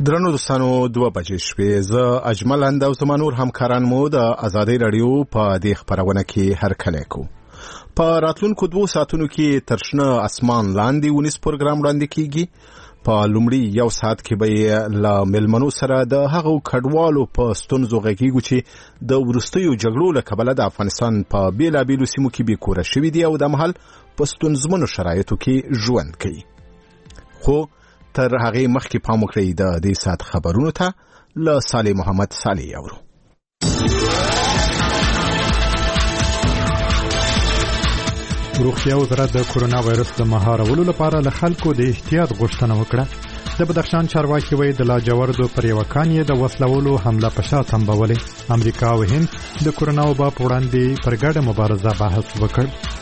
درنو دوستانو 2 بجې شوې. زه اجمل اند او زمانور همکاران مو د ازادي رادیو په دې خبرونه کې هرکلی کو. په راتلونکو 2 ساعتونو کې ترشنه اسمان لاندې ونیس پروګرام وړاندې کیږي. په لومړي 1 ساعت کې به له ملمنو سره د هغو کډوالو په ستونزو غږیږو چې د ورستیو جګړو له کبله د افغانستان په بیلابیلو سیمو کې بیکوره شوي دي او د مهال په ستونزمنو شرایطو کې ژوند کوي. خو تر هغه مخکې پام وکړئ د دې ساعت خبرونو ته. له صالح محمد صالح اورو. روغتیا وزارت د کرونا وایرس د مهارولو لپاره له خلکو د احتیاط غوښتنه وکړه. د بدخشان چارواکي وایي د لاجوردو پر یو کان یې د وسلولو حمله په شا تنبولې. امریکا او هند د کرونا وبا په وړاندې پر ګډه مبارزه بحث وکړ.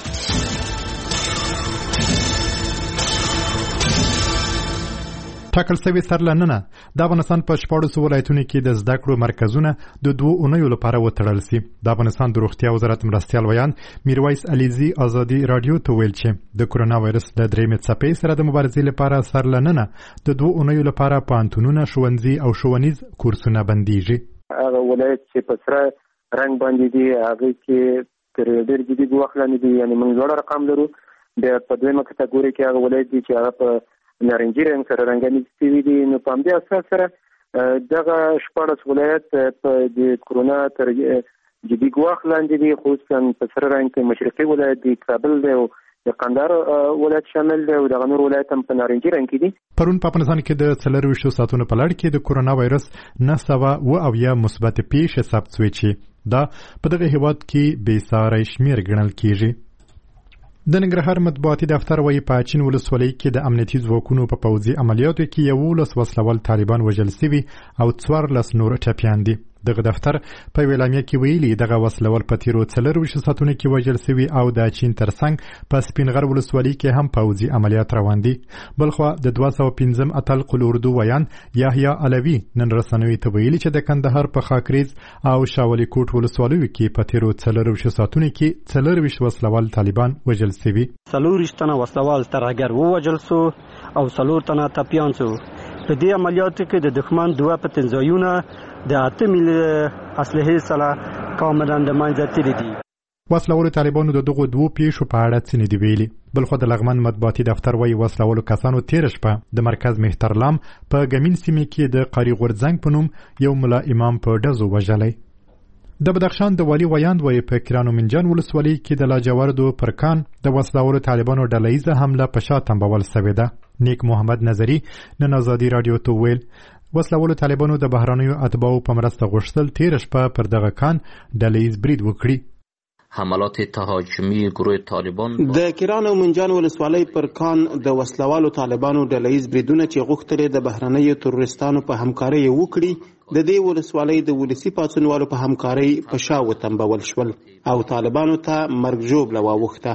ټاکل شوی سرلننه د افغانستان په 14 ولایتونو کې د زده کړو مرکزونه د 2 اونیو لپاره وتړل شي. د افغانستان د روغتیا وزارت مرستیال ویان میرویس علیزی ازادي رادیو ته ویل چې د کرونا وایرس د درېمې څپې سره د مبارزې لپاره سرلننه د 2 اونیو لپاره پانتونونه ښوونځي او ښوونیز کورسونه بنديږي. هغه ولایت چې په سره رنګ باندې دي هغه کې تر ډېر جدي وخت دي، یعنی موږ لوړ رقم لرو. د په دویمه کټګوري کې هغه ولایت دي چې هغه په نارنجي رنګ سره رنګانې شوي دي. نو په همدې اساس سره دغه 14 ولایت په د کرونا تر جدي ګواښ لاندې دي، خصوصا په سره رنګ کې مشرقي ولایت دی، کابل دی او د قندهار ولایت شامل دی او دغه نور ولایت هم په نارنجي رنګ کې دي. پرون په افغانستان کې د 24 ساعتونو په لړ کې د کرونا وایرس 909 مثبت پیښې ثبت شوې چې دا په دغه هیواد کې بې ساري شمیر ګڼل کیږي. د ننګرهار مطبوعاتي دفتر وایي په چین ولسوالۍ کې د امنیتي ځواکونو په پوځي عملیاتو کې 11 وسلوال طالبان وژل شوي او 14 نور ټپیان دي. دغه دفتر په ویلامیا کې ویلي دغه وسلوال په تیرو 24 ساعتونو کې وژل شوي او د چین ترڅنګ په سپینغر ولسوالۍ کې هم پوځي عملیات روان دي. بلخوا د 215 اتل قل اردو ویان یحیی علوی نن رسنوي ته ویلي چې د کندهار په خاکریز او شاولی کوټ ولسوالیو کې په تیرو 24 ساعتونو کې 24 وسلوال طالبان وژل شوي. 40 تنه وسلوال ترهګر ووژل شو او 4 تنه ټپیان شو. په دې عملیاتو کې د دښمن 2 پتنځایونه د 8 ملي اسلحې سره کاملا د منځه تیري دي. وسلوالو طالبانو د دغو 2 پیښو په اړه څه نه دی ویلي. بلخو د لغمان مطبوعاتي دفتر وایي وسلوالو کسانو تیر شپه د مرکز مهترلام په ګمین سیمه کې د قاری غورځنګ په نوم یو ملا امام په ډزو وژلی. د بدخشان د والی ویاند وایي په کرانو منجان ولسوالۍ کې د لاجوردو پر کان د وسلوالو طالبانو ډلهیزه حمله په شا تنبول شوې ده. نیک محمد نظری نن ازادي رادیو ته ویل وسلوالو طالبانو د بهرانیو اتباعو په مرسته غوښتل تیر شپه پر دغه کان ډلهیز برید وکړي. حملات تهاجمی گروه طالبان د کرانو منجان ولسوالۍ پر کان د وسلوالو طالبانو ډلهیز بریدونه چې غوښتل د بهرانیو تروریستانو په همکارۍ وکړي د دې ولسوالۍ د ولسی پاتونوالو په همکارۍ په شا وتنبول شول او طالبانو ته مرګ ژوبله واوښته.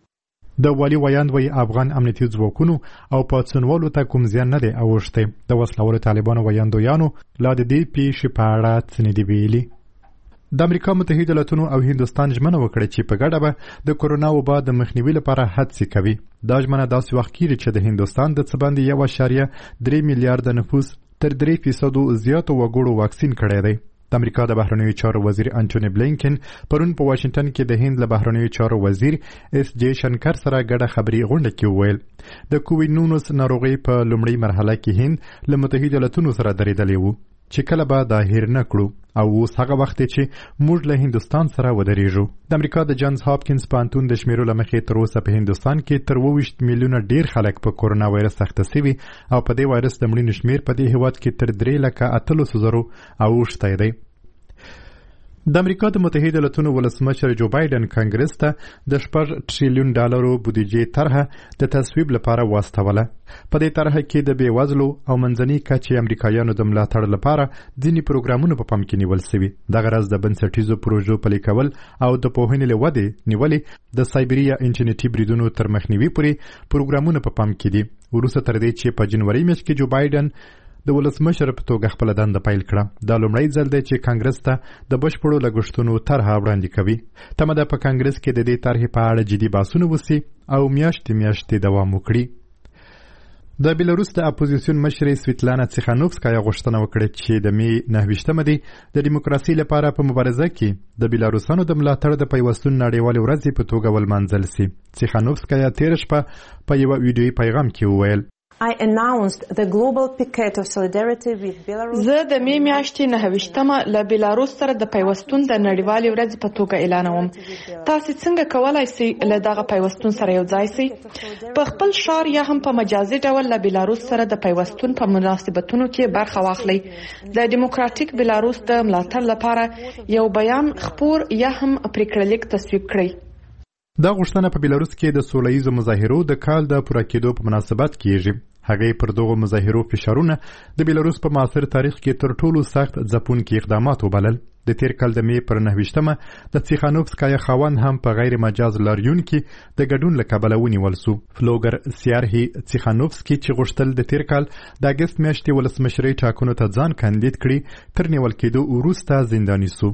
د والی ویاند وایي افغان امنیتي ځواکونو او پاتونوالو ته کوم زیان نه دی اوښتی. د وسلوالو طالبانو ویاندویانو لا د دې پیښې په اړه څه نه دي ویلي. د امریکا متحده ایالاتونو او هندوستان ژمنه وکړه چې په ګډه به د کرونا وبا د مخنیوي لپاره هڅې کوي. دا ژمنه داسې وخت کېږي چې د هندوستان د څه باندې 1.3 میلیارده نفوس تر 3% زیاتو وګړو واکسین کړی دی. د امریکا د بهرنیو چارو وزیر انټونی بلینکن پرون په واشنگټن کې د هند له بهرنیو چارو وزیر اس جے شنکر سره ګډه خبري غونډه کې وویل د کووډ-19 ناروغي په لومړۍ مرحله کې هند له متحده ایالاتونو سره درېدلی وو چې کله به دا هیر نه کړو او اوس هغه وخت چې موږ له هندوستان سره ودرېږو. د امریکا د جانز هاپکینز پوهنتون د شمیرو له مخې تر اوسه په هندوستان کې تر 22 میلیونه ډیر خلک په کرونا وایرس اخته شوي او په دې وایرس د مړینو شمیر په دې هیواد کې تر 3,800,000 اوښتی دی. د امریکا د متحده ایالاتونو ولسمشر جو بایدن کانګرس ته د $4 ټریلیون بودیجې طرحه د تصویب لپاره واستوله. په دې طرحه کې د بېوزلو او منځني کچې امریکایانو د ملاتړ لپاره ځینې پروګرامونه په پام کې نیول شوي. دغه راز د بنسټیزو پروژو پلي کول او د پوهنې له ودې نیولې د سایبریا انټرنیټي بریدونو تر مخنیوي پورې پروګرامونه په پام کې دي. وروسته تر دې چې په جنوري میاشت کې جو بایدن د ولسمشر په توګه خپل دنده پیل کړه. دا لومړی ځل دی چې کانګرس ته د بشپړو لګښتونو طرحه وړاندې کوي. تمه ده په کانګرس کې د دې طرحې په اړه جدي بحثونه وشي او میاشتې دوام وکړي. د بیلاروس د اپوزیسیون مشرې سویتلانا تیخانوفسکایا غوښتنه وکړه چې د می 9 دی د دیموکراسي لپاره په مبارزه کې د بیلاروسانو د ملاتړ د پیوستون نړیوالې ورځې په توګه ولمانځل سي. تیخانوفسکایا تیر شپه په یو ویډیویي پیغام کې وویل I announced the global picket of solidarity with Belarus. زه د می میاشتې 9مه له بیلاروس سره د پیوستون د نړیوالې ورځې په توګه اعلانوم. تاسو څنګه کولای شئ له دغه پیوستون سره یو ځای شئ؟ په خپل ښار یا هم په مجازي ډول له بیلاروس سره د پیوستون په مناسبتونو کې برخه واخلئ. د دیموکراتیک بیلاروس د ملاتړ لپاره یو بیان خپور یا هم پریکړلیک تصویب کړئ. دا غوښتنه په بیلاروس کې د سولهییزو مظاهرو د کال د پوره کېدو په مناسبت کېږي. هغې پر دغو مظاهرو فشارونه د بیلاروس په معاصر تاریخ کې تر ټولو سخت ځپونکي اقدامات وبلل. د تیر کال د می پر 9مه د تیخانوفسکایا خاوند هم په غیر مجاز لاریون کې د ګډون له کبله ونیول سو. فلوګر سیارهی تیخانوفسکی چې غوښتل د تیر کال د اګست میاشتې ولسمشرۍ ټاکنو ته ځان کاندید کړي تر نیول کېدو وروسته زنداني سو.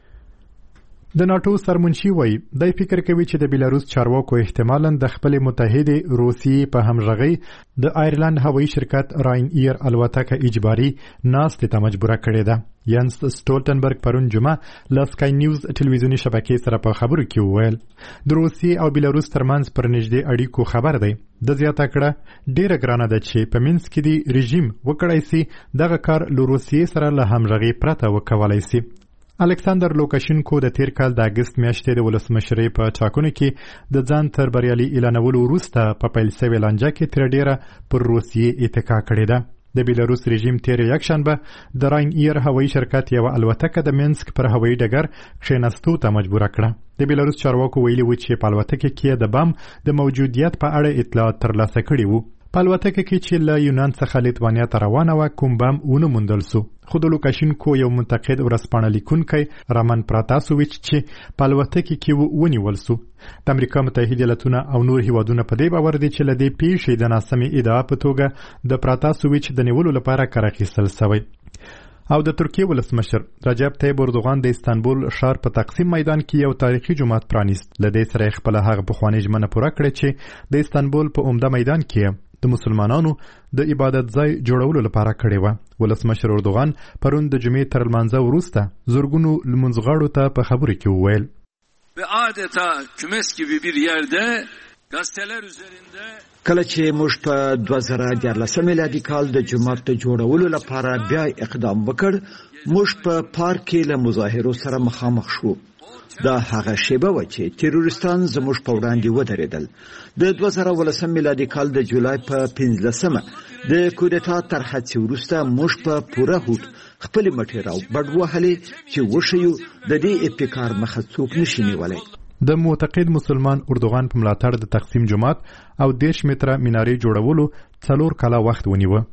د ناتو سرمنشي وایي دی فکر کوي چې د بیلاروس چارواکو احتمالاً د خپل متحدې روسیې په همغږۍ د آیرلند هوایي شرکت راین ایر الوتکه اجباري ناستې ته مجبوره کړې ده. ینس سټولټنبرګ پرون جمعه له سکای نیوز ټلویزیوني شبکې سره په خبرو کې وویل د روسیې او بیلاروس ترمنځ پر نږدې اړیکو خبر دی. د زیاته کړه ډیره ګرانه ده چې په منځ کې دی رژیم وکړای سي دغه کار له روسیې سره له همغږۍ پرته وکولای سي. الکساندر لوکاشینکو د تیر کال د اګست میاشتې د ولسمشرۍ په ټاکنو کې د ځان تر بریالي اعلانولو وروسته په پیل شوې لانجه کې تر ډیره پر روسیې اتکا کړې ده. د بیلاروس رژیم تیر یکشنبه د راین ایر هوایي شرکت یو الوتکه د مینسک پر هوایي ډګر کښېناستو ته مجبوره کړه. د بیلاروس چارواکو ویلي و چې په الوتکه کې د بم د موجودیت په اړه اطلاعات ترلاسه کړي وو. په الوتکه کې چې له یونان څخه لیتوانیا ته روانه وه کوم بم ونه موندل سو. خو د لوکاشینکو یو منتقد ورځپاڼه لیکونکی رامن پراتاسوویچ چې په الوتکه کې ونیول سو. د امریکا متحده ایالتونه او نور هیوادونه په دې باور دي چې له دې پیښې د ناسمې ادعا په توګه د پراتاسوویچ د نیولو لپاره کار اخیستل سوی. او د ترکیې ولسمشر رجب طیب اردوغان د استانبول ښار په تقسیم میدان کې یو تاریخي جومات پرانیست. له دې سره خپل هغه پخوانۍ ژمنه پوره کړې چې د استانبول په عمده میدان کې د مسلمانانو د عبادت ځای جوړولو لپاره کړې وه. ولسمشر اردوغان پرون د جمعې تر لمانځه وروسته زرګونو لمونځغاړو ته په خبرو کې وویل کله چې موږ په 2014 میلادي کال د جومات د جوړولو لپاره بیا اقدام وکړ موږ په پارک کې له مظاهرو سره مخامخ شو. دا هغه شیبه و چې تروریستان زموږ په وړاندې ودرېدل. د 2019 میلادي کال د جولای په 15مه د کودتا تر هڅې وروسته موږ په پوره هوډ خپل مټې راو بډ وهلې چې وښیو د دې ابتکار مخه څوک نشي نیولی. د معتقد مسلمان اردوغان په ملاتړ د تقسیم جومات او 10 متره مینارې جوړولو 4 کاله وخت ونیوه.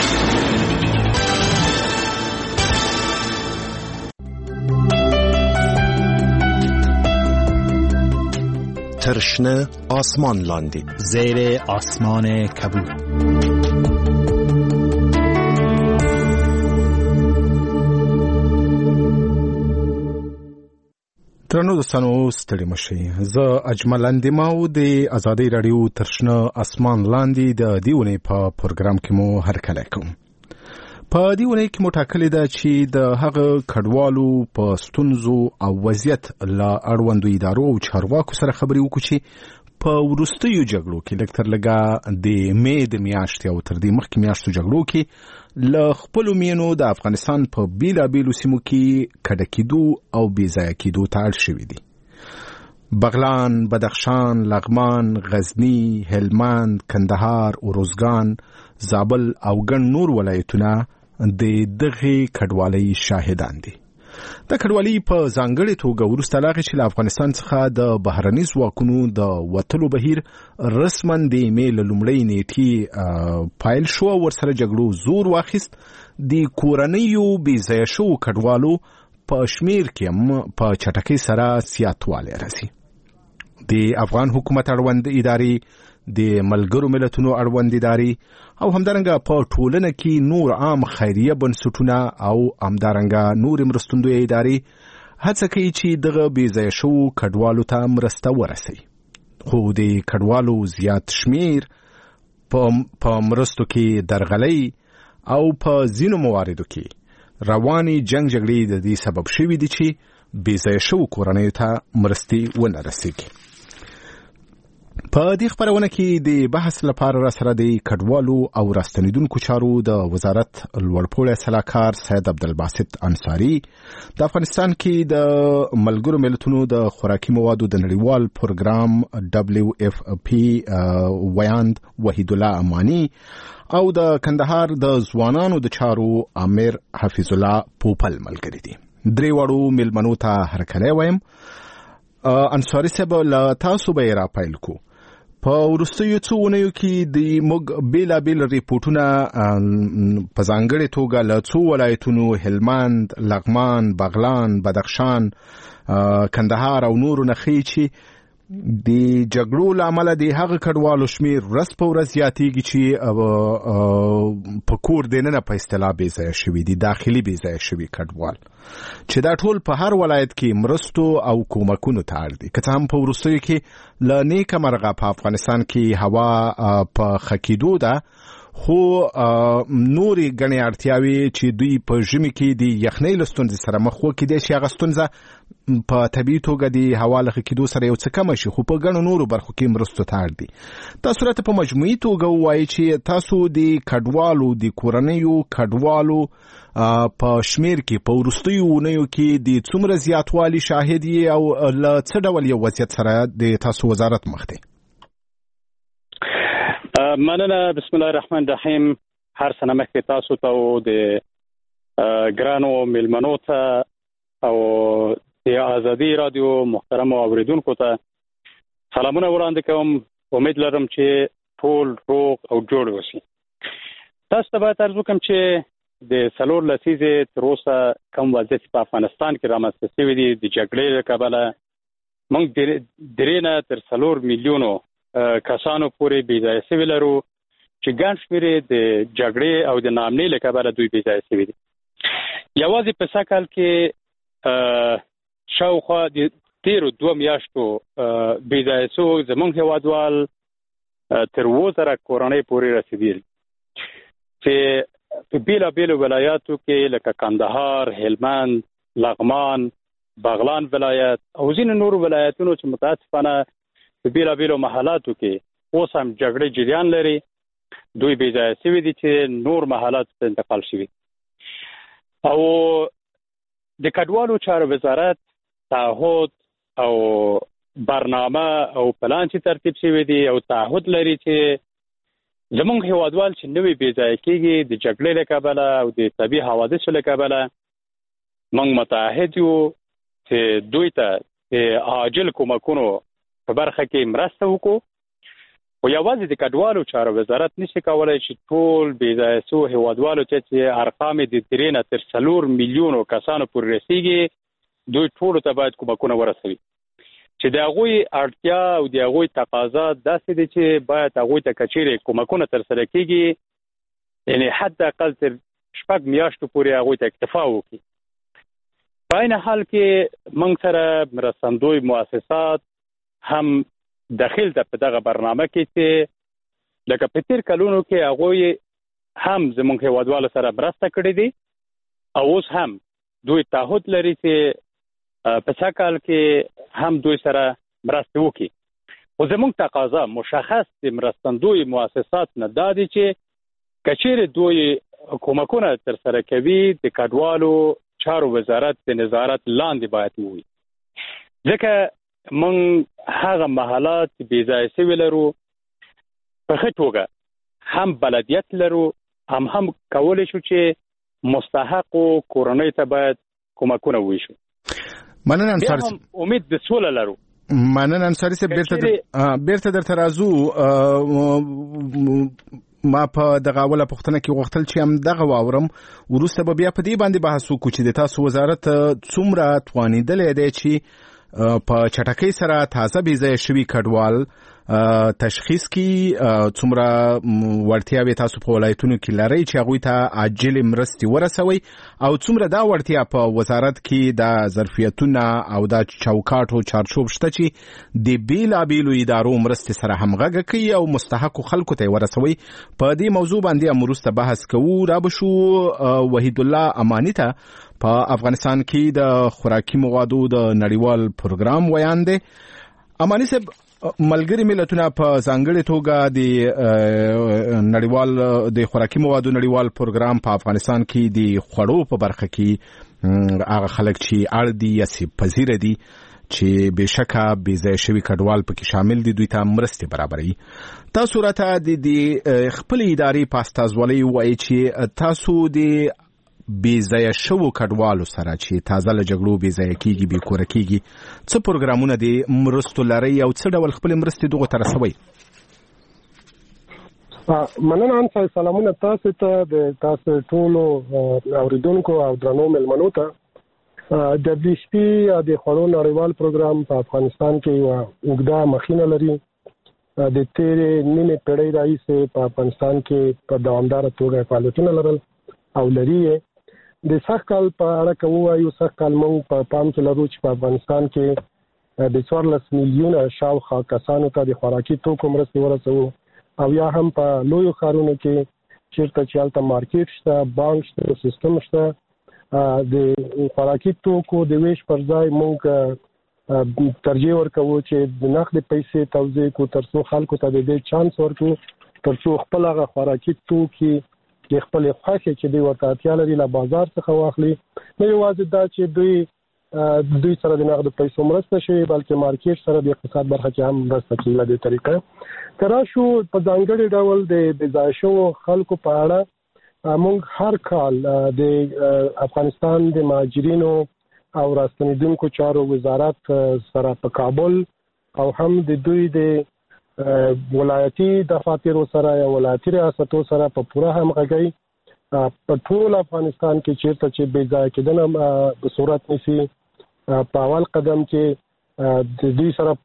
ترشنه آسمان لاندی زیر آسمان کبود. درنو دوستانو ستړي مشئ. زه اجمل اندیماو د ازادۍ راډیو ترشنه آسمان لاندې د دیونې په پروګرام کې مو هرکلی کوم. په دې ونې کې مو ټاکلې ده چې د هغه کډوالو په ستونزو او وضعیت له اړوندو ادارو او چارواکو سره خبرې وکړو چې په وروستیو جګړو کې لږ تر لږه د می د میاشتې او تر دې مخکې میاشتو جګړو کې له خپلو مینو د افغانستان په بیلابیلو سیمو کې کډه کېدو او بېځایه کېدو ته اړ شوي دي. بغلان، بدخشان، لغمان، غزنی، هلمند، کندهار، اروزګان، زابل او ګڼ نور ولایتونه د دغه کډوالۍ شاهدان دي. د کډوالۍ په ځانګړې توګه وروسته لا چې له افغانستان څخه د بهرني ځواکونو د وتلو بهیر رسما د می له لومړۍ نیټې پایل شو او ورسره جګړو زور واخیست. د کورنیو بېځایه شوو کډوالو په شمیر کې هم په چټکۍ سره زیاتوالی راځي. د افغان حکومت اړوند ادارې، د ملګرو ملتونو اړوند ادارې او همدارنګه په ټولنه کې نور عام خیریه بنسټونه او همدارنګه نور مرستندویه ادارې هڅه کوي چې دغه بېځایه شوو کډوالو ته مرسته ورسوي. خو د کډوالو زیات شمیر په مرستو کې درغلۍ او په ځینو مواردو کې رواني جګړې د دې سبب شوي دي چې بېځایه شوو کورنیو ته مرستې ونه رسېږي. په دې خبرونه کې د بحث لپاره را سره د کډوالو او راستنیدونکو چارو د وزارت لوړپوړی سلاکار سید عبدالباسط انصاري، د افغانستان کې د ملګرو ملتونو د خوراکي موادو د نړیوال پروګرام WFP ویاند وحید الله امانی او د کندهار د ځوانانو د چارو امیر حفیظ الله پوپل ملګري دي. درې واړو مېلمنو ته هرکلی وایم. انصاري صاحب، له تاسو به را پیل کو. په وروستیو څو اونیو کې د موږ بیلابیل ریپورټونه په ځانګړې توګه له څو ولایتونو هلمند، لغمان، بغلان، بدخشان، کندهار او نورو نه ښیي چې د جګړو له امله د هغه کډوالو شمېر ورځ په ورځ زیاتېږي چې په کور دننه په اصطلاح بېځایه شوي دي، داخلي بېځایه شوي کډوال، چې دا ټول په هر ولایت کې مرستو او کومکونو ته اړ دي. که څه هم په وروستیو کې له نیکه مرغه په افغانستان کې هوا په ښه کېدو ده، خو نورې ګڼې اړتیاوې چې دوی په ژمي کې د یخنۍ له ستونزې سره مخ وکړي چې هغه ستونزه په طبیعي توګه د هوا له ښه کېدو سره یو څه کمه شي، خو په ګڼو نورو برخو کې مرستو ته اړ دي. تاسو راته په مجموعي توګه ووایئ چې تاسو د کډوالو، د کورنیو کډوالو په شمېر کې په وروستیو اونیو کې د څومره زیاتوالي شاهد یې او له څه ډول یو وضعیت سره د تاسو وزارت مخ دی؟ مننه. بسم الله الرحمن الرحیم. هر څه نه مخکې تاسو ته او د ګرانو مېلمنو ته او د ازادي رادیو محترمو اوریدونکو ته سلامونه وړاندې کوم. امید لرم چې ټول روغ او جوړ اوسئ. تاسو ته باید عرض وکړم چې د څلور لسیزې تر اوسه کوم وضعیت په افغانستان کې رامنځته شوی دی د جګړې له کبله موږ درې نه تر 4 میلیونو کسانو پورې بېځایه شوي لرو چې ګڼ شمېر د جګړې او د ناامنۍ له کبله دوی بېځایه شوي دي. یوازې په سږ کال کې شاوخوا د تېرو 2 میاشتو بېځایه شوو زموږ هېوادوال تر 7,000 کورنۍ پورې رسېدلي چې په بیلابیلو ولایاتو کې لکه کندهار، هلمند، لغمان، بغلان ولایت او ځینې نورو ولایتونو چې متاسفانه په بیلابیلو محلاتو کې اوس هم جګړې جریان لري، دوی بېځایه شوي دي چې نور محلاتو ته انتقال شوي. او د کډوالو چارو وزارت تعهد او برنامه او پلان چې ترتیب شوی دی او تعهد لري چې زموږ هېوادوال چې نوې بېځایه کېږي د جګړې له کبله او د طبیعي حوادثو له کبله، موږ متعهد یو چې دوی ته د عاجل کومکونو په برخه کې مرسته وکړو. خو یوازې د کډوالو چارو وزارت نشي کولی چې ټول بېځایه شوو هېوادوالو ته چې ارقام د 3 نه تر 4 میلیونو کسانو پورې رسېږي، دوی ټولو ته باید کومکونه ورسوي چې د هغوی اړتیا او د هغوی تقاضا داسې دي چې باید هغوی ته که چیرې کومکونه ترسره کېږي، یعنې حد اقل تر 6 میاشتو پورې هغوی ته اکتفا وکړي. په عین حال کې موږ سره مرستندوی مؤسسات هم داخل ده په دغه برنامه کې چې لکه په تېر کلونو کې هغوی هم زموږ هېوادوالو سره مرسته کړې دي او اوس هم دوی تعهد لري چې په څه کال کې هم دوی سره مرسته وکړي. خو زموږ تقاضا مشخص د مرستندوی مؤسسات نه دا دی چې که چیرې دوی کومکونه ترسره کوي د کډوالو چارو وزارت د نظارت لاندې باید وي، ځکه موږ هغه محلات بېځایه شوي لرو په ښه توګه هم بلدیت لرو، هم کولی شو چې مستحقو کورنۍ ته باید کومکونه وویشو. مننه انصاري صاحب. امید د سوله لرو. مننه انصاري صاحب. بیرته درته راځو. ما په دغه اوله پوښتنه کې غوښتل چې هم دغه واورم، وروسته به بیا په دې باندې بحث وکړو چې د تاسو وزارت څومره توانېدلی دی چې په چټکۍ سره تازه بيځای شوي کډوال تشخیص کی څومره ورتیاوي تاسو په ولایتونو کې لري چې هغه ته عاجل مرستي ورسوي او څومره دا ورتیا په وزارت کې د ظرفیتونو او د چوکاټو چارچوب شته چې د بیلابیلو ادارو مرستي سره همغږي کوي او مستحق خلکو ته ورسوي. په دې موضوع باندې امروسته بحث کوو. را بشو وحید الله امانی ته په افغانستان کې د خوراکي موادو د نړیوال پروګرام ویان دي. امانی صاحب، ملګری ملتونه په ځانګړې توګه د نړیوال د خوراکي موادو نړیوال پروګرام په افغانستان کې د خوړو په برخه کې هغه خلک چې اړ دي یا سي پذیر دي چې بشکه بيځای شوی کډوال پکې شامل دي، دوی ته مرستې برابري. تاسو راته د خپل ادارې په استازولۍ وایي چې تاسو د بيځای شو کډوالو سره چې تازه له جګړو بيځای کیږي به کور کیږي څه پروګرامونه دي مرستو لري او څه ډول خپل مرستې دغه تر رسوي؟ مننه. ان سلامونه تاسو ته د تاسو ټولو اوریدونکو او درنو ملمنو ته. د BSP د خوړو نړیوال پروګرام په افغانستان کې یو اوږده مخینه لري. د تیرې نیمه پیړۍ راهیسې په افغانستان کې په دوامدار توګه فعالیتونه لرل او لري. د سخکل په اړه کوو یو سخکل مونږ په پام کې لرو چې په افغانستان کې د 14 میلیونه شاوخوا کسانو ته د خوراکي توکو مرستې ورسوو او یا هم په لویو ښارونو کې چیرته چې هلته مارکیټ شته، بانک شته، سیستم شته، د خوراکي توکو د ویش پر ځای مونږ ترجیح ورکوو چې د نقد پیسې توزیع کو ترڅو خلکو ته د دې چانس ورکړو ترڅو خپل هغه خوراکي توکي د خپل خوښه چې دوی ورته اړتیا لري له بازار څخه واخلي. نه یوازې دا چې دوی سره د نقد پیسو مرسته شي بلکې مارکیټ سره د اقتصاد برخه کې هم مرسته کوي. له دې طریقه تراشو په ځانګړي ډول د بيځای شو خلکو په اړه موږ هر کال د افغانستان د مهاجرینو او راستنیدونکو چارو وزارت سره په کابل او هم د دوی د ولایتي دفاتر سره یا ولایتي ریاستو سره په پوره همغږي په ټول افغانستان کې چیرته چې بيځای کېدنه په صورت نشي په اول قدم کې د دې سره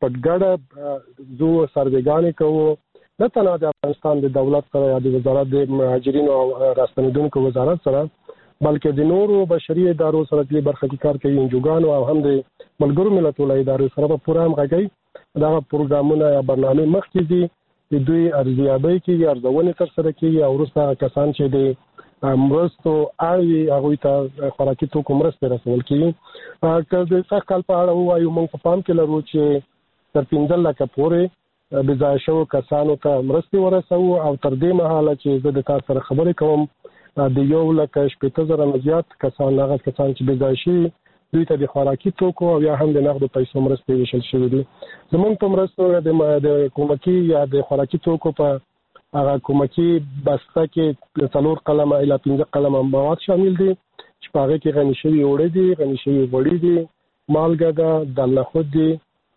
پټګړه زو سروېګانې کوو، نه تنها د افغانستان د دولت سره یا د وزارت د مهاجرینو او راستنیدونکو وزارت سره بلکې د نورو بشري ادارو سره د برخه کې کار کوي، انجوګانو او هم د ملګرو ملتونو ادارو سره په پوره همغږي دا پروګرامونه یا برنامه مخکې دي د دوی ارزیابي کوي، ارزونه تر سره کوي او وروسته کسان چې د مرستو اړوي هغه ته خوراکي توکو مرسته رسول کوي. که د سخکل په اړه وایو موږ په پام کې لرو چې تر 15 لکه پورې بيځای شو کسانو ته مرستې ورسوو او تر دې مهاله چې زه د تاسو سره خبرې کوم د 1,80,000 نه زیات کسان هغه کسان چې بيځای شي دوی ته د خوراکي توکو او یا هم د نقد پیسو مرستې ویشل شوې دي. زموږ په مرستو د کومکی یا د خوراکي توکو په هغه کومکی بسته کې 4 قلمه الی 15 قلمه مواد شامل دي چې په هغه کې غني شوي وړي دي، غني شوي غوړي دي، مالګه ده، دال نخود دي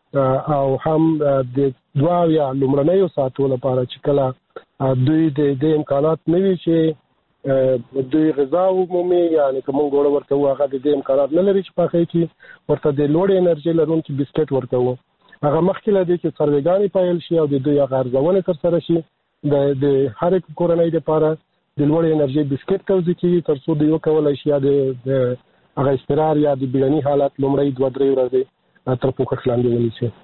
او هم د دوا یا لومړنیو ساتلو لپاره چې کله دوی د امکانات نه وي چې دوی غذا عمومي یعنی کوم غوړ ورته هغه د دې امکانات نه لري چې په خې کې ورته د لوړ انرژي لرونکي بسکټ ورته هغه مخکې لدی چې سروېګانې پایل شي او د دوی غرضونه تر سره شي د هر کورنۍ لپاره د لوړ انرژي بسکټ توزیع کیږي ترڅو دوی وکولای شي د هغه استقرار یا د بیړني حالت لومړی 2-3 ورځې تر پوښښ لاندې ونیسي.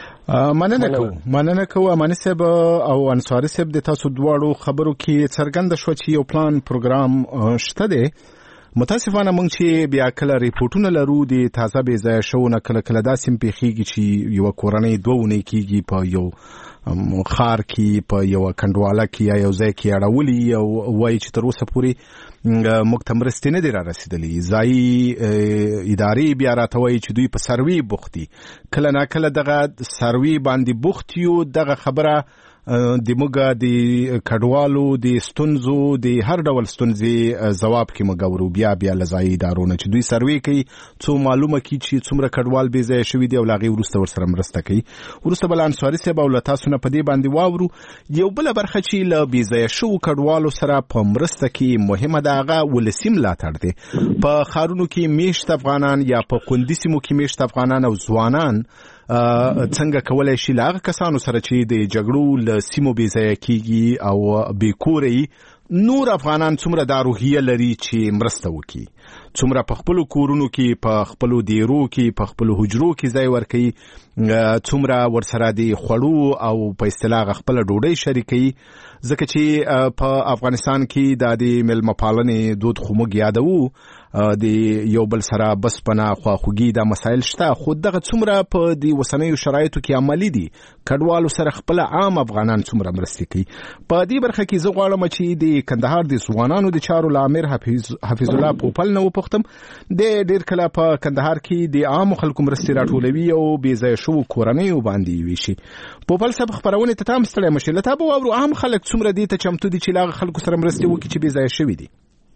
مننه کوم امانی صاحب او انصاری صاحب د تاسو دواړو خبرو کې څرګند شو چې یو پلان پروګرام شته دی. متاسفانه موږ چې بیا کله ریپورتونه لرو د تازه بيځای شو نه کله داسې پیخیږي چې یو کورنۍ 2 ونې کېږي په یو خار کې په یو کندواله کې یا یو ځای کې اړولي او وایي چې تر اوسه پورې موږ ته مرستې نه دي را رسیدلې. ځایي ادارې بیا راته وایي چې دوی په سروي بوختي، کله نه کله دغه سروي باندې بوخت یو. دغه خبره د موږ د کډوالو د ستونزو د هر ډول ستونزې ځواب کې موږ ورو بیا لزایي ادارونه چې دوی سروې کوي څو معلومه کی چې څومره کډوال بې ځای شوي دي او لاغي ورسته ورسره مرسته کوي. ورسته بل انصاري صاحب او تاسو نه په دې باندې واورو یو بل برخه چې له بې ځای شو کډوالو سره په مرسته کې مهمه ده هغه ولسي ملاتړ دی. په ښارونو کې میشت افغانان یا په خوندي سیمو کې میشت افغانان او ځوانان څنګه کولای شي له هغه کسانو سره چې د جګړو له سیمو بې ځایه کیږي او بې کوره نور افغانان څومره دا روحیه لري چې مرسته وکړي، څومره په خپلو کورونو کې په خپلو دیرو کې په خپلو حجرو کې ځای ورکوي، څومره ورسره د خوړو او په اصطلاح خپله ډوډۍ شریکوي. ځکه چې په افغانستان کې د میلمه پالنې دود خو موږ یادوو د یو بل سره بس پناه خواخوږي دا مسایل شته، خو دغه څومره په د اوسنیو شرایطو کې عملي دي. کډوالو سره خپل عام افغانان څومره مرستې کوي. په دې برخه کې زه غواړم چې د کندهار د ځوانانو د چارو لامر حفیظ الله پوپل نه وپوښتم. د ډېر کله په کندهار کې د عامو خلکو مرستې راټولوي او بې ځایه شوو کورنیو باندې ویشي. پوپل صاحب خپرونې ته هم ستړی مشي، له تا به واورو عام خلک څومره دې ته چمتو دي چې له هغه خلکو سره مرستې وکړي چې بې ځایه شوي دي.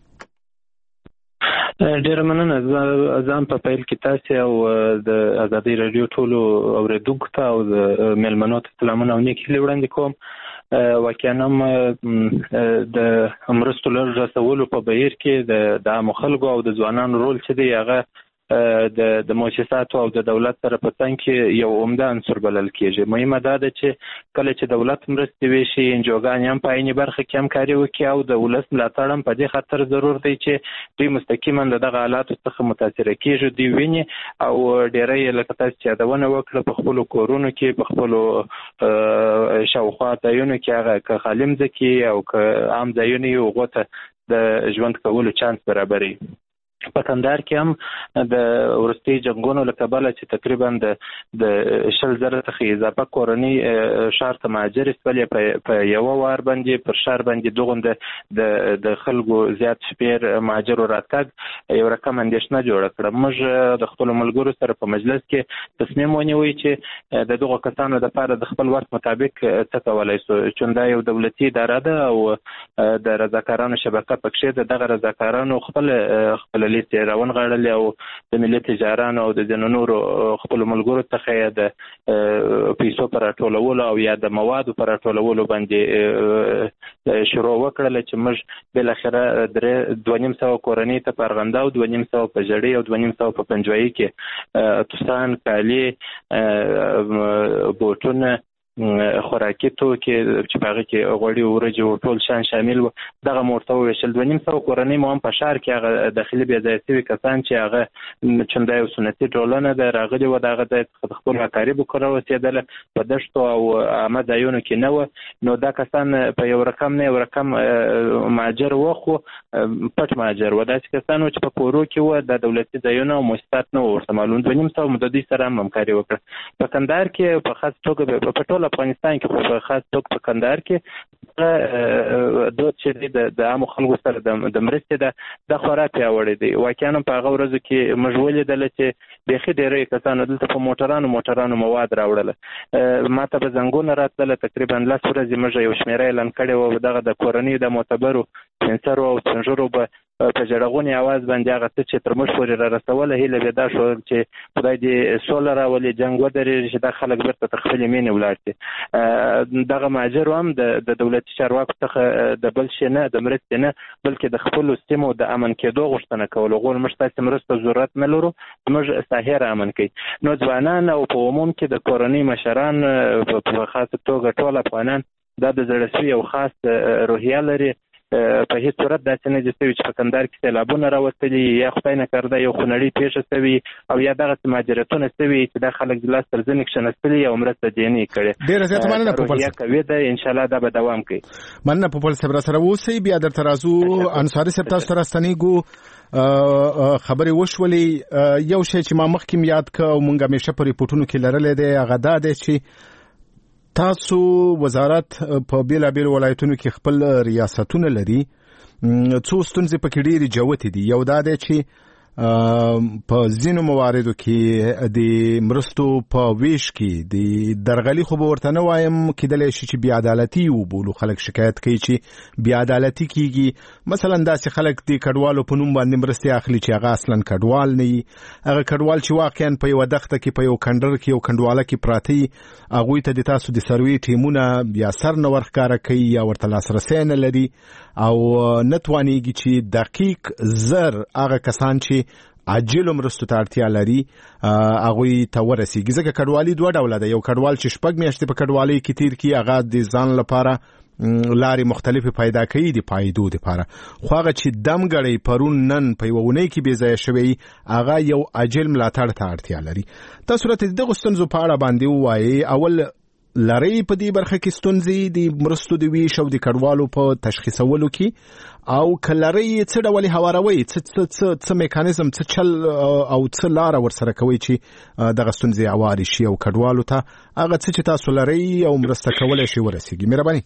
ډیره مننه. زه هم په پیل کې تاسې او د ازادۍ راډیو ټولو اورېدونکو ته او د میلمنو ته سلامونه او نیک هیلې وړاندې کوم. واقعا هم د مرستو لږ رسولو په بهیر کې د عامو خلکو او د ځوانانو رول چې دی هغه د مؤسساتو او د دولت سره په څنګ کې یو عمده عنصر بلل کېږي. مهمه دا ده چې کله چې دولت مرستې وشي انجوګانې هم په عیني برخه کې همکاري وکړي او د ولس ملاتړ هم په دې خاطر ضرور دی چې دوی مستقیما د دغه حالاتو څخه متاثره کېږي، دوی ویني او ډېری لکه تاسو چې یادونه وکړه په خپلو کورونو کې په خپلو شاوخوا ځایونو کې هغه که خالي مځکې او که عام ځایونه یې هغو ته د ژوند کولو چانس برابروي. په کندهار کې هم د وروستي جنګونو له کبله چې تقریبا د 100,000 څخه اضافه کورنۍ ښار ته مهاجرې شولې په یوه وار باندې پر ښار باندې دغه د خلکو زیات شمېر مهاجرو راتګ یو رقم اندېښنه جوړه کړه. موږ د خپلو ملګرو سره په مجلس کې تصمیم ونیوی چې د دغو کسانو لپاره د خپل وخت مطابق څه کولی سو، چون دا یو دولتي اداره ده او د رضاکارانو شبکه پکښې ده. دغه رضاکارانو خپل لیست یې راونغاړلې او د ملي تجارانو او د ځینو نورو خپلو ملګرو څخه یې د پیسو په راټولولو او یا د موادو په راټولولو باندې شروع وکړله چې موږ بالاخره 2,500 کورنۍ ته په ارغنداو، 2,500 په ژړۍ او 2,500 په پنجوایي کې توسان، کالي، بوټونه، خوراکي توکي چې په هغه کې غوړي ورجې او ټول شان شامل وو، دغه ورته وویشل. 2,500 کورنۍ مو هم په ښار کې هغه داخلي بې ځایه شوي کسان چې هغه چون دا یو سنتي ټولنه ده راغلي وو د هغه ځای څخه د خپلو اقاربو کره اوسېدله، په دښتو او عامه ځایونو کې نه وه. نو دا کسان په یو رقم نه یو رقم مهاجر وو، خو پټ مهاجر وو. داسې کسان وو چې په کورو کې وو، د دولتي ځایونه او مؤسسات نه وو ورته معلوم. 2,500 مو د دوی سره هم همکاري وکړه. په کندهار کې په خاص توګه په ټول افغانستان کې خو په خاص توګه په کندهار کې دود چې د عامو خلکو سره د مرستې ده دا خورا پیاوړی دی. واقعا په هغه ورځو کې موږ ولیدله چې بیخي ډېری کسانو دلته په موټرانو مواد راوړله. ما ته به زنګونه راتلله، تقریبا 10 ورځې موږ یو شمېره اعلان کړی وو. دغه د کورنیو د معتبرو سپنسرو او سپنژرو به په ژړغوني اواز باندې هغه څه چې تر موږ پورې را رسوله، هیله به دا شو چې خدای دې سوله راولي، جنګ ودرېږي، چې دا خلک بیرته تر خپلې مینې ولاړ شي. دغه مهاجرو هم د دولتي چارواکو څخه د بل شي نه، د مرستې نه، بلکې د خپلو سیمو د امن کېدو غوښتنه کول. غواړو موږ تاسې مرسته ضرورت نه لرو، موږ ساحې را امن کوي. نو ځوانان او په عموم کې د کورنۍ مشران په خاصه توګه ټول افغانان دا د زړهسوي او خاص روحیه لري. په هیڅ صورت داسې نه دي شوي چې په کندهار کې سیلابونه راوتلي، یا خدای نکرده یو خونړۍ پیښه شوي او یا دغسې مهاجرتونه شوي چې دا خلک د لاس تر زنې کښېنستلي او مرسته دې نه یې کړې. ډېره زیاته مننه پوپل صاحب. قوي ده، انشاءالله دا به دوام کوي. مننه پوپل صاحب، را سره اوسئ. بیا درته راځو. انصاري صاحب تاسو ته راستنېږو. خبرې وشولې. یو شی چې ما مخکې یاد کړ او موږ همیشه په ریپورټونو کې لرلی دی هغه دا دی چې تاسو وزارت په بیلابیلو ولایتونو کې خپل ریاستونه لري. څو ستونزې پکې ډېرې جوتې دي. یو دا دی چې په ځینو مواردو کې د مرستو په ویش کې د درغلي خو به ورته نه وایم کېدلی شي چې بې عدالتي وبولو. خلک شکایت کوي چې بې عدالتي کېږي. مثلا داسې خلک د کډوالو په نوم باندې مرستې اخلي چې هغه اصلا کډوال نه وي. هغه کډوال چې واقعا په یوه دښته کې په یو کنډر کې یو کنډواله کې پراته وي، هغوی ته د تاسو د سروې ټیمونه یا سر نه ورښکاره کوي یا ورته لاسرسی نه لري او نه توانېږي چې دقیق زر هغه کسان چې عاجلو مرستو ته اړتیا لري هغوی ته ورسیږي. ځکه کډوالي دوه ډوله ده. یو کډوال چې 6 میاشتې په کډوالۍ کې تیر کړي هغه د ځان لپاره لارې مختلفې پیدا کوي د پایدو دپاره، خو هغه چې دمګړی پرون نن په یوه اونۍ کې بې ځایه شوی هغه یو عاجل ملاتړ ته اړتیا لري. تاسو راته د دغو ستونزو په اړه باندې ووایئ. اول لرئ په دې برخه کې ستونزې د مرستو د ویش او د کډوالو په تشخیصولو کې، او که لرئ څه ډول هواروئ، څه میکانیزم، څه چل او څه لاره ورسره کوئ چې دغه ستونزې هوارې شي او کډوالو ته هغه څه چې تاسو لرئ او مرسته کولی شي ورسیږي؟ مهرباني.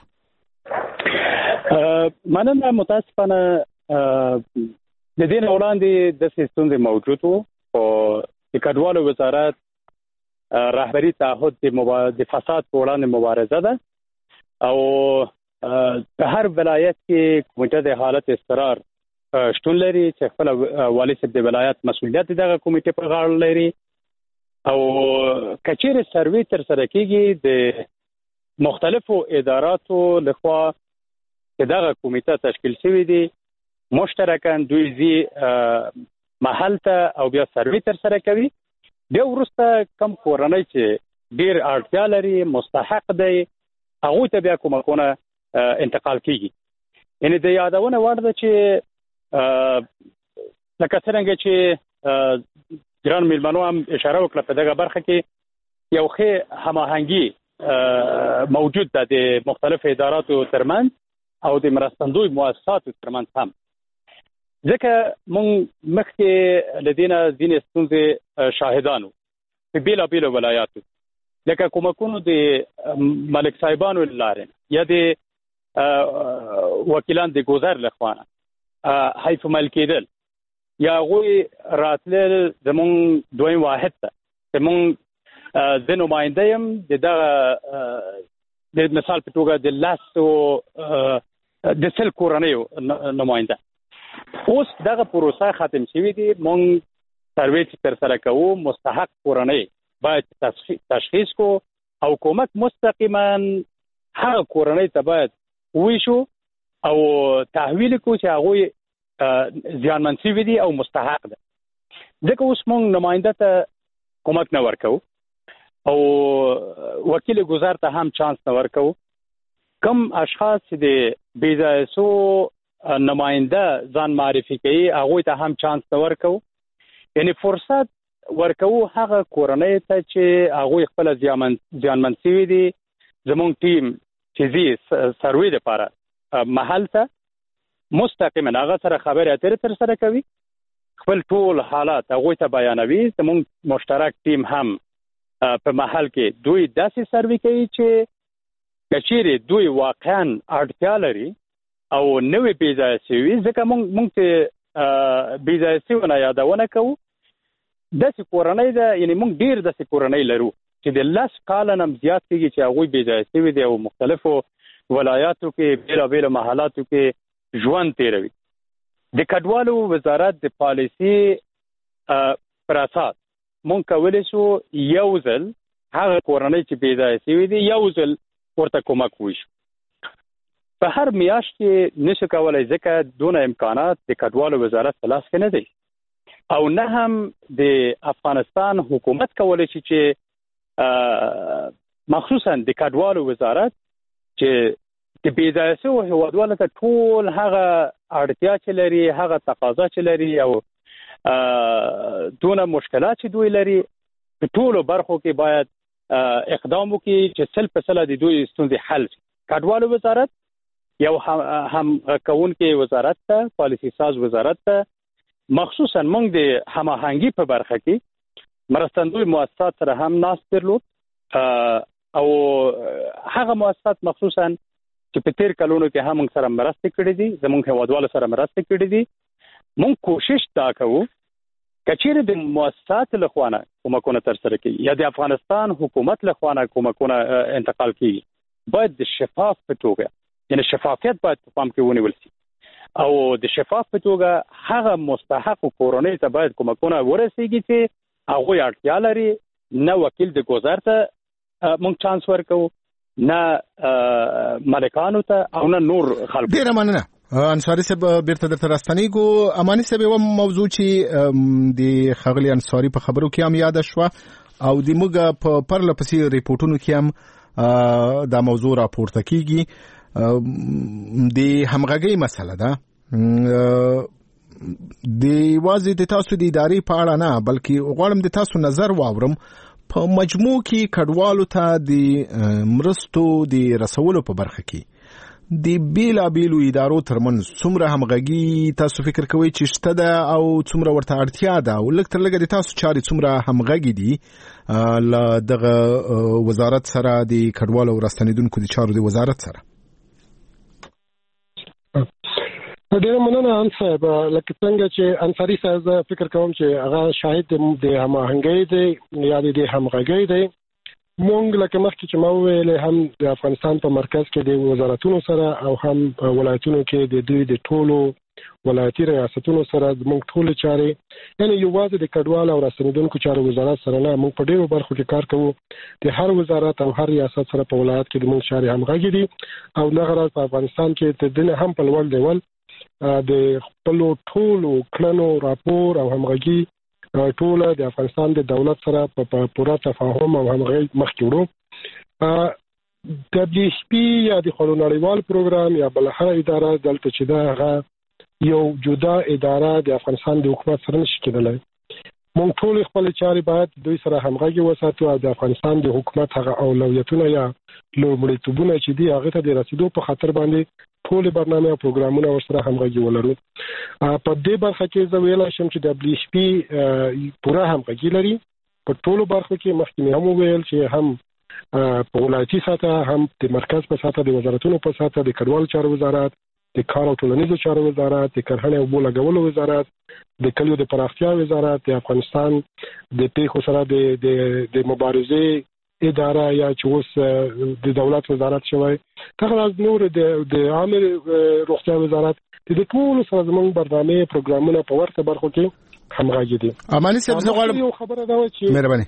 مننه. متاسفانه د دې نه وړاندې داسې ستونزې موجود وو. خو د کډوالو وزارت رهبری تعهد د فساد په وړاندې مبارزه ده او په هر ولایت کې کمیټه د حالت اضطرار شتون لري چې خپل والي صاحب د ولایت مسؤلیت دغه کمیټه په غاړه لري او کچېره سروي تر سره کېږي د مختلفو اداراتو لخوا چې دغه کمیټه تشکیل شوی دی مشترکاً دوی زی محل ته او بیا سروي تر سره کوي. بیا وروسته کم کورنۍ چې ډیر اړتیا لري مستحق دی هغوی ته بیا کومکونه انتقال کیږي. یعنی د یادونه وړ ده چې لکه څرنګه چې ګران میلمنو هم اشاره وکړه په دغه برخه کې یو ښه هماهنګي موجود ده د مختلفو اداراتو ترمنځ او د مرستندوی مؤسساتو ترمنځ هم. ځکه مونږ مخکې له دې نه ځینې ستونزې شاهدانو په بېلابېلو ولایاتو لکه کومکونو د ملک صاحبانو له لارې یا د وکیلان د ګذر له خوا حیث مل کېدل یا هغوی راتلل زمونږ دویم واحد ته چې مونږ د نماینده یم د دغه د مثال په توګه د لسو د سل کورنیو نماینده. اوس دغه پروسه ختم شوی دی. مونږ سروي چې تر سره کوو مستحق کورنۍ باید تشخیص کو او کومک مستقیما هغه کورنۍ ته باید ویشو او تحویل کو چې هغه زیانمن شوی دی او مستحق ده. ځکه اوس مونږ نماینده ته کومک نه ورکو او وکیل گذار ته هم چانس نه ورکو. کم اشخاص چې د بیزایسو نماینده ځان معرفي کوي هغوی ته هم چانس نه ورکو. یعنی فرصت ورکو هغه کورنۍ ته چې هغوی خپل زیانمن شوي دي. زمونږ ټیم چې ځي سروي دپاره محل ته مستقیما هغه سره خبرې اترې تر سره کوي، خپل ټول حالات هغوی ته بیانوي. زمونږ مشترک ټیم هم په محل کې دوی داسې سروي کوي چې کچېرې دوی واقعا اړتیا لري او نوې بیځایه شوي. ځکه مونږ ته بیځایه شوي یادونه کوو. داسې کورنۍ ده، یعنی مونږ ډېر داسې کورنۍ لرو چې د 10 کاله نه زیات کېږي چې هغوی بیځایه شوي دي او مختلفو ولایاتو کې بېلابېلو محلاتو کې ژوند تېروي. د کډوالو وزارت د پالیسي پر اساس مونږ کولی شو یو ځل هغه کورنۍ چې بیځایه شوي دي یو ځل ورته کومک وشو. په هر میاشت کې نشو کولای ځکه دونه امکانات د کډوالو وزارت په لاس کې نه دی او نه هم د افغانستان حکومت کولی شي چې مخصوصا د کډوالو وزارت چې د بیځایه شویو هیوادوالو ته ټول هغه اړتیا چې لري هغه تقاضا چې لري او دونه مشکلات چې دوی لري په ټولو برخو کې باید اقدام وکړي چې 100% د دوی ستونزې حل شي. کډوالو وزارت یو هم کوونکی وزارت ته پالیسی ساز وزارت ته مخصوصا موږ د هماهنګي په برخه کې مرستندوی مؤسسات سره هم ناست درلود او هغه مؤسسات مخصوصا چې په تیر کلونو کې هم موږ سره مرسته کړې دي زموږ هیوادوالو سره مرسته کړې دي. موږ کوشش دا کوو کچېره د مؤسسات له خوانه کومکونه تر سره کوي یا د افغانستان حکومت له خوانه کومکونه انتقال کوي باید د شفاف په توګه یعنی شفافیت باید په پام کې ونیول شي او د شفاف په توګه هغه مستحق کورنۍ ته باید کومکونه ورسیږي چې هغه اړتیا لري نه وکیل د گذر ته مونږ چانس ورکو نه مالکانو ته او نه نور خلکو. ډیره مننه انصاری صاحب بیرته درته راستنیږو. امانی صاحب یو موضوع چې د خغلی انصاری په خبرو کې هم یاد شوه او د موږ په پرله پسې ریپورتونو کې هم دا موضوع راپورته کیږي. د همغږۍ مسله ده د واځي د تاسو د ادارې په اړه نه بلکې غواړم د تاسو نظر واورم په مجموع کې کډوالو ته د مرستو د رسولو په برخه کې د بیلابیلو ادارو ترمنځ څومره همغږي تاسو فکر کوئ چې شته ده او څومره ورته اړتیا ده او لږ تر لږه د تاسو چارې څومره همغږي دي له دغه وزارت سره د کډوالو او راستنیدونکو د چارو د وزارت سره؟ ډیره مننه ان صاحب. لکه څنګه چې انصاری صاحب فکر کوم چې هغه شاهد د همغږۍ دی یا د همغږۍ دی. مونږ لکه مخکې چې ما وویل هم د افغانستان په مرکز کې د وزارتونو سره او هم ولایتونو کې د دوی د ټولو ولایتي ریاستونو سره مونږ ټول چارې یعنی یوازې د کډوال او راستنیدونکو چارو وزارت سره نه مونږ په ډیرو برخو کې کار کوو. د هر وزارت او هر ریاست سره په ولایت کې د مونږ چارې همغږي دي او دغه راز په افغانستان کې د دنیا هم په لوړ ډول د خپل ټولو کړنو راپور او همغږي ټول د افغانستان د دولت سره په پوره تفاهم او همغږي مخ کې وړو. WFP یا د خلکو نړیوال پروګرام یا بل هر اداره دلته چې دا هغه یو جدا اداره د افغانستان د حکومت سره نشي کېدلی. مونږ ټول خپل چارې باید دوی سره همغږي وساتو او د افغانستان د حکومت هغه اولویتونه یا لومړیتوبونه چې دی هغه ته د رسیدو په خاطر باندې ټول برنامه او پروګرامونه ورسره همغږي ولرو. په دې برخه کې زه ویلای شم چې WFP پوره همغږي لري په ټولو برخو کې. مخکې هم ویل چې هم په ولایتي سطح هم د مرکز په سطح د وزارتونو په سطح د کډوالو چارو وزارت د کار او ټولنیزو چارو وزارت د کرهڼې او اوبو لګولو وزارت د کلیو د پراختیا وزارت د افغانستان د پیښو سره د مبارزې اداره یا چې اوس د دولت وزارت شوی دغه از نور د عامه روغتیا وزارت د ټول سره زموږ برنامه پروګرامونه په ورته برخو کې همغږي دي. امانی صاحب زه غواړم یو خبره دا و چې مهرباني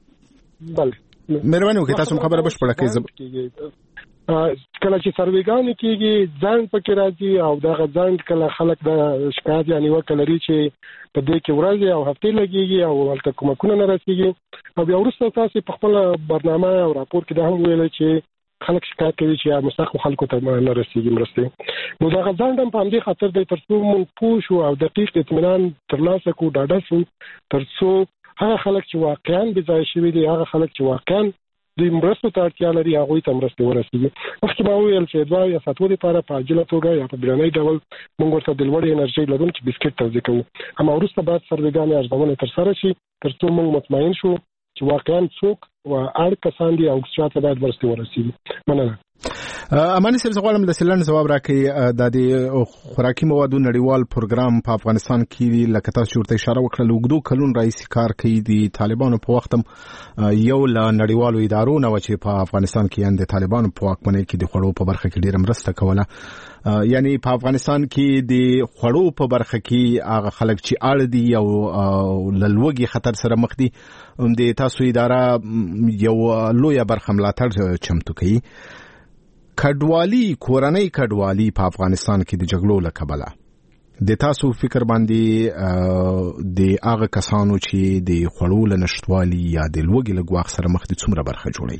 وکړئ تاسو خبره بشپړه کړئ. کله چې سروېګانې کېږي ځنډ پکې راځي او دغه ځنډ کله خلک د شکایت یا نیوکه لري چې په دې کې ورځې او هفتې لګېږي او هلته کومکونه نه رسېږي او بیا وروسته تاسې په خپله برنامه او راپور کې دا هم ویلی چې خلک شکایت کوي چې مستحقو خلکو ته نه رسېږي مرستې. نو دغه ځنډ هم په همدې خاطر دی تر څو موږ پوه شو او دقیق اطمینان ترلاسه کړو ډاډه شو تر څو هغه خلک چې واقعا بې ځایه شوي دي هغه خلک چې واقعا د مرستو ته اړتیا لري هغوی ته مرستې ورسېږي. مخکې ما وویل چې 2 یا 7 لپاره په عاجله توګه یا په بیړني ډول موږ ورته د لوړې انرژۍ لرونکي بسکټ توزیع کوو. اما وروسته باید سروېګانې ارزونې ترسره شي تر څو موږ مطمئن شو چې واقعا څوک او اړ کسان دي او چاته باید مرستې ورسېږي. مننه. امانی صاحب غواړم د سلن جواب راکړئ. د خوراکي موادو نړیوال پروګرام په افغانستان کې لکه تاسو ورته اشاره وکړه لوګدو کلون رئیس کار کوي د طالبانو په وخت یو له نړیوالو ادارو نه چې په افغانستان کې د طالبانو په واکمنۍ کې د خوړو په برخه کې ډیره مرسته کوله. یعنی په افغانستان کې د خوړو په برخه کې هغه خلک چې اړ دي او لوګي خطر سره مخ دي د تاسو اداره یو لویه برخه ملاتړ چمتو کوي. کډوالي کورنۍ کډوالي په افغانستان کې د جګړو له کبله د تاسو فکر باندې د هغه کسانو چې د خوړو له نشټوالي یا د لوږې له ګواښ سره مخ دي څومره برخه جوړوي؟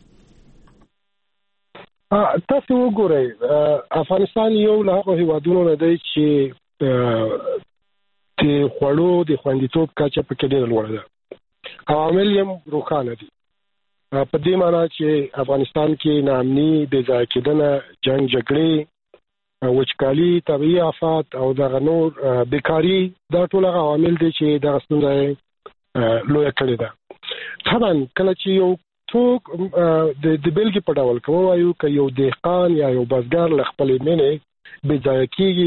تاسو وګورئ افغانستان یو له هغو هیوادونو نه دی چې د خوړو د خوندیتوب کچه پکې ډېره لوړه ده. عوامل یې روښانه دي په دې معنی چې افغانستان کې ناامني بې ځایه کېدنه جنګ جګړې وچکالي طبیعي آفات او دغه نور بیکاري دا ټول هغه عوامل دي چې دغه ستونزه لویه کړې ده. طبعا کله چې یو څوک د بېلګې په ډول که ووایو که یو دهقان یا یو بزګر له خپلې مینې بې ځایه کېږي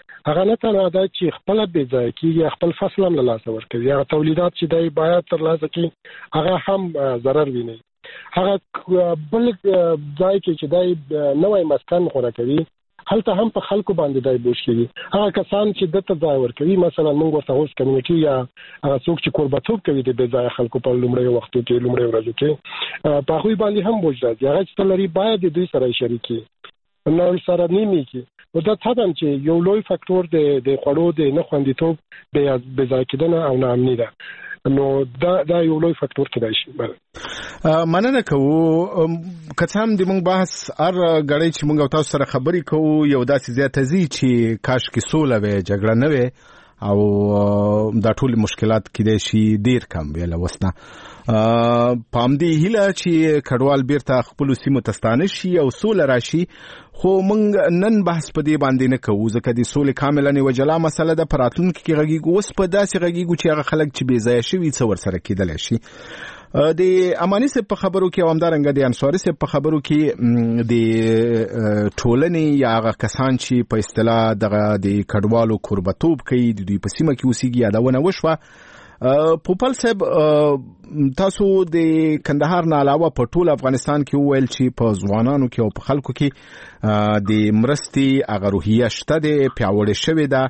هغه نه تنها دا چې خپل به ځای کې خپل فصل هم له لاسه ورکوي، هغه تولیدات چې دای باید تر لاسه کې هغه هم ضرر ویني. هغه بل ځای کې چې دای نوې مسکن خوره کوي هلته هم په خلکو باندې دای بوج کوي. هغه کسان چې دته ځای ورکوي، مثلا موږ ورته اوس کمیونټي یا هغه څوک چې قربتوب کوي د بې ځای خلکو په لومړی وختو کې لومړی ورځو کې په هغوی باندې هم بوج راځي. هغه چې لري باید د دوی سره شریکي نو سره نیمه کې او دا طبعا چې یو لوی فاکتور د خوړو د نه خوندیتوب د بې ځای کېدنه او ناامني ده. نو دا یو لوی فاکتور کېدای شي. مننه کوو. که څه هم د موږ بحث هر غړی چې موږ تاسو سره خبرې کوو یو داسې زیاته زی چې کاش کې سوله وي، جګړه نه وي او دا ټول مشکلات کېدای شي ډیر کم وي لوسنه. پام دی هیله چې کډوال بیرته خپل سیمو ته ستانه شي او سوله راشي، خو موږ نن بحث په دې باندې نه کوو ځکه د سولې کاملا یوه جلا مسله ده. په راتلونکي کې غږیږو، اوس په داسې غږیږو چې هغه خلک چې بې ځایه شوي څه ورسره کېدلی شي. د اماني صاحب په خبرو کې او همدارنګه د انصاري صاحب په خبرو کې د ټولنې یا هغه کسان چې په اصطلاح دغه د کډوالو کوربتوب کوي د دوی په سیمه کې اوسېږي یادونه وشوه. پوپل صاحب تاسو د کندهار نه علاوه په ټول افغانستان کې وویل چې په ځوانانو کې او په خلکو کې د مرستې هغه روحیه شته ده، پیاوړې شوې ده.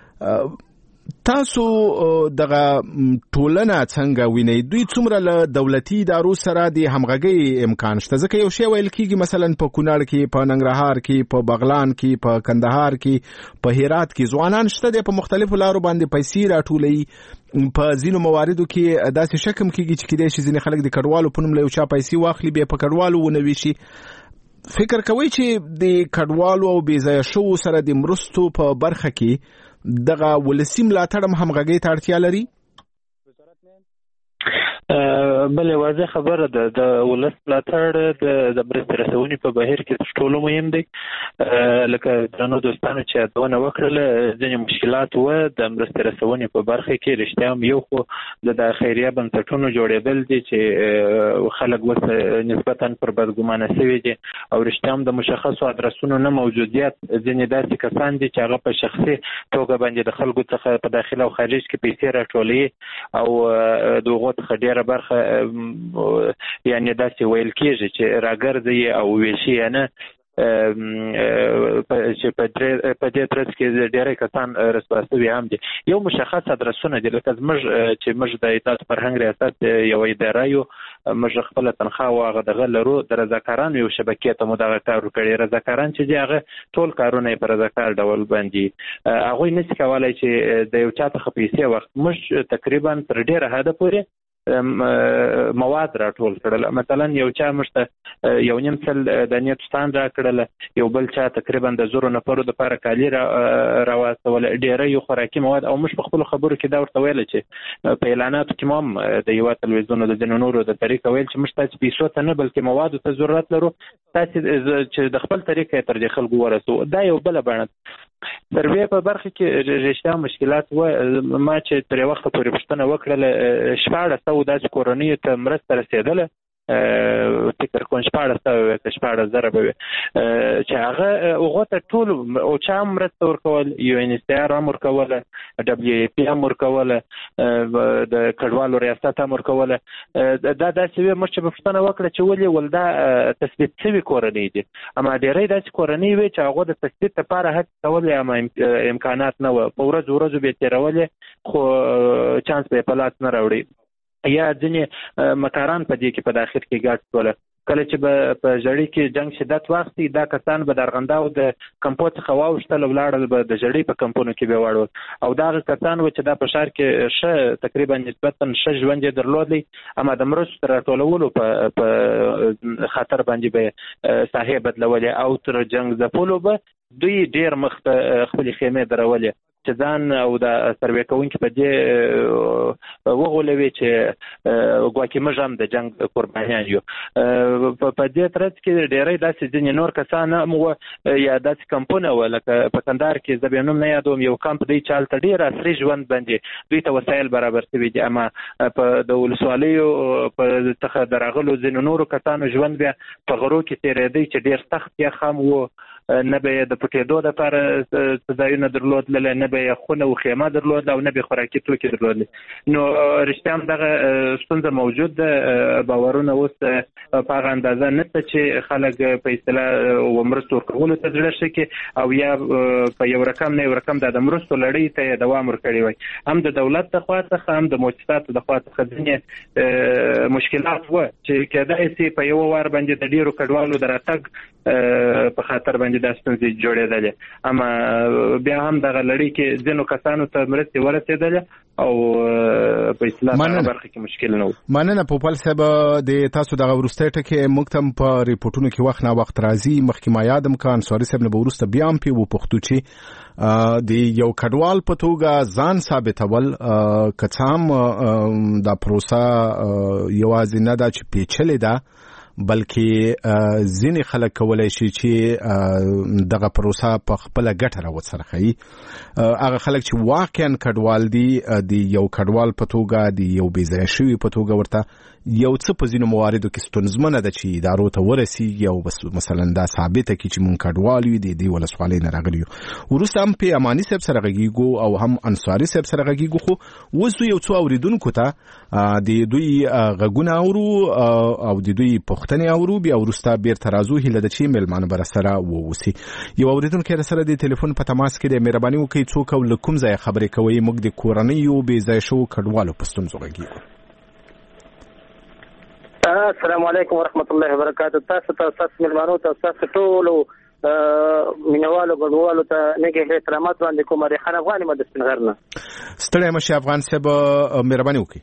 تاسو دغه ټولنه څنګه وینئ؟ دوی څومره له دولتي ادارو سره د همغږۍ امکان شته؟ ځکه یو شی ویل کېږي مثلا په کونړ کې، په ننګرهار کې، په بغلان کې، په کندهار کې، په هرات کې ځوانان شته دي په مختلفو لارو باندې پیسې راټولوي. په ځینو مواردو کې داسې شکم کېږي چې کېدای شي ځینې خلک د کډوالو په نوم له یو چا پیسې واخلي بیا په کډوالو ونه ویشي. فکر کوئ چې د کډوالو او بې ځایه شوو سره د مرستو په برخه کې دغه ولسي ملاتړ هم همغږۍ ته اړتیا لري؟ بله واضح خبره ده، د ولس ملاتړ د مرستې رسونې په بهیر کې تر ټولو مهم دی. لکه درنو دوستانو چې یادونه وکړله ځینې مشکلات و د مرستې رسونې په برخه کې. رښتیا هم یو خو د خیریه بنسټونو جوړېدل دي چې خلک اوس نسبتا پر بدګمانه شوي دي او رښتیا هم د مشخصو ادرسونو نه موجودیت. ځینې داسې کسان دي چې هغه په شخصي توګه باندې د خلکو څخه په داخل او خارج کې پیسې راټولوي او د هغو څخه ډېره برخه یعنی داسې ویل کېږي چې راګرځي او ویشي نه چې په دې ترڅ کې ډېری کسان رسوا شوي هم دي. یو مشخص ادرسونه دي لکه زموږ چې موږ د اطاعت فرهنګ ریاست یوه اداره یو، موږ خپله تنخوا او هغه دغه لرو. د رضاکارانو یو شبکې ته مو دغه کار وکړی. رضاکاران چې دي هغه ټول کارونه یې په رضاکار ډول باندې هغوی نشي کولی چې د یو چا څخه پیسې وخت. موږ تقریبا تر ډېره حده پورې مواد راټول کړل. مثلا یو چا موږ ته 1.5 سل دانې توتان راکړله، یو بل چا تقریبا د 1000 نفرو دپاره کالي راواستوله، ډېری یو خوراکي مواد. او موږ په خپلو خبرو کې دا ورته ویله چې په اعلاناتو کې مو هم د یوه تلویزیون د ځینو نورو د طریقه ویل چې موږ تاسې پیسو ته نه بلکې موادو ته ضرورت لرو، تاسې چې د خپل طریقه یې تر دې خلکو ورسو. دا یو بله بڼه. سروې په برخه کې رښتیا مشکلات و. ما چې تر یو وخته پورې پوښتنه وکړله 1400 داسې کورنیو ته مرسته رسېدله، فکر کوم 14,000 به وي چې هغه هغو ته ټول او چا هم مرسته ورکول، UNHCR هم ورکوله، WFP هم ورکوله، د کډوالو ریاست هم ورکوله. دا داسې وي موږ چې پوښتنه وکړه چې ولې دا تثبیت شوي کورنۍ دي. اما ډېری داسې کورنۍ وي چې هغو د تثبیت لپاره هڅې کولې اما امکانات نه وه، په ورځو به یې تېرولې خو چانس به یې په لاس نه راوړي. یا ځینې مکاران په دې کې په داخل کې ګډ شول. کله چې په ژړۍ کې جنګ شدت واخیستي دا کسان به د ارغنداو د کمپو څخه واوښتل او ولاړل به د ژړۍ په کمپونو کې به واړول. او دا هغه کسان و چې دا په ښار کې ښه تقریبا نسبتا ښه ژوند یې درلودی، اما د مرستو تر راټولولو په خطر باندې به ساحې بدلولې او تر جنګ ځپلو به دوی ډېر مخ ته خپلې خیمې درولې چې ځان او د سروې کوونکي په دې وغولوي چې ګواکې موږ هم د جنګ قربانیان یو. په دې ترڅ کې ډېری داسې ځینې نور کسان هم وو یا داسې کمپونه وو. لکه په کندهار کې زه بیا نوم نه یادوم، یو کمپ دی چې هلته ډېر عصري ژوند باندې دوی ته وسایل برابر شوي دي، اما په د ولسوالیو څخه د راغلو ځینو نورو کسانو ژوند بیا په غرو کې تېرېدی چې ډېر سخت یخ هم وو نه به د پټېدو لپاره ځایونه درلودل، نه به خونه او خیمه درلودل او نه به خوراکي توکي درلودل. نو رښتیا هم دغه ستونزه موجود ده. باورونه اوس په هغه اندازه نشته چې خلک په اصطلاح مرستو ورکولو ته زړه شي کې او یا په یو رقم نه یو رقم د مرستو لړۍ ته دوام ورکړي وي. هم د دولت د خوا څخه هم د مؤسساتو د خوا څخه ځینې مشکلات و چې کېدای شي په یو وار باندې د ډیرو کډوالو د راتګ په خاطر باندې د ستونزې جوړېدلې. اما بیا هم دغه لړۍ کې ځینو کسانو ته مرستې ورسېدلې او په اصطلاح برخه کې مشکل نه و. مننه پوپل صاحب. د تاسو دغه وروستۍ ټکي موږ ته په ریپورتونو کې وخت نه وخت راځي. مخکې ما یادم که انصاري صاحب نه به وروسته بیا هم پې وپوښتو چې د یو کډوال په توګه ځان ثابتول که څه هم دا پروسه یوازې نه ده چې پیچلې ده، بلکې ځینې خلک کولی شي چې دغه پروسه په خپله ګټه راوڅرخوي. هغه خلک چې واقعا کډوال دي، د یو کډوال په توګه، د یو بېځایه شوي په توګه ورته یو څه په ځینو مواردو کې ستونزمنه ده چې ادارو ته ورسیږي او بس مثلا دا ثابته کړي چې مونږ کډوال یو، د دې ولسوالۍ نه راغلي یو. وروسته هم په اماني صاحب سره غږیږو او هم انصاري صاحب سره غږیږو، خو اوس یو څو اوریدونکو ته د دوی غږونه اورو او د دوی پوښتنې اورو، بیا وروسته بیرته راځو. هیله ده چې مېلمانه به راسره واوسي. یو اوریدونکی راسره د ټلیفون په تماس کې دی. مهرباني وکړئ څوک او له کوم ځایه خبرې کوئ؟ موږ د کورنیو بېځایه شوو کډوالو په ستونزو غږیږو. السلام علیکم ورحمت الله وبرکاته. تاسو ته مېلمانو ته تاسو ټولو مینوالو ګډوالو ته نیک احترامات وړاندې کوم. ریحان افغاني مده سپینغر نه. ستړی مشي افغان صاحب، مهرباني وکړئ.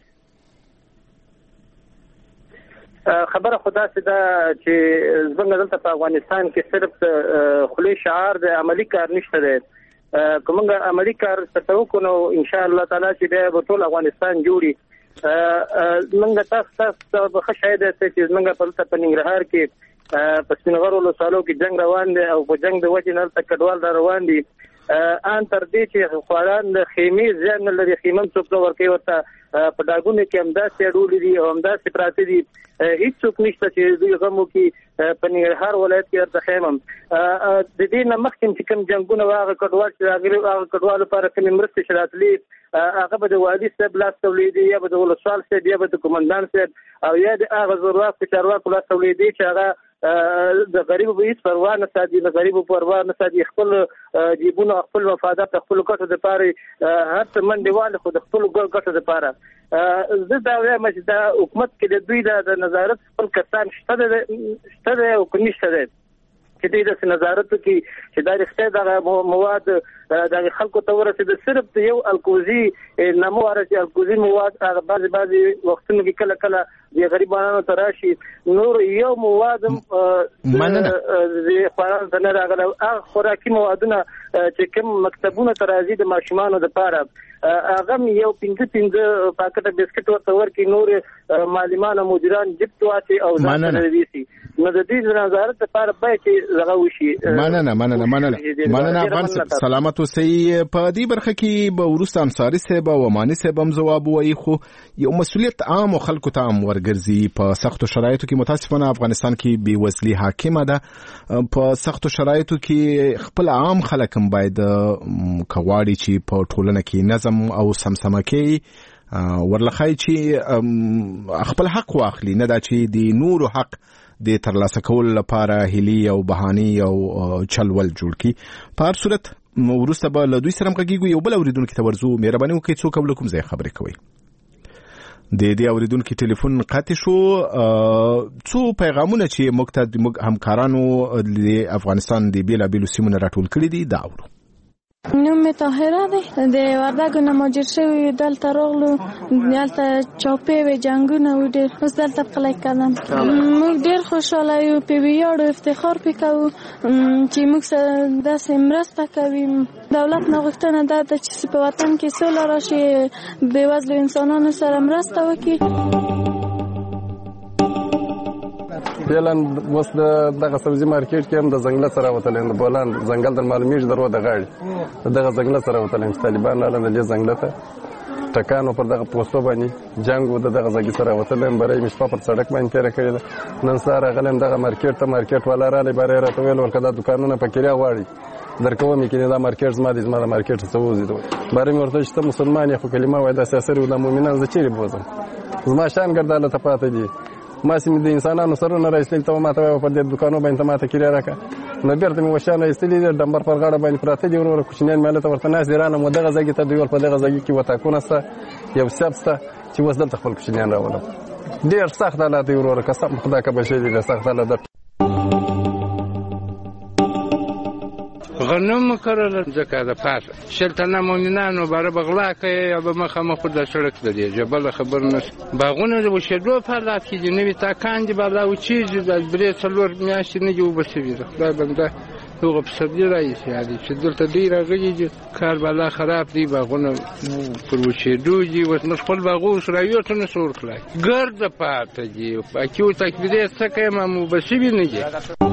خبره خدا سي دا چې زمونږ دلته په افغانستان کې صرف خلی شعار د عملی کار نشته دی. کومه عملی کار ستاسو نو ان شاء الله تعالی چې به ټول افغانستان جوړي. منګه تاسو په خشاید چې منګه په ننګرهار کې په سپینغر ولسوالو کې جنگ روان دي او په جنگ د وجې نه کډوال روان دي. ان تر دې چې خواران د خیمې ځان لري، خیمم څوک ورکوي ورته په داګونو کې همداسې اډولې دي او همداسې پراته دي. هیڅوک نشته چې دوی غمو کې په ننګرهار ولایت کې ورته خیمم. د دې نه مخکې چې کوم جنګونه هغه کډوال چې راغلي هغه کډوال لپاره کومې مرستې چې راتلې هغه به د والي صاحب لاس تولیدي، یا به د ولسوال صاحب، یا به د قومندان صاحب او یا د هغه زورواکو چارواکو لاس تولیدي چې هغه د غریبو به هیڅ پروا نه ساتي، د غریبو پروا نه ساتي. خپل جیبونه، خپل مفادات، خپل ګټو دپاره هر څه منډېوال خو د خپلو ګټو دپاره. زه دا وایم چې دا حکومت کې د دوی د نظارت خپل کسان شته دی او که نشته دی چې دوی داسې نظارت وکړي چې دا رښتیا دغه مواد دغه خلکو ته ورسېده. صرف د یو الکوزي نامه ورسي، الکوزي مواد هغه بعضې وختونو کې کله کله د غریبانو ته راشي، نور یو مواد د خوارانو ته نه راغلی. هغه خوراکي موادونه چې کوم مکتبونو ته راځي د ماشومانو دپاره هغه یو 5 پاکټه بسکټ ورته ورکړي، نور معلمان او مدیران جیب ته واچي او ځان سره ویسي. نو د دې نظارت لپاره باید چې دغه وشي. مننه افغان صاحب، سلامت اوسئ. په دې برخه کې به وروسته انصاري صاحب او اماني صاحب هم ځواب ووایي، خو یو مسؤلیت عام او خلکو ته هم ورګرځي. په سختو شرایطو کې متاسفانه افغانستان کې بېوزلي حاکمه ده. په سختو شرایطو کې خپل عام خلک هم باید کواړي چې په ټولنه کې نظم او سمسمه کې ورلخای چې خپل حق واخلي، نه دا چې د نورو حق د ترلاسه کول لپاره هیلي او بهاني او چلول جوړ کی. په هر صورت وروسته به له دوی سره غږیږو. یو بل اوریدونکو ته ورځو. مهرباني وکړئ څوک او له کوم ځای خبرې کوئ؟ د دې اوریدونکو ټلیفون قطع شو. څو پیغامونه چې موږ ته همکارانو د افغانستان د بیلابیلو سیمو نه راټول کړي دي دا اورو. نوم می طاهره ده. د وردګو نه مهاجر شوي دلته راغلو، دلته چاپې وې جنګونه و ډېر، اوس دلته پخلی کردم. موږ ډېر خوشحاله یو، پې ویاړو، افتخار پې کوو چې موږ سره داسې مرسته کوي. دولت نه غوښتنه دا ده چې په وطن کې سوله راشي، بېوزلو انسانانو سره مرسته وکړي. فعلا اوس دغه سبزي مارکیټ کې هم د ځنګله سره وتلین، د بولان ځنګل در معلومیږي درو د غاړي دغه ځنګله سره وتلین چې طالبان راغله د دې ځنګله ته ټکانو پر دغه پوسټو باندې جنگ و دغه ځای سره وتلم برای مې شپه پر سړک باندې تیر کړل. نن سره غلم دغه مارکیټ والا را لې بارے راته ویل ورکه دا دکانونه پکې راغواړي درکوم کې نه دا مارکیټ زما د مارکیټ څه وځي دوی بارے مې ورته چې مسلمان یې خو کلمه وای د سیاسي د مؤمنان ز چیرې بوزم زما شان ګرځاله ته پاتې دي ما سیم د انسانانو سره نه راځي ته ما ته په دې دکانو باندې ما ته کړی راکا نو بیرته مې وشانه استلی د ډمبر پر غاړه باندې پراته دي ورور کوچنیان ماله ته ورته ناس دیرانه مو دغه ځای ته دی ور په دغه ځای کې وتا کو نسته یو سبسته چې وزدل خپل کوچنیان راولم ډیر سخت حالات دی ورور قسم خدا کا بشي دي سخت حالات غنم کرل ځکه د پاسه شلتنه مؤمنانو بار بغلا کوي یا به مخامخ د سړک دی جبل خبر نش باغونه د وشدو په حالات کې نوې تاکان دي بالا او چیز د برې څلور میاشتې نه جو بسوي خدای بنده هغه په سبدي راځي یادي چې دلته ډیر غږی کار بالا خراب دی باغونه پر وشدو دي وس خپل باغو سره یو څه نسور کړای ګرد پاتې دي اکیو تکبیره څه کوي مو بسوي نه دي.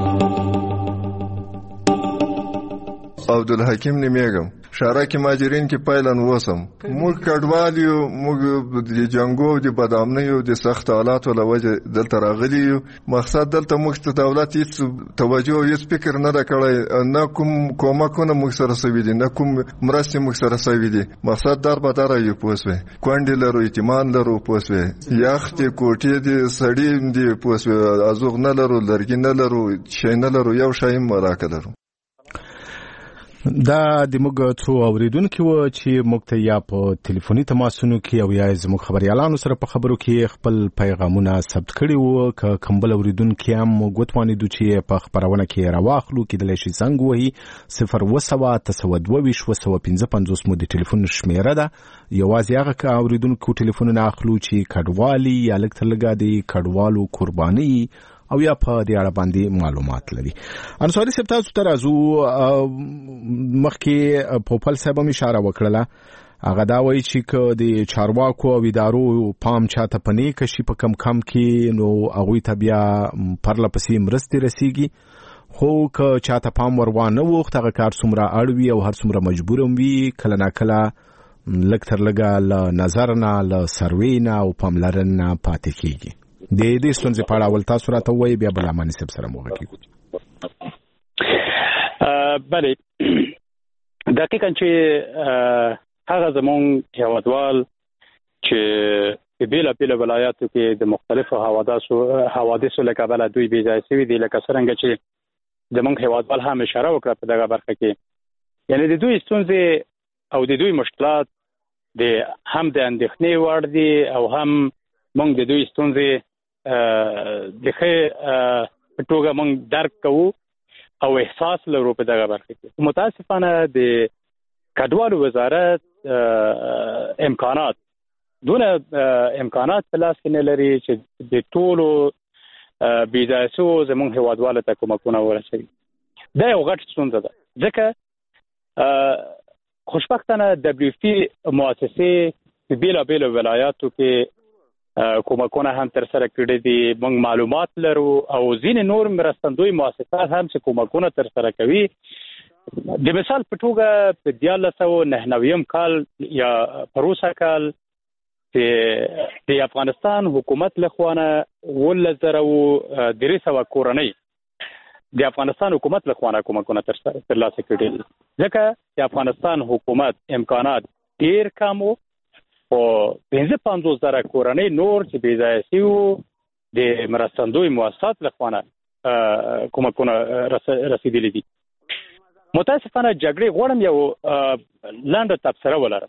عبدالحکیم نمیگم شارک ماجرین کې پایلن وسم موږ کډوالیو موږ د جنگو د بدامنیو د سخت حالاتو له وجه دلته راغلی یو مقصد دلته موږ ته دولت هیڅ توجه هیڅ فکر نه کړی نه کوم کومکونه موږ سره سوي دي نه کوم مرستې موږ سره سوي دي مقصد در په دره یو پوسوي کونډې لرو اعتماد لرو پوسوي یاختې کوټې دي سړی دي پوسوي ازوغ نه لرو لرګي نه لرو شی نه لرو یو شی مراکه لرو. دا د موږ څو اوریدونکو و چې موږ ته یا په ټلیفوني تماسونو کې او یا زموږ خبريالانو سره په خبرو کې خپل پیغامونه ثبت کړي وو که کمبل اوریدونکو هم غوښتوانیدو چې په خبرونه کې راواخلو کې د لشي زنګ وهي 0 مو د ټلیفون شمیره ده یوازې هغه اوریدونکو ټلیفونونه اخلو چې کډوالي یا لکتلګا دي کډوالو قرباني او یا په دې اړه باندې معلومات لري. انصاری صاحب تاسو ته راځو مخکې پوپل صاحب هم اشاره وکړه هغه دا وایي چې د چارواکو او ادارو پام چاته پنې کشي په کم کې نو هغوی ته بیا پرله پسې مرستې رسیږي خو که چاته پام وروانه وخت هغه کار څومره اړوي او هر څومره مجبور هم وي کله ناکله لږ تر لږه له نظر نه له سروې نه او پاملرنې نه پاتې کېږي. د دې ستونزې په اړه اول تاسو راته ووایئ بیا بل اماني صاحب سره موږ بله دقیقاً چې هغه زموږ هیوادوال چې په بېلابېلو ولایاتو کې د مختلفو حوادثو له کبله دوی بې ځایه شوي دي لکه څرنګه چې زموږ هیوادوال هم اشاره وکړه په دغه برخه کې یعنې د دوی ستونزې او د دوی مشکلات هم د اندېښنې وړ دي او هم موږ د دوی ستونزې د ښه په توګه موږ درک کوو او احساس لرو په دغه برخه کې. متاسفانه د کډوالو وزارت امکانات دونه امکانات په لاس کې نه لري چې د ټولو بې ځایه شوو زموږ هیوادوالو ته کومکونه ورسوي. دا یو غټ ستونزه ده ځکه خوشبختانه WFP مؤسسې په بېلابېلو ولایاتو کې کومکونه هم تر سره کړي دي موږ معلومات لرو او ځینې نور مرستندوی مؤسسات هم چې کومکونه تر سره کوي د مثال په توګه په 1999 کال یا پروسه کال د افغانستان حکومت لخوانه 1300 کورنۍ د افغانستان حکومت لخوانه کومکونه تر لاسه کړي ځکه د افغانستان حکومت امکانات ډیر کم وو او 55,000 کورنۍ نور چې بې ځایه شوي د مرستندوی مؤسسات لخوانه کومکونه رسیدلي دي. متاسفانه جګړې غواړم یو لنډه تبصره ولرم.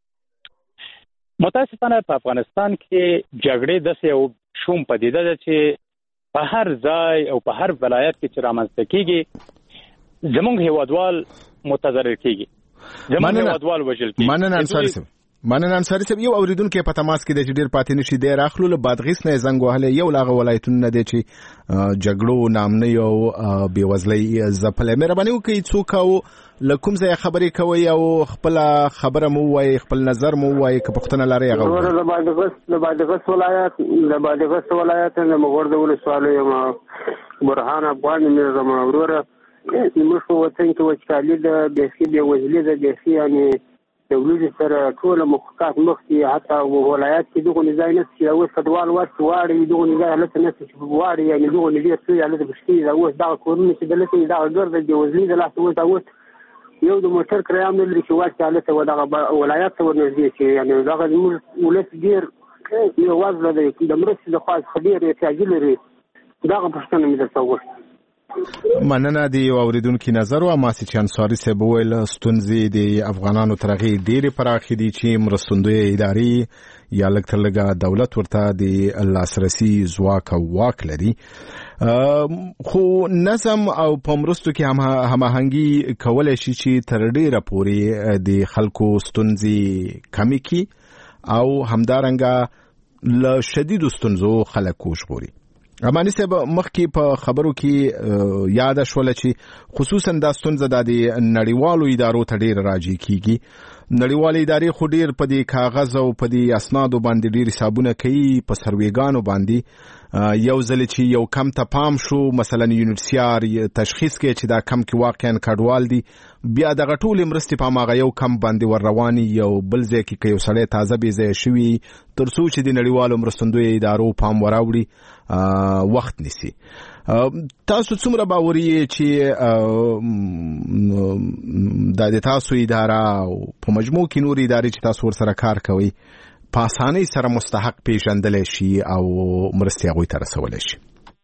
متاسفانه په افغانستان کې جګړې داسې یو شوم پدیده ده چې په هر ځای او په هر ولایت کې چې رامنځته کېږي زموږ هیوادوال متضرر کېږي زموږ هیوادوال وژل کېږي. مننه انصاری صاحب یو اوریدونکو په تماس کې د ډیر پاتې نشي دی راخلو له بادغیس نه زنګ وهله یو لاغه ولایتونه نه دي چې جګړو نامنه یو بیوزلۍ زپلې مهرباني وکړئ څوک او لکم ځای خبرې کوي او خپل خبره مو وایي خپل نظر مو وایي که پښتنه لري هغه د بادغیس ولایت نه مغرد ولسوالۍ برهان افغان مې وروره موږ په وطن کې وچکالي ده بیخي بېوزلي ده بیخي یعنې دولت سره ټول محققات مخکې حتی ولایت کې دغه ځای نه چې اوس کډوال واړي دغه ځای هلته نه چې واړي یعنی دغه ډیر څه هلته بشي دا اوس دا کورونه چې دلته دا ګرځي د وزنی د لاس اوس یو د موټر کرایه هم لري چې واچ هلته ودغه ولایت ته ورنږدې شي یعنی دغه ولایت ډیر یو وضع دی د مرستې د خاص خبر احتیاج لري دغه پښتنه مې درته وکړه. مننه دی اوریدونکو نظر او ماسي چانساري سبویل ستونزې د افغانانو ترغي ډېری پراخې دي چې مرستندوی ادارې یا لکترلګه دولت ورته د لاسرسي ځواک او واک لري خو نظم او پمرستو کې هماهنګي کولای شي چې تر ډېره پورې د خلکو ستونزې کمی کی او همدارنګه له شدید ستونزو خلک وژغوري. امانی صاحب مخکې په خبرو کې یاد شول چې خصوصا د ستونزه د نړیوالو ادارو ته ډیر راځي کیږي. نړیوالې ادارې خو ډیر په دې کاغذ او په دې اسنادو باندې ډیر حسابونه کوي په سرویګانو باندې یو ځل چې یو کم ته پام شو مثلا یونیسیار تشخیص کې چې دا کم کې واقعا کډوال دي بیا دغه ټول مرستې په ماغه یو کم باندې ور رواني یو بل ځای کې یو سړی تازه بي ځای شوی ترڅو چې د نړیوالو مرستندوی ادارو پام وراوړي وخت نیسي. تاسو څومره باوري چې د تاسو اداره او په مجموع کې نور ادارې چې تاسو ورسره کار کوي په اسانۍ سره مستحق پیژندل شي او مرستې هغوی ته رسولی شي؟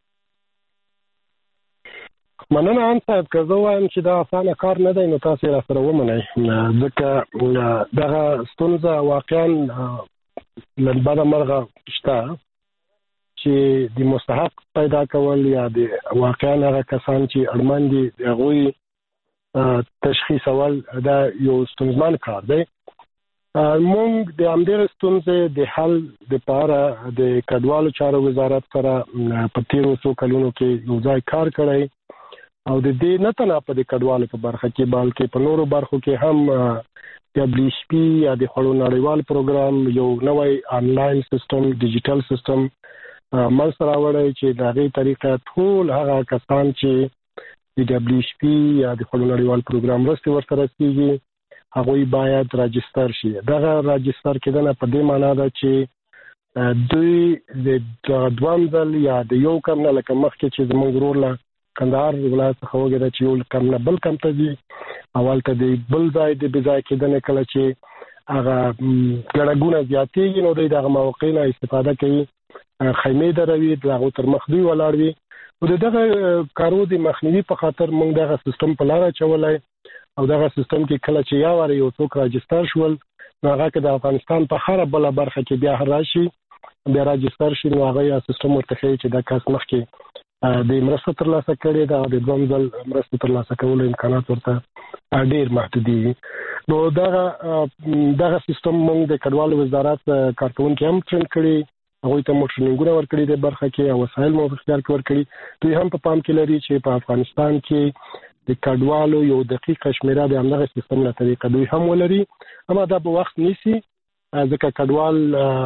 مننه ان صاحب که زه وایم چې دا اسانه کار نه دی نو تاسو یې راسره ومنئ ځکه دغه ستونزه واقعا له بده مرغه شته چې د مستحق پیدا کول یا د واقعا هغه کسان چې اړمن دي د هغوی تشخیصول دا یو ستونزمن کار دی. مونږ د همدې ستونزې د حل لپاره د کډوالو چارو وزارت سره په تیرو څو کلونو کې یو ځای کار کړی او د دې نه تنه په د کډوالو په برخه کې بلکې په نورو برخو کې هم WHP یا د خړو نړیوال پروګرام یو نوې آنلاین سیستم ډیجیټل سیستم منځته راوړی چې د هغې طریقه ټول هغه کسان چې د WHP یا د خړو نړیوال پروګرام مرستې ورته رسېږي هغوی باید راجستر شي. دغه راجستر کېدنه په دې معنا ده چې دوی د دوام ځل یا د یو کم نه لکه مخکې چې زموږ ورور له کندهار ولایت څخه وګرځي چې یو کم نه بل کم ته ځي اول ته د بل ځای د بځای کېدنې کله چې هغه ګڼهګونه زیاتېږي نو دوی دغه موقع نه استفاده کوي خیمې دروي دغه تر مخ دوی ولاړ وي او دغه کارو د مخنیوي په خاطر موږ دغه سیستم په لاره چولای او دغه سیستم کې کله چې یو څوک راجستر شول نو هغه کې د افغانستان په هر بل برخه کې بیا راشي بیا راجستر شي نو هغه سیستم ورته کوي چې دا کس مخکې د مرسته ترلاسه کړي دا د دوم ځل مرسته ترلاسه کولو امکانات ورته ډېر محدود دي. نو دغه سیستم موږ د کډوالو وزارت کارکونکو هم ټرین کړي هغوی ته مو ټرینینګونه ورکړي د برخه کې او وسایل مو اختیار ورکړي. دوی هم په پام کې لري چې په افغانستان کې د کډوالو یو دقیق شمیره د همدغه سیستم له طریقه دوی هم ولري اما دا په وخت نیسي ځکه کډوال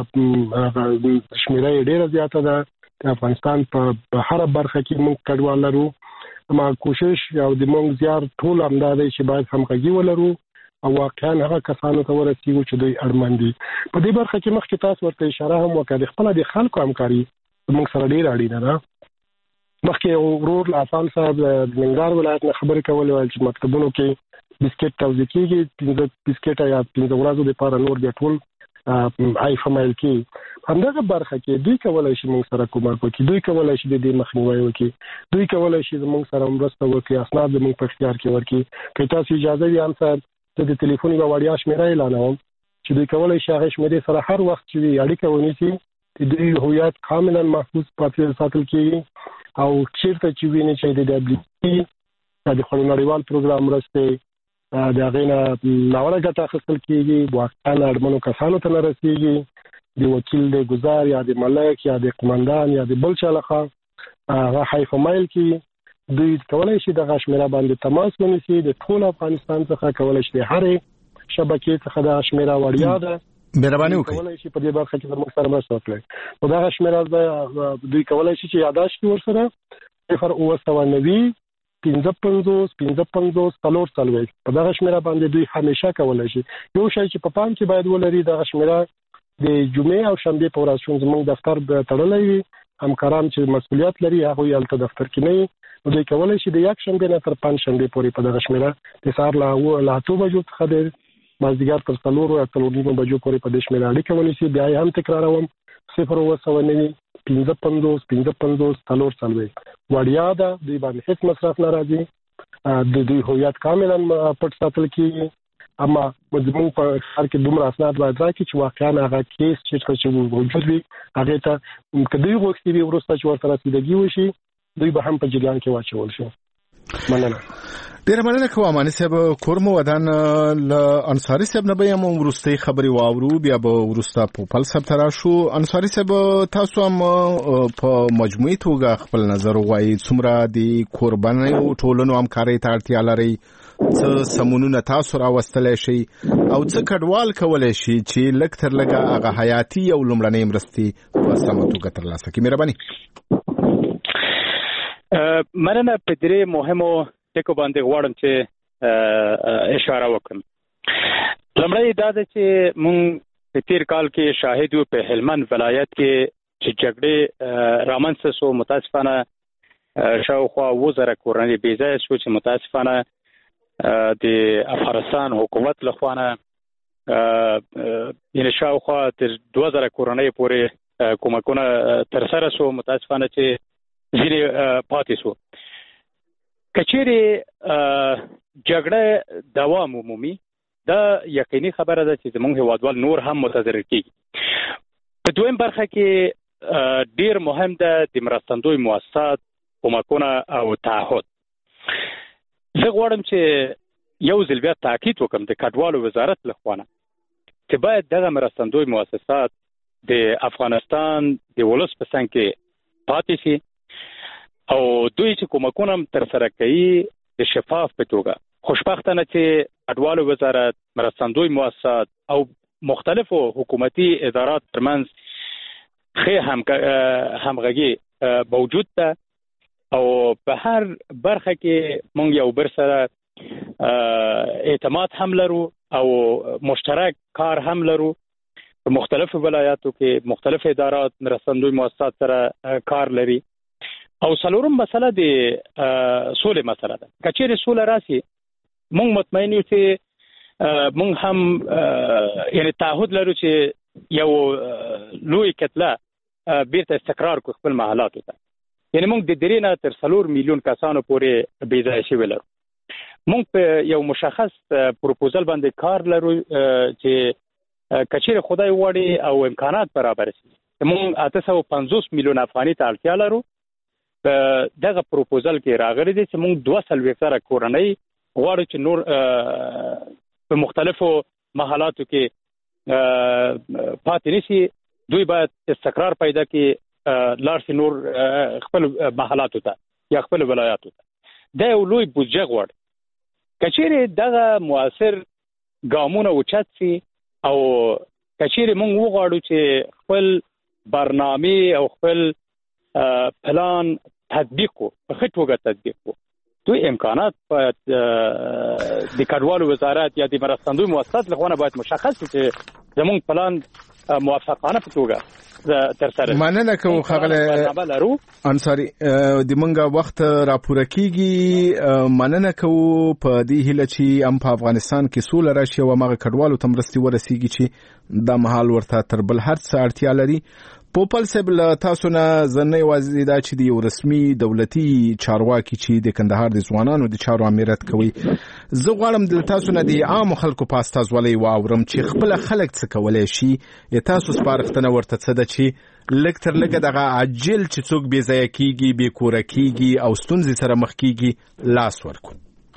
شمیره ډېره زیاته ده د افغانستان په هر برخه کې موږ کډوال لرو اما کوشش او د موږ زیار ټول همدا دی چې باید همغږي ولرو او واقعا هغه کسانو ته ورسیږو چې دوی اړمن دي. په دې برخه کې مخکې تاسو ورته اشاره هم وکړه خپل د خلکو همکاري موږ سره ډېر اړینه ده. مخکې ورور لافان صاحب د ننګرهار ولایت نه خبرې کولې چې مکتبونو کې بسکټ توزیع کېږي 15 بسکټ یا 15 ورځو لپاره نور د ټول آی فمایل کې همدغه برخه کې دوی کولای شي موږ سره کومک وکړي دوی کولای شي د دې مخنیوي وکړي دوی کولای شي موږ سره مرسته وکړي اسناد موږ په اختیار کې ورکړي که تاسو اجازه وي هم سره د ټلیفون یو وړیا شمیره اعلانوم چې دوی کولای شي هغه شمیرې سره هر وخت چې اړیکه ونیسي دوی هویت کاملا محفوظ پاتې ساتل کېږي او چیرته چې ویني چې د WHP د خړو نړیوال پروګرام مرسته د هغې نه ناوړه ګټه اخیستل کېږي واقعا اړمنو کسانو ته نه رسېږي د وکیل د ګزار یا د ملک یا د قمندان یا د بل چا لخوا هغه حیف مایل کې دوی کولای شي دغه شمیره باندې تماس ونیسي د ټول افغانستان څخه کولای شي هرې شبکې څخه د شمیره وړیا ده مهرباني وکړئ کولای شي په دې برخه کې زموږ سره مرسته وکړي نو دغه شمیره دوی کولای شي چې یاداشت ورسره 0990 55 تلور څلوي په دغه شمیره باندې دوی همیشه کولای شي. یو شی چې په پام کې باید ولري دغه شمیره د جمعې او شنبه په ورځ شون زموږ دفتر به تړلی وي. همکاران چې مسؤلیت لري هغه یې الته دفتر کې نه نو دوی کولای شي د یک شنبه نه تر پنځ شنبه پورې په دغه شمیره د سهار له 8 بجو څخه د مازدیګر تر 4 یا 3 بجو پورې په دې شمیره اړیکه ونیسي. بیا یې هم تکراروم 0 55 تلور څلوي وړیا ده. دوی باندې هیڅ مصرف نه راځي. د دوی هویت کاملا پټ ساتل کیږي. اما زموږ په ښار کې دومره اسناد باید راکړي چې واقعا هغه کیس چې موجود وي هغه ته کدی وختي وي ورسته چې ورته رسیدګي وشي دوی به هم په جریان کې واچول شي. مننه. ډیره مننه کوم اماني صاحب. کورمو ودان ل انصاری صاحب نه به هم ورستي خبري واورو بیا به ورسته په پل صاحب تراشو. انصاری صاحب تاسو هم په مجموعي توګه خپل نظر وایي څومره د قربانیو ټولنو همکاري ته اړتیا لري، څه سمونونه تاسو راوستلی شي او څه کډوال کولی شي چې لږ تر لږه هغه حیاتي او لومړنۍ مرستې په سمه توګه ترلاسه کړي. مهرباني. مننه. په درې مهمو ټکو باندې غواړم چې اشاره وکړم. لومړی دا ده چې موږ په تیر کال کې شاهد یو په هلمند ولایت کې چې جګړې رامنځته شو. متاسفانه شاوخوا 2000 کورنۍ بې ځایه شو چې متاسفانه د افغانستان حکومت لخوانه یعنی شاوخوا تر 2000 کورنۍ پورې کومکونه ترسره شو. متاسفانه چې ځینې پاتې شو. کچېرې جګړه دوام عمومي دا یقیني خبره ده چې زموږ هیوادوال نور هم متضرر کیږي. په دویم برخه کې ډیر مهم ده د مرستندوی مؤسسات کومکونه او تعهد. زه غواړم چې یو ځل بیا تاکید وکړم د کډوالو وزارت لخوانه چې باید دغه مرستندوی مؤسسات د افغانستان د ولس په څنګ کې پاتې شي او دوی چې کومکونه ترسره کوي د شفاف په توګه. خوشبختانه چې کډوالو وزارت، مرستندوی مؤسسات او مختلفو حکومتي ادارات ترمنځ ښه همغږي موجود ده او په هر برخه کې مونږ یو بر سره اعتماد هم لرو او مشترک کار هم لرو. په مختلفو ولایاتو کې مختلف ادارات مرستندوی مؤسسات سره کار لري. او څلورم مسله د سولې مسله ده. کچېرې سوله راسي مونږ مطمئن یو چې مونږ هم یعنی تعهد لرو چې یو لوی کتله بیرته استقرار کو خپل محلاتو ته. یعنی مونږ د 3 نه تر 4 میلیون کسانو پورې بې ځایه شوي لرو. مونږ په یو مشخص پروپوزل باندې کار لرو چې کچېرې خدای وغواړي او امکانات برابر شي مونږ 850 میلیون افغاني ته اړتیا لرو. په دغه پروپوزل کې راغلي دي چې مونږ 200 کورنۍ غواړو چې نور په مختلفو محلاتو کې پاتې نشي. دوی باید استقرار پیدا کړي، لار سي نور خپل محلاتو ته یا خپل ولایاتو ته. دا یو لوی بودجه غواړي. کچېرې دغه مؤثر ګامونه اوچت سي او کچېرې مونږ وغواړو چې خپل برنامه او خپل پلان تطبیق کو، په ښه توګه تطبیق کو. دوی امکانات باید د کډوالو وزارت یا د مرستندوی مؤسسات لخوا باید مشخص چې زموږ پلان موافقانه په توګه ترسره. مننه کوم خغله انصاری د منګه وخت راپور کیږي. مننه کوم په دې هله چې ام په افغانستان کې سول راشي او مغه کډوالو تمرستي ورسیږي چې د محل ورته تر بل هر څه اړتیا لري. پوپل سبل تاسو نه زنه وازی دا چې د رسمي دولتي چارواکي چې د کندهار د ځوانانو د چارو امریت کوي. زه غواړم د تاسو نه د عام خلکو پاستاز ولې واورم چې خپل خلک څه کولای شي. تاسو سپارښتنه ورته څه ده چې لږ تر لږه دغه عاجل چې څوک بې ځایه کیږي، بې کوره کیږي او ستونزې سره مخ کیږي لاس ورکو.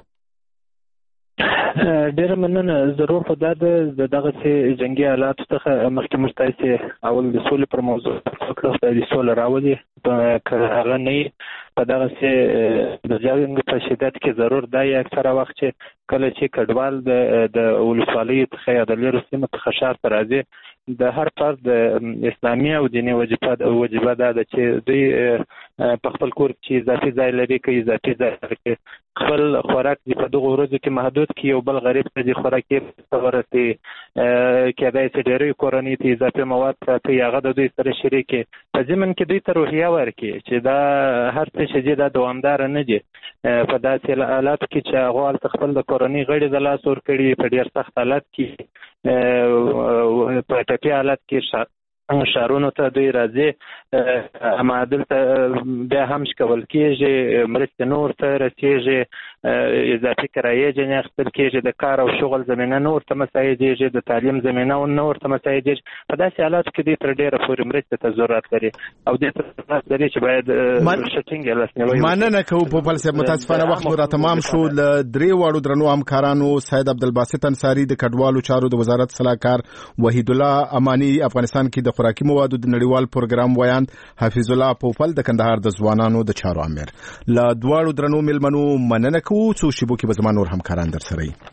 ډېر مننه. ضرور خو دا د دغه جنگي حالاتو څخه مخکې موږ تاسې اول د سولې پر موضوع د سوله راولي که هغه نه په دغه د جنگ په شدت کې ضرور دی اکثره وخت چې کله چې کډوال د ولسوالۍ څخه یا د لیرو سیمو څخه ښار ته راځي د هر فرد اسلامي او دیني وجیبه ده چې دوی په خپل کور کې اضافي ځای لري که اضافي ځای لري خپل خوراک دې په دغو ورځو کې محدود کړي یو بل غریب ته دې خوراک یې ورسي کېدای شي ډېری کورنۍ ته اضافي مواد پراته وي هغه د دوی سره شریک کړي په ضمن کې دوی ته روحیه ورکړي چې دا هر څه چې دي دا دوامداره نه دي په داسې حالاتو کې چې هغو هلته خپل د کورنۍ غړي د لاس ورکړي په ډېر سخت حالت کې په ټپي حالت کې شهرونو ته دوی راځي اما دلته بیا هم شکول کېږي مرستې نور ته رسېږي اضافي کرایې ځینې اخیستل کېږي د کار او شغل زمینه نور ته مساعدېږي د تعلیم زمینه نور ته مساعدېږي په داسې حالاتو کې دوی تر ډېره پورې مرستې ته ضرورت لري او دې ته ضرورت لري چې باید ښه ټینګې لاسنیوی مننه کوو په فلسفه متاسفانه وخت مو را تمام شو له درې واړو درنو همکارانو سید عبدالباسط انصاري د کډوالو چارو د وزارت صلاحکار وحید الله امانی افغانستان کې د خوراکي موادو د نړیوال پروګرام ویاند حفیظ الله پوپل د کندهار د ځوانانو د چارو امیر له دواړو درنو ملمنو مننه کوو څو شیبو کې به زما نور همکاران در سره وي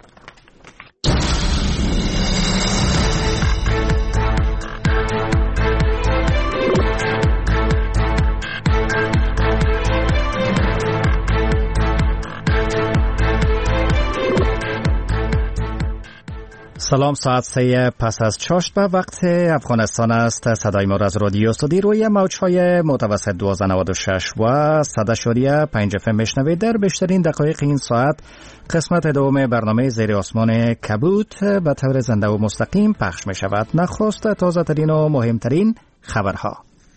سلام، ساعت 3 پس از چاشت به وقت افغانستان است. صدای ما از رادیو استودی روی موج‌های متوسط 1296 و 100.5 FM میشنوید. در بیشترین دقایق این ساعت قسمت دوم برنامه زیر آسمان کبوت به طور زنده و مستقیم پخش می شود. نخست تازه ترین و مهمترین خبرها.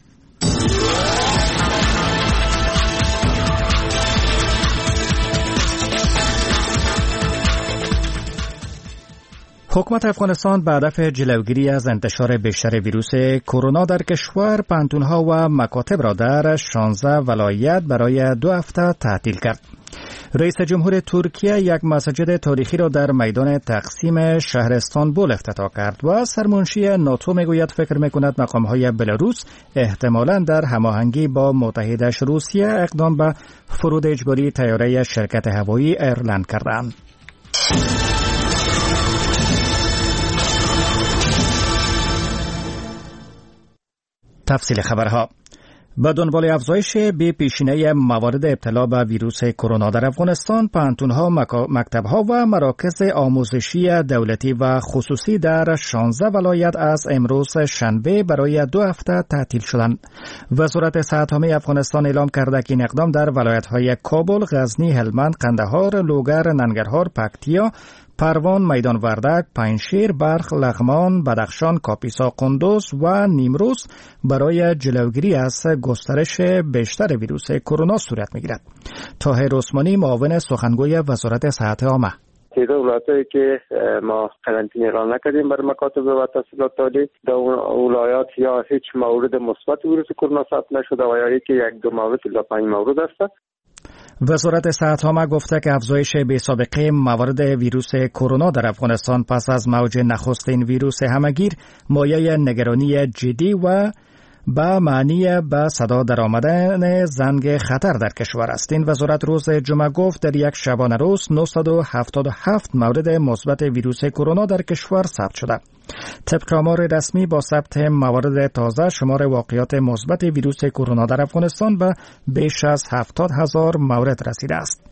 حکومت افغانستان به هدف جلوگیری از انتشار بیشتر ویروس کرونا در کشور پانتون‌ها و مکاتب را در 16 ولایت برای 2 هفته تعطیل کرد. رئیس جمهور ترکیه یک مسجد تاریخی را در میدان تقسیم شهر استانبول افتتاح کرد و سرمنشی ناتو میگوید فکر میکند مقام‌های بلاروس احتمالاً در هماهنگی با متحدش روسیه اقدام به فرود اجباری طیاره شرکت هوایی ایرلند کردند. تفصیل خبرها. به دنبال افزایش بی پیشینه موارد ابتلا به ویروس کرونا در افغانستان، پانتون‌ها، مکتب‌ها و مراکز آموزشی دولتی و خصوصی در 16 ولایت از امروز شنبه برای 2 هفته تعطیل شدند. وزارت صحت عامه افغانستان اعلام کرده که این اقدام در ولایت‌های کابل، غزنی، هلمند، قندهار، لوگر، ننگرهار، پکتیا، پروان، میدان وردک، پنجشیر، بلخ، لغمان، بدخشان، کاپیسا، قندوز و نیمروز برای جلوگیری از گسترش بیشتر ویروس کرونا صورت میگیرد. طاهر عثمانی، معاون سخنگوی وزارت صحت عامه: تعداد ولایتایی که ما قرنطینه اعلام نکردیم برای مکاتب و تحصیلات عالی، در ولایات یا هیچ مورد مثبت ویروس کرونا ثبت نشده و یا که 1-2 مورد الا 5 مورد است. وزارت صحت عامه گفته که افزایش بی‌سابقه موارد ویروس کرونا در افغانستان پس از موج نخستین ویروس همه‌گیر مایه نگرانی جدی و به معنی به صدا در آمدن زنگ خطر در کشور است. این وزارت روز جمعه گفت در یک شبانه روز 977 مورد مثبت ویروس کرونا در کشور ثبت شده. طبق آمار رسمی با ثبت موارد تازه شمار واقعات مثبت ویروس کرونا در افغانستان به بیش از 70,000 مورد رسیده است.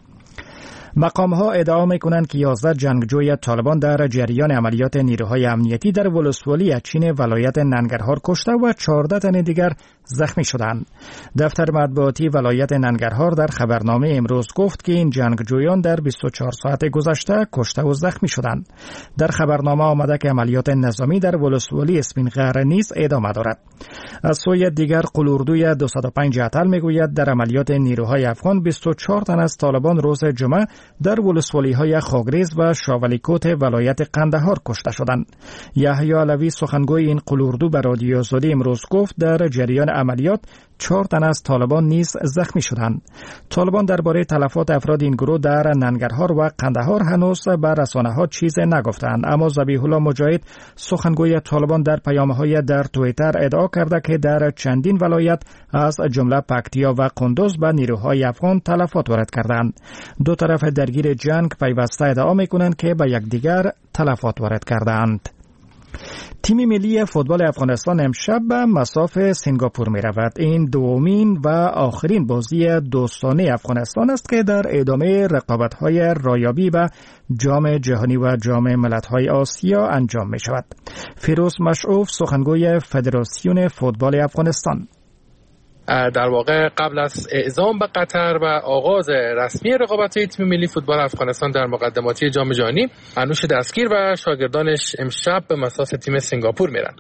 مقام‌ها ادعا می‌کنند که 11 جنگجوی طالبان در جریان عملیات نیروهای امنیتی در ولسوالی اچین ولایت ننگرهار کشته و 14 تن دیگر زخمی شدند. دفتر مطبوعاتی ولایت ننگرهار در خبرنامه امروز گفت که این جنگجویان در 24 ساعت گذشته کشته و زخمی شدند. در خبرنامه آمده که عملیات نظامی در ولسوالی اسپینغر نیز ادامه دارد. از سوی دیگر قلوردوی 205 اتل میگوید در عملیات نیروهای افغان 24 تن از طالبان روز جمعه در ولسوالی‌های خاگریز و شاولیکوت ولایت قندهار کشته شدند. یحیی علوی سخنگوی این قلوردو به رادیو آزادی امروز گفت در جریان عملیات 4 تن از طالبان نیز زخمی شدند. طالبان درباره تلفات افراد این گروه در ننگرهار و قندهار هنوز به رسانه‌ها چیز نگفتند، اما ذبیح الله مجاهد سخنگوی طالبان در پیام‌های در توییتر ادعا کرده که در چندین ولایت از جمله پکتیا و قندوز به نیروهای افغان تلفات وارد کردند. دو طرف درگیر جنگ پیوسته ادعا می‌کنند که به یکدیگر تلفات وارد کردند. تیم ملی فوتبال افغانستان امشب به مصاف سنگاپور می رود. این دومین و آخرین بازی دوستانه افغانستان است که در ادامه رقابت‌های رایابی به جام جهانی و جام ملت‌های آسیا انجام می شود. فیروز مشعوف سخنگوی فدراسیون فوتبال افغانستان: در واقع قبل از اعزام به قطر و آغاز رسمی رقابت‌های تیم ملی فوتبال افغانستان در مقدماتی جام جهانی، انوش دستگیر و شاگردانش امشب به مصاف تیم سنگاپور میرن.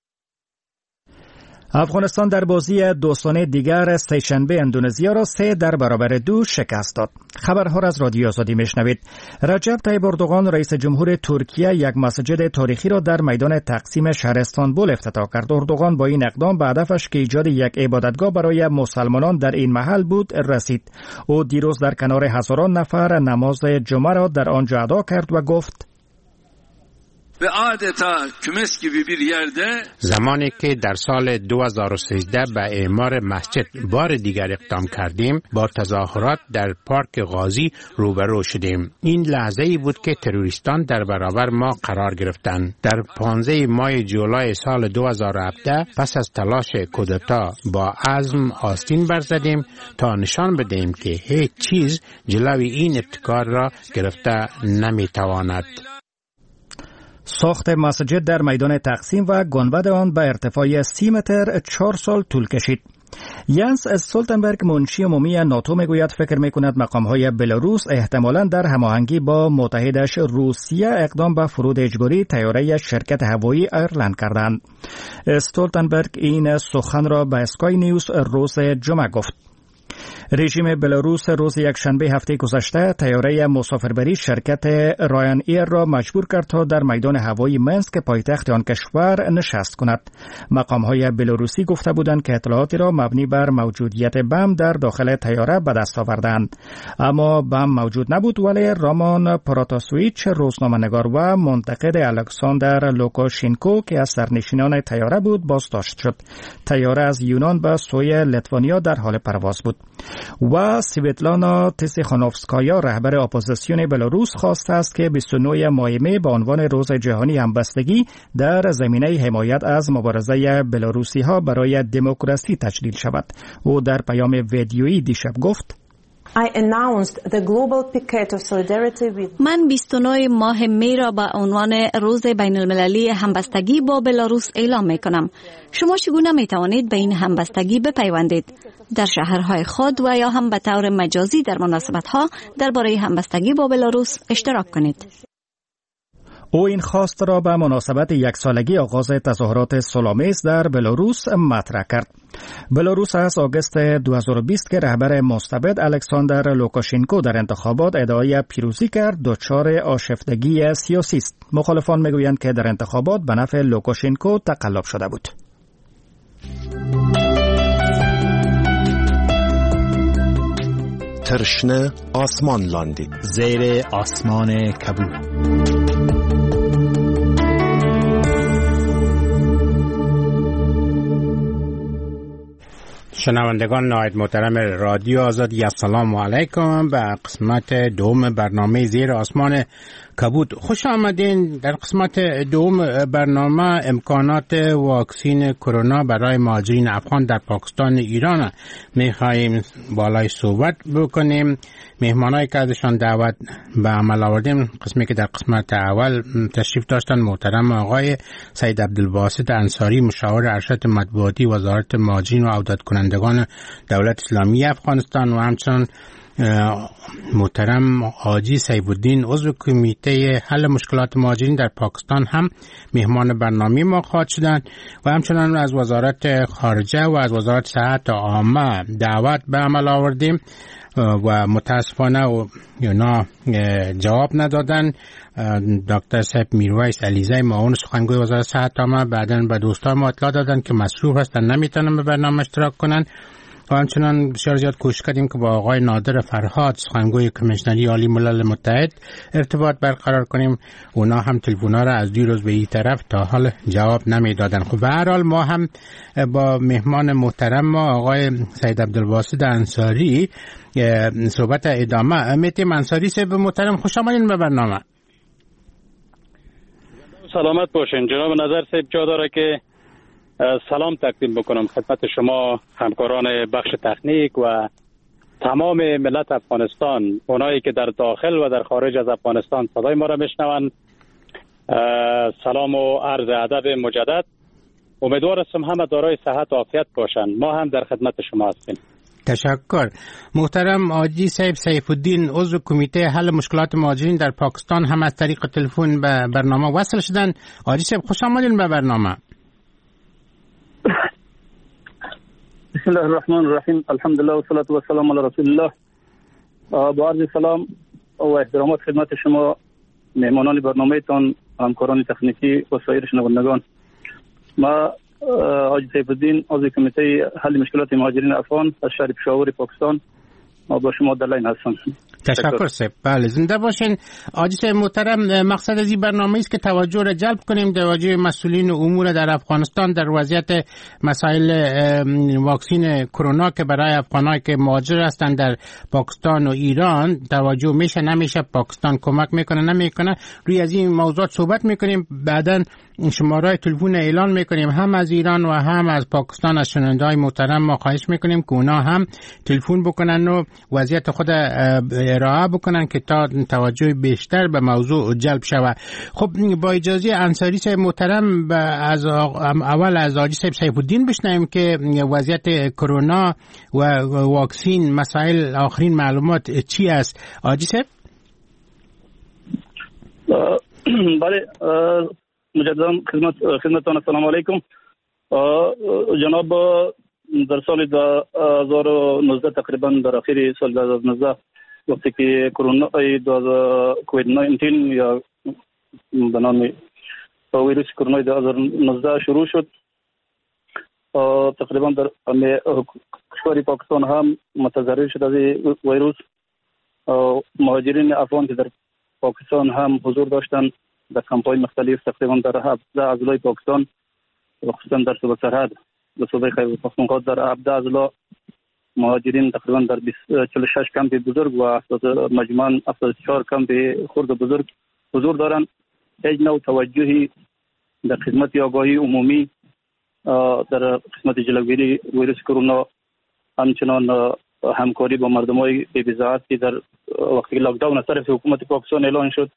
افغانستان در بازی دوستانه دیگر سه‌شنبه اندونزیا را 3-2 شکست داد. خبرها را از رادیو آزادی میشنوید. رجب طیب اردوغان رئیس جمهور ترکیه یک مسجد تاریخی را در میدان تقسیم شهر استانبول افتتاح کرد. اردوغان با این اقدام به هدفش که ایجاد یک عبادتگاه برای مسلمانان در این محل بود رسید. او دیروز در کنار هزاران نفر نماز جمعه را در آنجا ادا کرد و گفت: به adeta kümes gibi bir yerde زمانی که در سال 2013 به اعمار مسجد بار دیگر اقدام کردیم، با تظاهرات در پارک غازی روبرو شدیم. این لحظه ای بود که تروریستان در برابر ما قرار گرفتند. در 15 ماه جولای سال 2017 پس از تلاش کودتا با عزم آستین برزدیم تا نشان بدهیم که هیچ چیز جلوی این ابتکار را گرفته نمیتواند. ساخت مسجد در میدان تقسیم و گنبد آن به ارتفاع 30 متر 4 سال طول کشید. ینس استولتنبرگ منشی عمومی ناتو میگوید فکر میکند مقامهای بلاروس احتمالاً در هماهنگی با متحدش روسیه اقدام به فرود اجباری طیاره شرکت هوایی ایرلند کردند. استولتنبرگ این سخن را به اسکای نیوز روز جمعه گفت. رژیم بلاروس روز یکشنبه هفته گذشته طیاره مسافربری شرکت رایان ایر را مجبور کرد تا در میدان هوایی منسک پایتخت آن کشور نشست کند. مقام‌های بلاروسی گفته بودند که اطلاعاتی را مبنی بر موجودیت بم در داخل طیاره به دست آوردند، اما بم موجود نبود. ولی رامان پراتاسویچ روزنامه‌نگار و منتقد الکساندر لوکاشینکو که از سرنشینان طیاره بود بازداشت شد. طیاره از یونان به سوی لیتوانیا در حال پرواز بود. و سویتلانا تیسیخانوفسکایا رهبر اپوزیسیون بلاروس خواسته است که 29 ماه می به عنوان روز جهانی همبستگی در زمینه حمایت از مبارزه بلاروسی ها برای دموکراسی تجلیل شود. او در پیام ویدیویی دیشب گفت: من 29 ماه می را به عنوان روز بین المللی همبستگی با بلاروس اعلام می کنم. شما چگونه می توانید به این همبستگی بپیوندید؟ در شهرهای خود و یا هم به طور مجازی در مناسبت‌ها درباره همبستگی با بلاروس اشتراک کنید. او این خواست را به مناسبت 1 سالگی آغاز تظاهرات صلح‌آمیز در بلاروس مطرح کرد. بلاروس از آگوست 2020 که رهبر مستبد الکساندر لوکاشینکو در انتخابات ادعای پیروزی کرد دچار آشفتگی سیاسی است. مخالفان میگویند که در انتخابات به نفع لوکاشینکو تقلب شده بود. ترشنه آسمان لاندی زیر آسمان کبود. شنوندگان نهایت محترم رادیو آزادی، السلام علیکم. به قسمت دوم برنامه زیر آسمان کبود خوش آمدین. در قسمت دوم برنامه امکانات واکسین کرونا برای مهاجرین افغان در پاکستان ایران میخواییم بالای صحبت بکنیم. مهمانایی که ازشان دعوت به عمل آوردیم قسمی که در قسمت اول تشریف داشتن محترم آقای سید عبدالباسط انصاری، مشاور ارشد مطبوعاتی وزارت مهاجرین و عودت کنندگان دولت اسلامی افغانستان، و همچنین محترم حاجی سیف الدین عضو کمیته حل مشکلات مهاجرین در پاکستان هم مهمان برنامه ما خواهد شدند و همچنان از وزارت خارجه و از وزارت صحت عامه دعوت به عمل آوردیم و متاسفانه اونا جواب ندادن. دکتر صاحب میرویس علیزی معاون سخنگوی وزارت صحت عامه بعداً به دوستان ما اطلاع دادن که مصروف هستن نمیتونن به برنامه اشتراک کنن و همچنان بسیار زیاد کوشش کردیم که با آقای نادر فرهاد سخنگوی کمیشنری عالی ملل متحد ارتباط برقرار کنیم. اونا هم تلفن‌ها را از دیروز به این طرف تا حال جواب نمیدادن. خب به هر حال ما هم با مهمان محترم ما آقای سید عبدالباسط انصاری صحبت ادامه میتیم. انصاری صاحب محترم خوش آمدین به برنامه. سلامت باشین. جناب نظر صاحب جا داره که سلام تقدیم بکنم خدمت شما همکاران بخش تکنیک و تمام ملت افغانستان، اونایی که در داخل و در خارج از افغانستان صدای ما را میشنوند. سلام و عرض ادب مجدد. امیدوار هستم همه دارای صحت و عافیت باشند. ما هم در خدمت شما هستیم. تشکر. محترم حاجی صاحب سیف الدین عضو کمیته حل مشکلات مهاجرین در پاکستان هم از طریق تلفن به برنامه وصل شدن. حاجی صاحب خوش آمدین به برنامه. بسم الله الرحمن الرحیم. الحمدلله و صلات و سلام علی رسول الله. با عرض سلام و احترامات خدمت شما مهمانان برنامه تان، همکاران تکنیکی و سایر شنوندگان. ما حاجی سیف الدین عضو کمیته حل مشکلات مهاجرین افغان از شهر پشاور پاکستان با شما در لاین هستم. تشکر صاحب. بله زنده باشین. حاجی صاحب محترم، مقصد از این برنامه است که توجه را جلب کنیم توجه مسئولین امور در افغانستان در وضعیت مسائل واکسین کرونا که برای افغانایی که مهاجر هستند در پاکستان و ایران توجه میشه نمیشه، پاکستان کمک میکنه نمیکنه، روی از این موضوعات صحبت میکنیم. بعداً شماره تلفن اعلان میکنیم هم از ایران و هم از پاکستان. از شنونده‌های محترم ما خواهش میکنیم که اونا هم تلفن بکنن و وضعیت خود ارائه بکنن که تا توجه بیشتر به موضوع جلب شود. خب با اجازه انصاری صاحب محترم از اول از حاجی صاحب سیف الدین بشنویم که وضعیت کرونا و واکسین مسائل آخرین معلومات چی است. حاجی صاحب. بله مجددا خدمتتان السلام علیکم. جناب در سال 2019 تقریبا در آخر سال 2019 وقتی که کرونا کووید 19 یا به نام ویروس کرونا 2019 شروع شد، تقریبا در کشور پاکستان هم متضرر شد از ویروس. مهاجرین افغان که در پاکستان هم حضور داشتند در کمپ‌های مختلف تقریبا در 17 اضلاع پاکستان خصوصا در صوبه سرحد و صوبه خیبر پختونخوا در 17 اضلاع مهاجرین تقریبا در 46 کمپ بزرگ و مجموعاً 74 کمپ خرد بزرگ حضور دارند. هیچ نوع توجهی در خدمت آگاهی عمومی در قسمت جلوگیری ویروس کرونا، همچنان همکاری با مردمای بی‌بضاعت که در وقتی لاک داون از طرف حکومت پاکستان اعلان شد،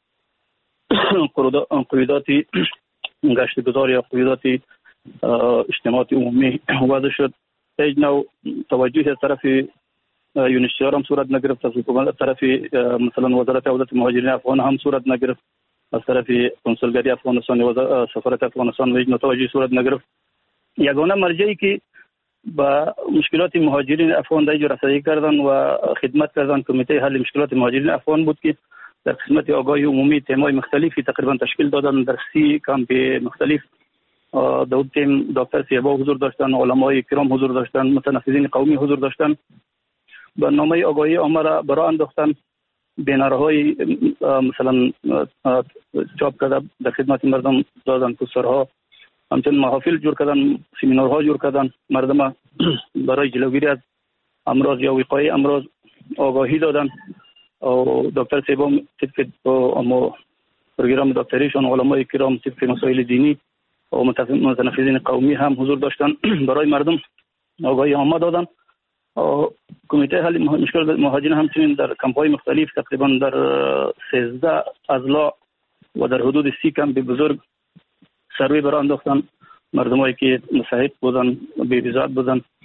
قیوداتی گشت گذار یا قیوداتی اجتماعات عمومی وضع شد. هیچ نوع توجهی از طرف یونیسیار هم صورت نگرفت، از حکومت از طرف مثلا وزارت عودت مهاجرین افغان هم صورت نگرفت، از طرف کنسولگری افغانستان و سفارت افغانستان هیچ نوع توجهی صورت نگرفت. یگانه مرجعی که با مشکلات مهاجرین افغان در رسیدگی کردن و خدمت کردن کمیته حل مشکلات مهاجرین افغان بود که در قسمت آگاهی عمومی تیم‌های مختلفی تقریبا تشکیل دادن. در 30 کمپ مختلف دو تیم دکتر سیبا حضور داشتن، علمای کرام حضور داشتن، متنفذین قومی حضور داشتن. برنامه آگاهی عامه را برای انداختن، بنرهای مثلا چاپ کرده در خدمت مردم دادن، پوسترها، همچنین محافل جور کردن، سمینارها جور کردن، مردم برای جلوگیری از امراض یا وقایع امراض آگاهی دادن. او دکتر سیبا طبق اما پروگرام دکتریشون، علمای کرام طبق مسائل دینی و متنفذین قومی هم حضور داشتن برای مردم آگاهی عامه دادن. کمیته حل مشکلات مهاجرین همچنین در کمپ‌های مختلف تقریبا در 13 اضلاع و در حدود 30 کمپ بزرگ سروی برای انداختن. مردمایی که مستحق بودن، بی‌بضاعت بودن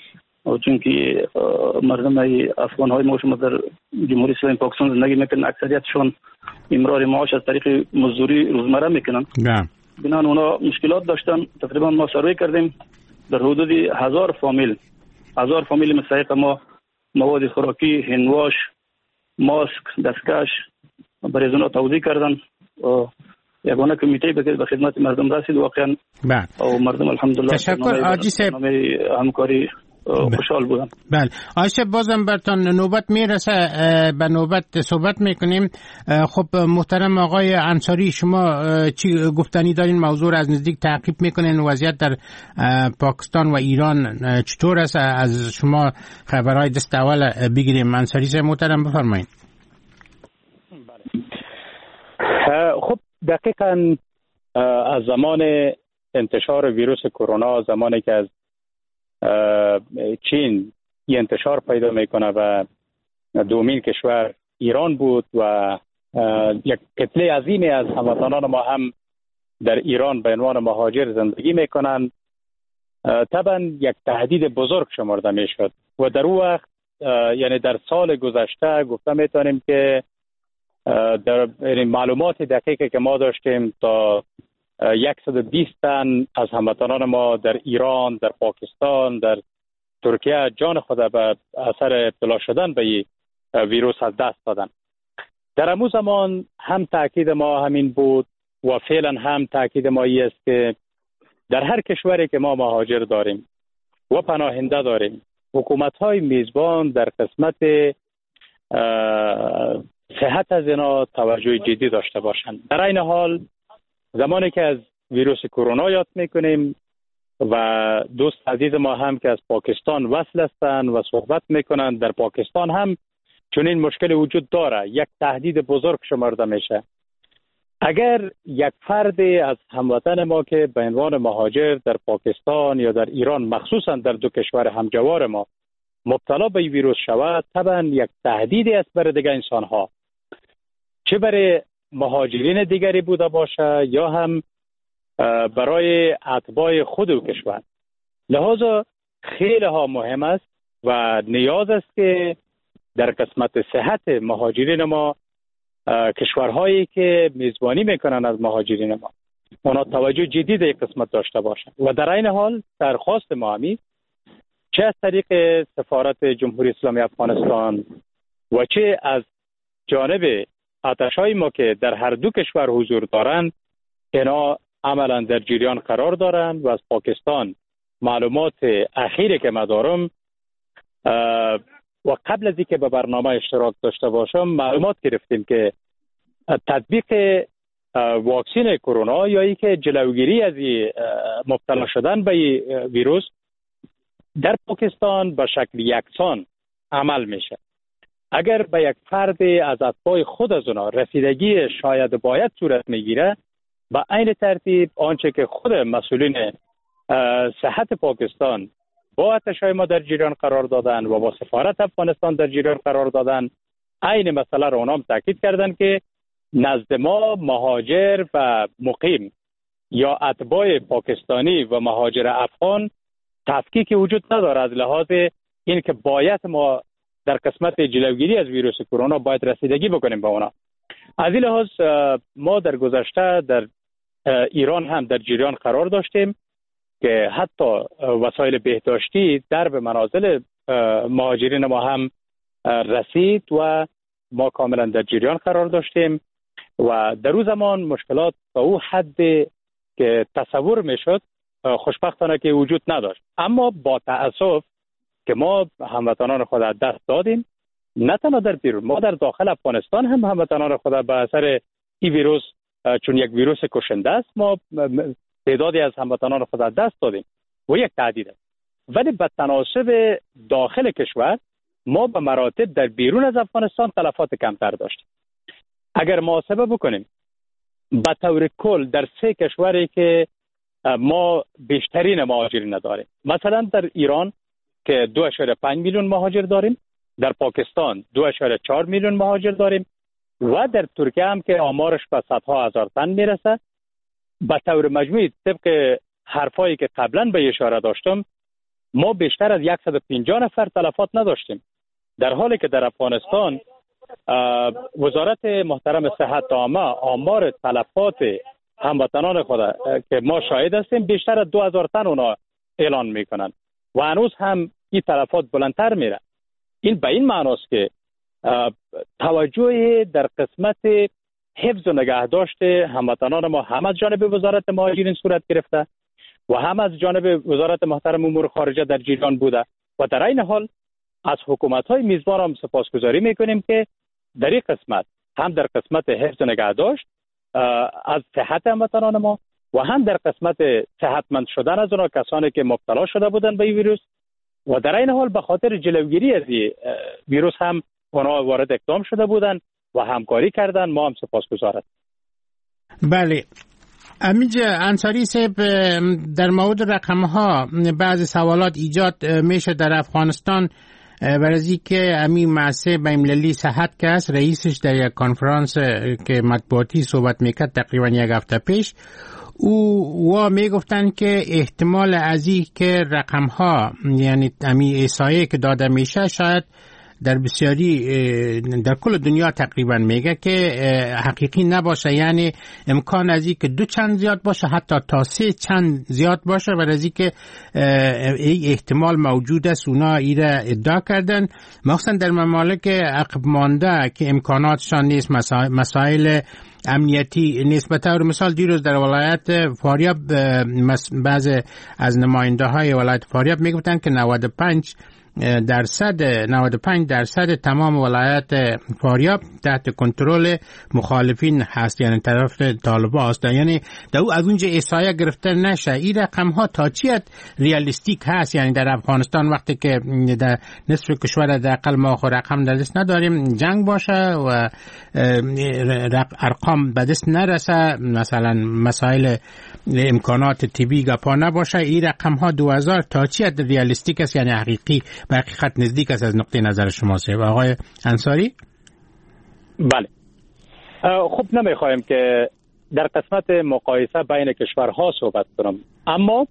چون که مردم افغان های ما شما در جمهوری اسلامی پاکستان زندگی میکنن، اکثریتشون امرار معاش از طریق مزدوری روزمره میکنن. بنابراین اونا مشکلات داشتن. تقریبا ما سروی کردیم در حدود 1000 فامیل مستحق ما مواد خوراکی، هندواش، ماسک، دستکش برای اونا توزیع کردن. یگانه کمیته به خدمت مردم رسید واقعا. او مردم الحمدلله تشکر آجی صاحب، همکاری خوشحال بودم. بله آشب، بازم برتان نوبت میرسه، به نوبت صحبت میکنیم. خب محترم آقای انصاری، شما چی گفتنی دارین؟ موضوع را از نزدیک تعقیب میکنین، وضعیت در پاکستان و ایران چطور است؟ از شما خبرهای دست اول بگیریم. انصاری صاحب محترم بفرمایید. خب دقیقاً از زمان انتشار ویروس کرونا، زمانی که از چین انتشار پیدا میکنه و دومین کشور ایران بود و یک کتله عظیمی از هموطنان ما هم در ایران به عنوان مهاجر زندگی میکنند، طبعا یک تهدید بزرگ شمرده میشد و در اون وقت یعنی در سال گذشته گفته میتونیم که در معلومات دقیقی که ما داشتیم تا 120 تن از هموطنان ما در ایران، در پاکستان، در ترکیه جان خود به اثر ابتلا شدن به ویروس از دست دادن. در همون زمان هم تاکید ما همین بود و فعلا هم تاکید ما این است که در هر کشوری که ما مهاجر داریم و پناهنده داریم، حکومت‌های میزبان در قسمت صحت از اینا توجه جدی داشته باشند. در این حال زمانی که از ویروس کرونا یاد میکنیم و دوست عزیز ما هم که از پاکستان وصل هستند و صحبت میکنند، در پاکستان هم چنین مشکل وجود داره، یک تهدید بزرگ شمرده میشه. اگر یک فرد از هموطن ما که به عنوان مهاجر در پاکستان یا در ایران، مخصوصا در دو کشور همجوار ما، مبتلا به ویروس شود، طبعا یک تهدیدی است برای دیگر انسان ها، چه برای مهاجرین دیگری بوده باشه یا هم برای اتباع خود و کشور. لذا خیلی ها مهم است و نیاز است که در قسمت صحت مهاجرین ما، کشورهایی که میزبانی میکنن از مهاجرین ما، اونا توجه جدی در قسمت داشته باشند. و در این حال درخواست ما همی چه از طریق سفارت جمهوری اسلامی افغانستان و چه از جانب آتش‌های ما که در هر دو کشور حضور دارند، اینا عملا در جریان قرار دارند و از پاکستان معلومات اخیری که ما دارم و قبل از اینکه به برنامه اشتراک داشته باشم معلومات گرفتیم که تطبیق واکسن کرونا یا اینکه جلوگیری از مبتلا شدن به ویروس در پاکستان به شکل یکسان عمل میشه. اگر به یک فرد از اتباع خود از اونا رسیدگی شاید باید صورت میگیره، به عین ترتیب آنچه که خود مسئولین صحت پاکستان با آتش‌های ما در جریان قرار دادن و با سفارت افغانستان در جریان قرار دادن، عین مسئله را اونام تاکید کردن که نزد ما مهاجر و مقیم یا اتباع پاکستانی و مهاجر افغان تفکیک وجود نداره، از لحاظ این که باید ما در قسمت جلوگیری از ویروس کرونا باید رسیدگی بکنیم به اونا. از این لحاظ ما در گذشته در ایران هم در جریان قرار داشتیم که حتی وسایل بهداشتی در به منازل مهاجرین ما هم رسید و ما کاملا در جریان قرار داشتیم و در اون زمان مشکلات تا او حد که تصور میشد خوشبختانه که وجود نداشت. اما با تأسف که ما هموطنان خود از دست دادیم، نه تنها در بیرون، ما در داخل افغانستان هم هموطنان خود به اثر این ویروس، چون یک ویروس کشنده است، ما تعدادی از هموطنان خود از دست دادیم و یک تهدید است. ولی به تناسب داخل کشور ما به مراتب در بیرون از افغانستان تلفات کمتر داشتیم. اگر محاسبه بکنیم به طور کل در 3 کشوری که ما بیشترین مهاجرین داریم، مثلا در ایران که 2.5 میلیون مهاجر داریم، در پاکستان 2.4 میلیون مهاجر داریم و در ترکیه هم که آمارش به صدها هزار تن میرسه. به طور مجموعی طبق حرفایی که قبلا به اشاره داشتم ما بیشتر از 150 نفر تلفات نداشتیم، در حالی که در افغانستان وزارت محترم صحت عامه آمار تلفات هموطنان خود که ما شاهد هستیم بیشتر از 2000 تن اونا اعلان میکنن و هنوز هم این تلفات بلندتر میره. این به این معناست که توجه در قسمت حفظ و نگهداشت هموطنان ما هم از جانب وزارت مهاجرین صورت گرفته و هم از جانب وزارت محترم امور خارجه در جریان بوده و در این حال از حکومت‌های میزبان هم سپاسگزاری میکنیم که در این قسمت هم در قسمت حفظ و نگهداشت از صحت هموطنان ما و هم در قسمت صحتمند شدن از اونها کسانی که مبتلا شده بودند به این ویروس و در این حال به خاطر جلوگیری از این ویروس هم اونها وارد اقدام شده بودند و همکاری کردند. ما هم سپاسگزاریم. بله امیج انصاری صاحب، در مورد رقم‌ها بعضی سوالات ایجاد میشه در افغانستان برای که امین معصه بین‌المللی صحت که است رئیسش در یک کنفرانس که مطبوعاتی صحبت میکرد تقریبا یک هفته پیش او میگفتن که احتمال از این که رقم‌ها یعنی امین احصایه که داده میشه شاید در بسیاری در کل دنیا تقریبا میگه که حقیقی نباشه، یعنی امکان از این که 2 چند زیاد باشه حتی تا 3 چند زیاد باشه و از این که این احتمال موجود است اونا ایره ادعا کردن، مخصوصا در ممالک عقب مانده که امکاناتشان نیست، مسائل امنیتی نسبت و مثال دیروز در ولایت فاریاب بعض از نماینده های ولایت فاریاب میگفتن که 95% تمام ولایت فاریاب تحت کنترل مخالفین هست، یعنی طرف طالبان است، یعنی از اونجا احصایه گرفته نشه. این رقم ها تا چی ریالیستیک هست؟ یعنی در افغانستان وقتی که در نصف کشور در اقل ما رقم در دست نداریم جنگ باشه و ارقام به دست نرسه، مثلا مسائل امکانات طبی گپا نباشه، این رقم ها 2000 تا چی ریالیستیک است، یعنی حقیقی به حقیقت نزدیک است از نقطه نظر شما صاحب آقای انصاری؟ بله خب نمیخوایم که در قسمت مقایسه بین کشورها صحبت کنم، اما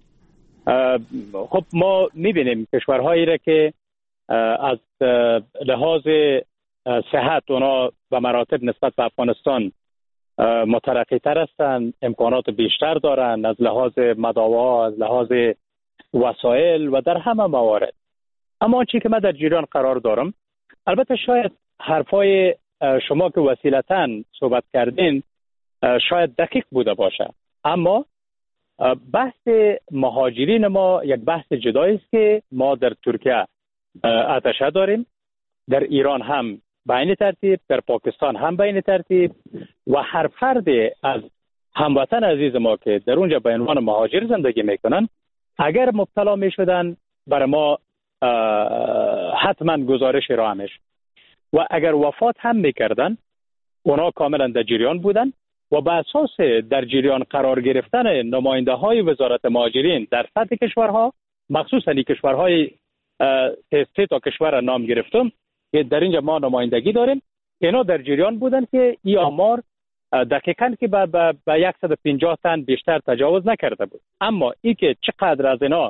خب ما میبینیم کشورهایی را که از لحاظ صحت اونا به مراتب نسبت به افغانستان مترقی تر هستند، امکانات بیشتر دارند از لحاظ مداوا، از لحاظ وسایل و در همه موارد. اما چیزی که من در جریان قرار دارم، البته شاید حرفای شما که وسیلتاً صحبت کردین شاید دقیق بوده باشه، اما بحث مهاجرین ما یک بحث جدایی است که ما در ترکیه آتشه داریم، در ایران هم به این ترتیب، در پاکستان هم به این ترتیب و هر فرد از هموطن عزیز ما که در اونجا به عنوان مهاجر زندگی میکنن اگر مبتلا میشدن برای ما حتما گزارش ارائه میشه و اگر وفات هم میکردن اونا کاملا در جریان بودن و به اساس در جریان قرار گرفتن نماینده های وزارت مهاجرین در سطح کشورها، مخصوصا این کشورهای 3 تا کشور نام گرفتم که در اینجا ما نمایندگی داریم، اینا در جریان بودن که این آمار دقیقاً که به 150 تن بیشتر تجاوز نکرده بود. اما این که چقدر از اینا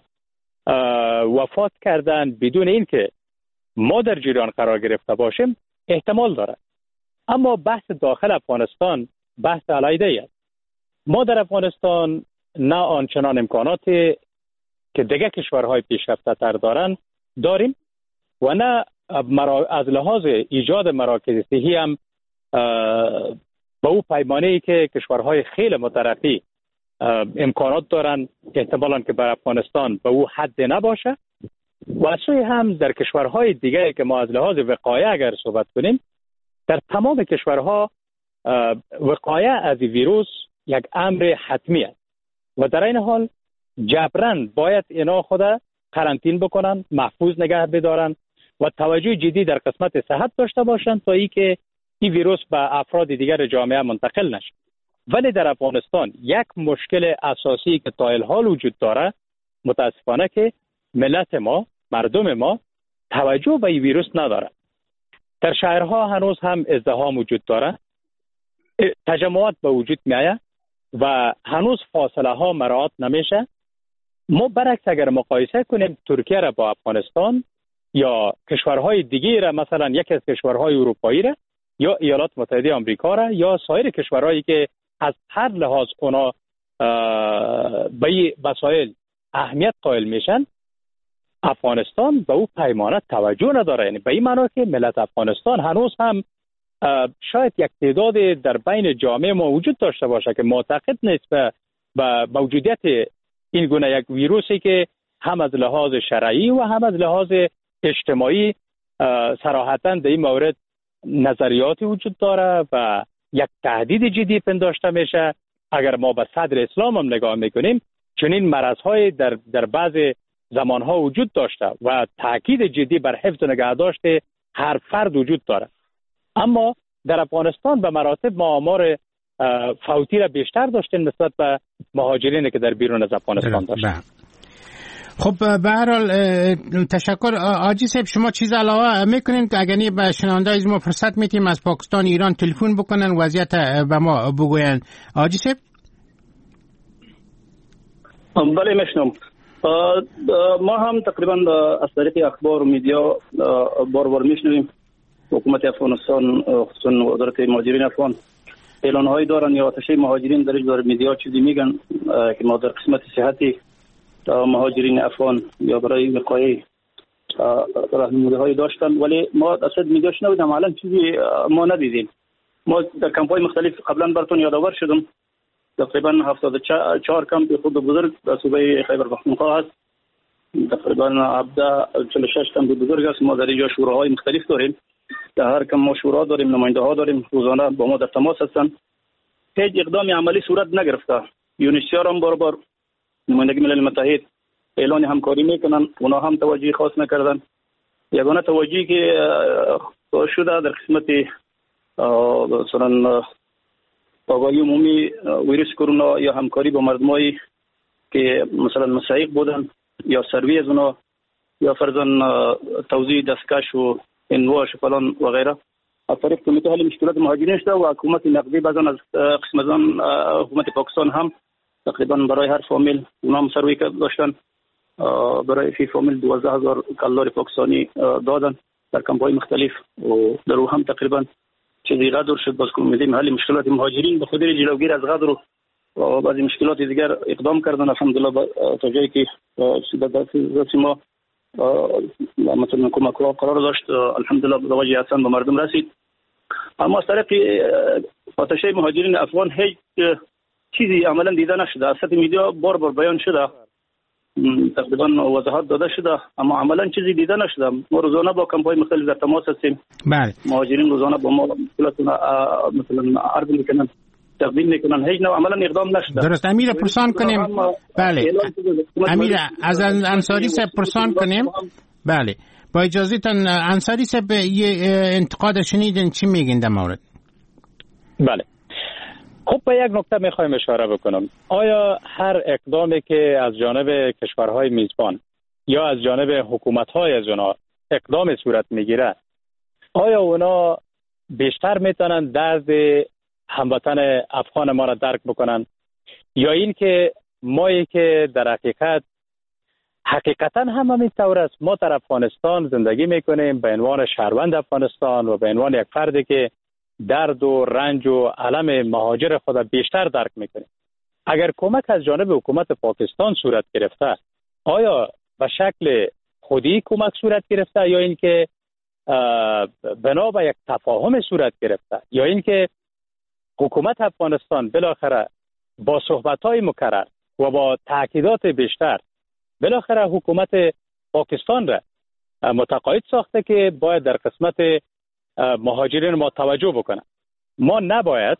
وفات کردن بدون اینکه ما در جریان قرار گرفته باشیم احتمال داره. اما بحث داخل افغانستان بحث علیحده است. ما در افغانستان نه آنچنان امکاناتی که دیگه کشورهای پیشرفته تر داریم و نه از لحاظ ایجاد مراکز صحی هم به او پیمانه‌ای که کشورهای خیلی مترقی امکانات دارن احتمالاً که بر افغانستان به او حد نباشه و از سوی هم در کشورهای دیگه که ما از لحاظ وقایه اگر صحبت کنیم در تمام کشورها وقایه از ویروس یک امر حتمی است و در این حال جبراً باید اینا خود قرنطین بکنن، محفوظ نگه بدارن و توجه جدی در قسمت صحت داشته باشن تا ای که این ویروس به افراد دیگر جامعه منتقل نشه. ولی در افغانستان یک مشکل اساسی که تا الحال وجود داره متاسفانه که ملت ما، مردم ما توجه به این ویروس نداره. در شهرها هنوز هم ازدحام وجود داره، تجمعات به وجود میآید و هنوز فاصله ها مراعات نمیشه ما برعکس اگر مقایسه کنیم ترکیه را با افغانستان یا کشورهای دیگه را، مثلا یکی از کشورهای اروپایی را یا ایالات متحده آمریکا را یا سایر کشورهایی که از هر لحاظ اونا به وسایل اهمیت قائل میشن، افغانستان به او پیمانه توجه نداره. یعنی به این معنی که ملت افغانستان هنوز هم شاید یک تعداد در بین جامعه ما وجود داشته باشه که معتقد نیست به موجودیت این گونه یک ویروسی که هم از لحاظ شرعی و هم از لحاظ اجتماعی صراحتاً در این مورد نظریاتی وجود داره و یک تهدید جدی پنداشته میشه. اگر ما به صدر اسلام هم نگاه میکنیم، چنین مرض‌های در بعض زمانها وجود داشته و تاکید جدی بر حفظ و نگهداشت هر فرد وجود داره. اما در افغانستان به مراتب ما آمار فوتی را بیشتر داشتیم نسبت به مهاجرینی که در بیرون از افغانستان داشتیم. خب به هر حال تشکر. آجی صاحب، شما چیز علاوه میکنین که اگر به شنونده از ما فرصت میتیم از پاکستان ایران تلفن بکنن وضعیت به ما بگوین؟ آجی صاحب. بله میشنم. ما هم تقریبا از طریق اخبار و میدیا بار میشنویم حکومت افغانستان خصوصا وزارت مهاجرین افغان اعلان‌هایی دارن یا آتش مهاجرین در میدیا چیزی میگن که ما در قسمت صحتی مهاجرین افغان یا برای وقایع راهنمودی‌هایی داشتن، ولی ما اصلا میدیا شنیدیم حالا چیزی ما ندیدیم. ما در کمپ‌های مختلف قبلا براتون یادآور شدم، تقریبا 74 کمپ خود بزرگ در صوبه خیبر پختونخوا هست، تقریبا 46 کمپ بزرگ است. ما در اینجا شوراهای مختلف داریم، در هر کم ما شورا داریم، نماینده ها داریم، روزانه با ما در تماس هستن. هیچ اقدامی عملی صورت نگرفته. یونیسیار هم بار نمایندگی ملل متحد اعلان همکاری میکنن، اونا هم توجهی خاص نکردن. یگانه توجهی که شده در قسمت مثلا آگاهی عمومی ویروس کرونا یا همکاری با مردمایی که مثلا مستحق بودن یا سروی از اونا یا فرضاً توزیع دستکش و انواش فلان و غیره. از طریق کمیته حل مشکلات مهاجرین شده و حکومت نقدی بعضا از قسم از حکومت پاکستان هم تقریبا برای هر فامیل اونا هم سروی داشتن، برای فی فامیل 12000 $12 پاکستانی دادن در کمپ‌های مختلف و در او هم تقریبا چیزی غدر شد. باز کمیته حل مشکلات مهاجرین به خاطر جلوگیری از غدر و بعضی مشکلات دیگر اقدام کردن. الحمدلله تا جایی که دست ما مثلا کمک قرار داشت، الحمدلله به وجه حسن به مردم رسید. اما از طریق آتش مهاجرین افغان هیچ چیزی عملا دیده نشده. از سطح میدیا بار بیان شده، تقریبا وضاحت داده شده، اما عملا چیزی دیده نشده. ما روزانه با کمپ‌های مختلف در تماس هستیم. بله. مهاجرین روزانه با ما مشکلاتون مثلا عرض میکنن، تقدیم میکنن، هیچ نوع عملا اقدام نشده. درست. امیر پرسان کنیم. بله. امیر از انصاری صاحب پرسان کنیم. بله. با اجازهتون انصاری صاحب یه انتقاد شنیدین، چی میگین در مورد؟ بله. خب به یک نکته میخوایم اشاره بکنم. آیا هر اقدامی که از جانب کشورهای میزبان یا از جانب حکومت‌های از اونا اقدام صورت میگیره، آیا اونا بیشتر میتونن درد هموطن افغان ما را درک بکنن، یا این که مایی که در حقیقتا هم همین طور است؟ ما در افغانستان زندگی میکنیم به عنوان شهروند افغانستان و به عنوان یک فردی که درد و رنج و الم مهاجر خود بیشتر درک میکنیم. اگر کمک از جانب حکومت پاکستان صورت گرفته، آیا به شکل خودی کمک صورت گرفته یا اینکه بنا به یک تفاهم صورت گرفته، یا اینکه حکومت افغانستان بالاخره با صحبت‌های مکرر و با تاکیدات بیشتر بالاخره حکومت پاکستان را متقاعد ساخته که باید در قسمت مهاجرین ما توجه بکنه. ما نباید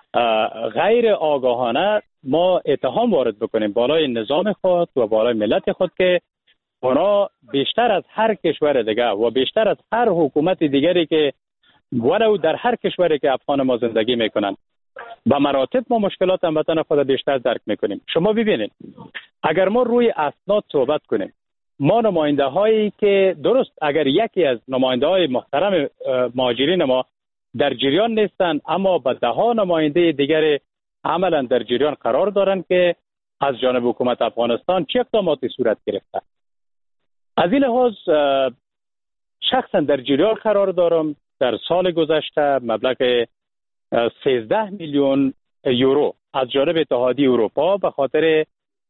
غیر آگاهانه ما اتهام وارد بکنیم بالای نظام خود و بالای ملت خود که اونا بیشتر از هر کشور دیگه و بیشتر از هر حکومت دیگری که ولو در هر کشوری که افغان ما زندگی میکنن به مراتب ما مشکلات هموطن خود بیشتر درک میکنیم. شما ببینید اگر ما روی اسناد صحبت کنیم، ما نماینده هایی که درست اگر یکی از نماینده های محترم مهاجرین ما در جریان نیستن، اما به ده ها نماینده دیگر عملا در جریان قرار دارن که از جانب حکومت افغانستان چه اقداماتی صورت گرفته؟ از این لحاظ شخصا در جریان قرار دارم در سال گذشته مبلغ 13 میلیون یورو از جانب اتحادیه اروپا به خاطر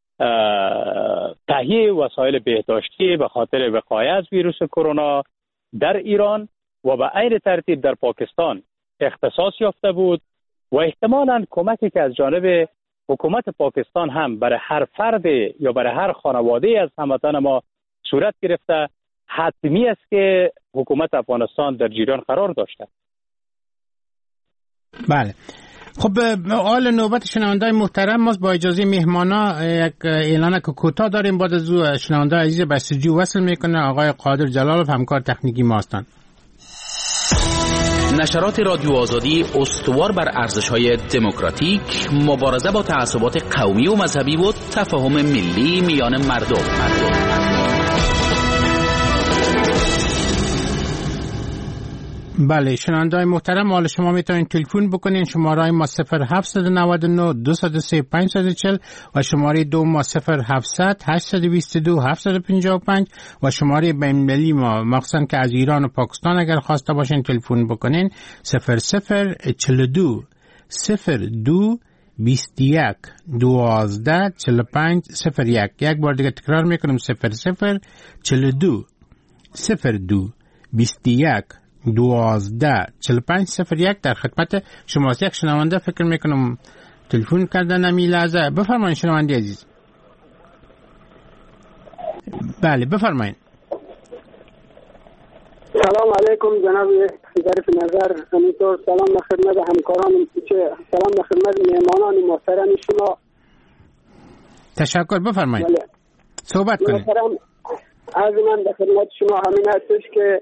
تهیه وسایل بهداشتی به خاطر وقایه از ویروس کرونا در ایران و به عین ترتیب در پاکستان اختصاص یافته بود و احتمالاً کمکی که از جانب حکومت پاکستان هم برای هر فرد یا برای هر خانواده از هموطن ما صورت گرفته حتمی است که حکومت افغانستان در جریان قرار داشته. بله. خب حال نوبت شنونده‌های محترم، ما با اجازه مهمانا یک اعلان کوتاه داریم. بعد از او شنونده عزیز بسیجی وصل میکنه آقای قادر جلالov همکار تکنیکی ما هستند. نشرات رادیو آزادی استوار بر ارزش‌های دموکراتیک، مبارزه با تعصبات قومی و مذهبی و تفاهم ملی میان مردم. بله شنونده‌های محترم، حالا شما میتونید تلفن بکنین. شماره ما 0799 203 540 و شماره دو ما 0700 822 755 و شماره بین‌المللی ما مخصوصا که از ایران و پاکستان اگر خواسته باشین تلفن بکنین 0042 02 21 12 45 01. یک بار دیگه تکرار میکنم 0042 02 21 12 45 01. در خدمت شما یک شنونده فکر میکنم تلفن کردن امی لحظه. بفرمایید شنونده عزیز. بله بفرمایید. سلام علیکم جناب ظریف نظر، همینطور سلام به خدمت همکاران، سلام به خدمت مهمانان محترم شما. تشکر، بفرمایید. بله. صحبت کنید. از من به خدمت شما همین هستش که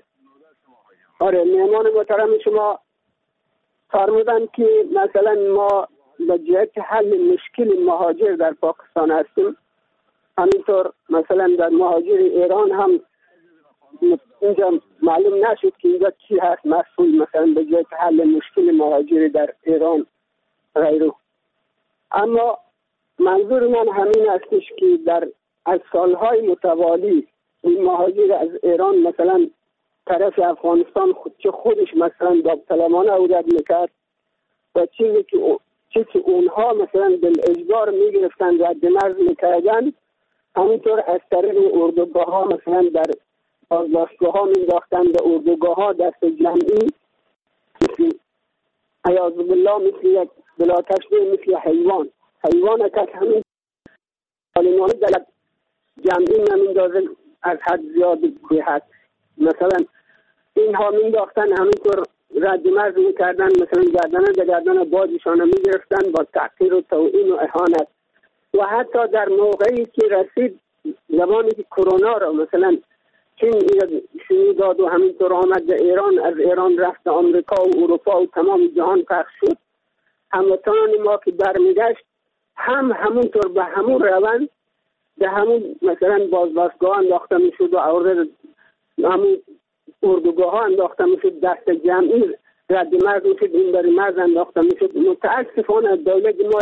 مهمان محترم شما فرمودن که مثلا ما به جهت حل مشکل مهاجر در پاکستان هستیم، همینطور مثلا در مهاجر ایران هم اینجا معلوم نشد که اینجا کی هست مسئول مثلا به جهت حل مشکل مهاجر در ایران غیره. اما منظور من همین هستش که از سالهای متوالی این مهاجر از ایران مثلا طرف افغانستان خودش مثلا داوطلبانه عودت میکرد و چیزی که اونها مثلا بالاجبار میگرفتن رد مرز میکردن، همینطور از طریق اردوگاه ها مثلا در بازداشتگاه ها مینداختن به اردوگاه ها دست جمعی، مثل عیاذ بالله مثل یک بلا تشبیه مثل حیوان که همین سالمانه در جمعی نمیندازه از حد زیاد حد. مثلا اینها مینداختن همینطور رد مرز میکردن، مثلا گردن بازشان میگرفتن با تحقیر و توهین و اهانت. و حتی در موقعی که رسید زمانی که کرونا را مثلا چین شروع داد و همینطور آمد به ایران، از ایران رفت آمریکا و اروپا و تمام جهان پخش شد، هموطنان ما که برمیگشت همونطور به همون روند به همون مثلا بازداشتگاه انداخته میشد و عورض همون اردوگاه ها انداخته میشد، دست جمعی رد مرز میشد، این بری مرز انداخته میشد. متاسفانه دولت ما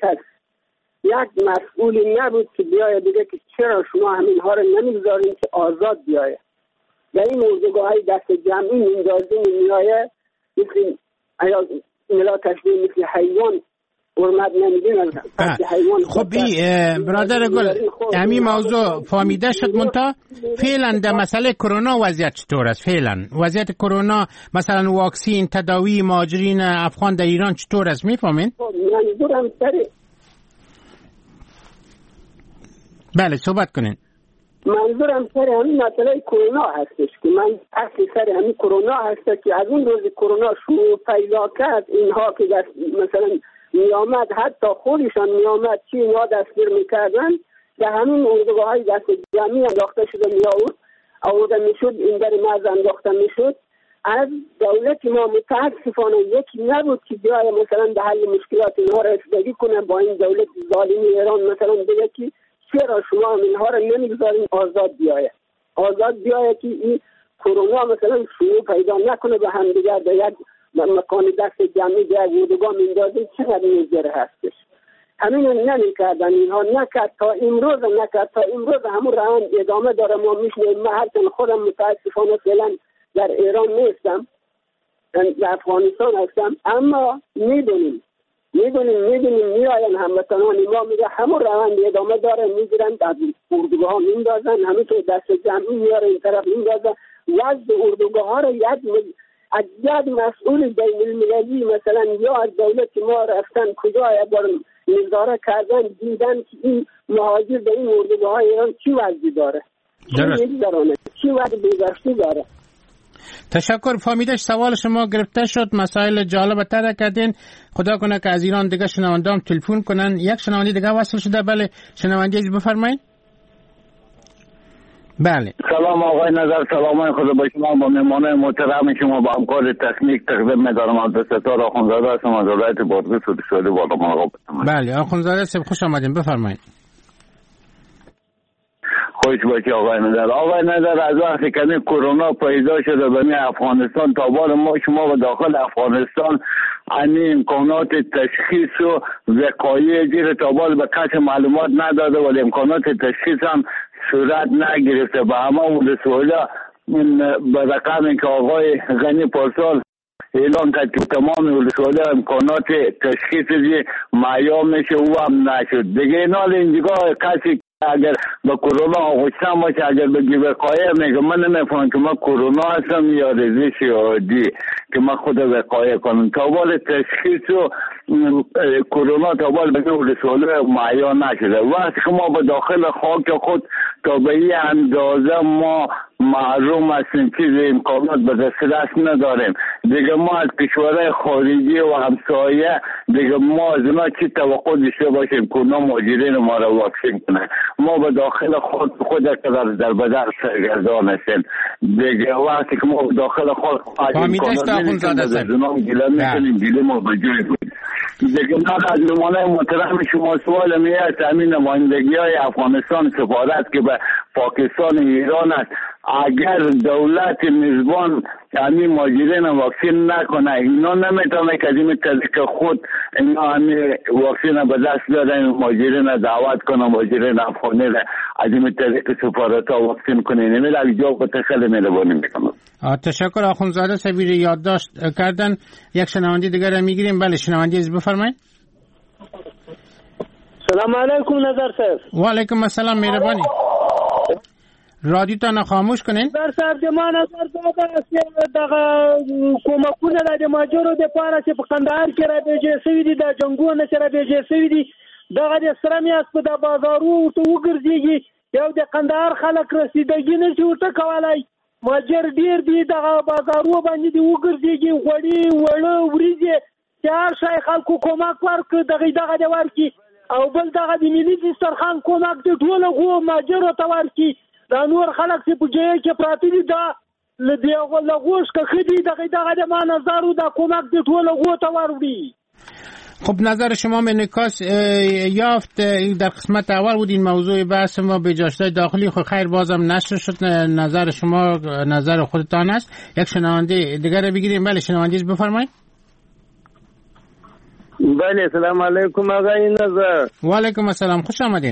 یک مسئولی نبود که بیاید بگه که چرا شما همین ها رو نمیگذارین که آزاد بیاید. در این اردوگاه های دست جمعی میندازین میایه مثل ملا تشبیه مثل حیوان حرمت نمیدین. خب برادر گل همین موضوع فهمیده شد، منتها فعلا در مسئله کرونا وضعیت چطور است؟ فعلا وضعیت کرونا مثلا واکسین تداوی مهاجرین افغان در ایران چطور است میفهمین؟ منظورم بله صحبت کنین. منظورم سر همین مسئله کرونا هستش که من اصلی سر همین کرونا هست که از اون روز کرونا شروع پیدا کرد اینها که مثلا میامد حتی خودشان میامد چی اینها دستگیر میکردن در همین اردوگاه های دست جمعی انداخته شده آورده میشد، این در مرز انداخته میشد. از دولت ما متاسفانه یکی نبود که بیای مثلا به حل مشکلات اینها رسیدگی کنه با این دولت ظالم ایران، مثلا بگه که چرا شما اینها رو نمیگذارین آزاد بیایه که این کرونا مثلا شروع پیدا نکنه به هم دیگر در یک مکان دست جمعی در اردوگاه میندازین چقدر میزره هستش. همین نمیکردن اینها، نکرد تا امروز همون روند ادامه داره. ما میشنیم، من هرچند خودم متاسفانه فعلا در ایران نیستم، در افغانستان هستم، اما میدونیم میآین هموطنان ما میگه همون روند ادامه داره، میگیرن از اردوگاه ها میندازن، همینطور دست جمعی میاره این طرف میندازن. وضع اردوگاه ها رو یک مسئول بین المللی مثلا یا از دولت ما رفتن کجا اگر نظاره کردن دیدن که این مهاجر به این اردوگاه های ایران چی وضعی داره، چی وضع بی‌داشتی داره. تشکر. فهمیدش سوال شما گرفته شد، مسائل جالب تر کردین. خدا کنه که از ایران دیگه شنوندام تلفن کنن. یک شنونده دیگه وصل شده. بله شنونده بفرمایید. بله سلام آقای نظر، سلام خدا با شما، با مهمان محترم شما، با همکار تکنیک تقدیم می‌دارم. عبدالستار آخوندزاده هستم از ولایت بادغیس سعودی بالا مراقب. بله آخوندزاده صاحب خوش آمدین، بفرمایید. خوش باشی آقای نظر. آقای نظر از وقتی که کرونا پیدا شده به افغانستان تا بار ما شما و داخل افغانستان این امکانات تشخیص و وقایع زیر تا بار به کسی معلومات نداده ولی امکانات تشخیص هم صورت نگرفته. به همه ولسوالی‌ها به رقمی که آقای غنی پارسال اعلان کرد که تمام ولسوالی‌ها امکانات تشخیص معیار میشه او هم نشد دیگه. اینجا کسی اگر با کرونا آغشتن باشه اگر به وقایع میگه من نمیفهمم که من کرونا هستم یا ریزش عادی که من خود وقایع کنم. تا بال تشخیص و کرونا تا بال به ولسوالی‌ها معیار نشده. وقتی که ما به داخل خاک خود تا به این اندازه ما محروم هستیم، چیز امکانات به دسترس نداریم دیگه. ما از کشورهای خارجی و همسایه دیگه ما از اونا چی توقع داشته باشیم که اونا مهاجرین ما را واکسین کنه؟ ما به داخل خود در بدر سرگردان هستیم دیگه. وقتی که ما به داخل خود امکانات نداریم دیگه ما به جای بود دیگه. من از نمانه محترم شما سوال میاد همین نمایندگی های افغانستان سفارت که به پاکستان ایران است، اگر دولت میزبان همین مهاجرین واکسین نکنه اینا نمیتونه که از این طریق خود اینا همین واکسین به دست بیارن، مهاجرین دعوت کنه، مهاجرین افغانی را از این طریق سفارت ها واکسین کنه. نمیره از جا خود خیلی مهربانی میکنم. تشکر. آخوندزاده سبیر یادداشت کردن. یک شنونده دیگر را میگیریم. بله شنونده بفرمایید. سلام علیکم نظر صاحب. و علیکم السلام، مهربانی. رادیو تا خاموش کنین. در صاحب ما نظر داده است که دغه کومکونه د ماجرو د پاره چې په قندهار کې را بیجې سوي دي، د جنګونو چې را بیجې سوي دي، دغه د سره میاس په د بازارو ته وګرځيږي. یو د قندهار خلک رسیدګي نه شي ورته کولای، ماجر ډیر دي دغه بازارو باندې دی وګرځيږي، غوړي وړه وریځي چې هر شي خلکو کومک ورک دغه د ورکی او بل دغه د ملي دسترخوان کومک د ټول غو ماجر ته ورکی. دا نور خلک چې په جای کې پراته دي دا لدی لغوش که خدي دغه د ما نظرو دا کومک د ټول غو ته وروړي. خب نظر شما انعکاس یافت در قسمت اول بود این موضوع بحث ما به جاشتای داخلی. خب خیر بازم نشر شد. نظر شما نظر خودتان است. یک شنونده دیگر رو بگیریم. بله شنونده بفرمایید. بله سلام علیکم آقای نظر. و علیکم السلام، خوش آمدین.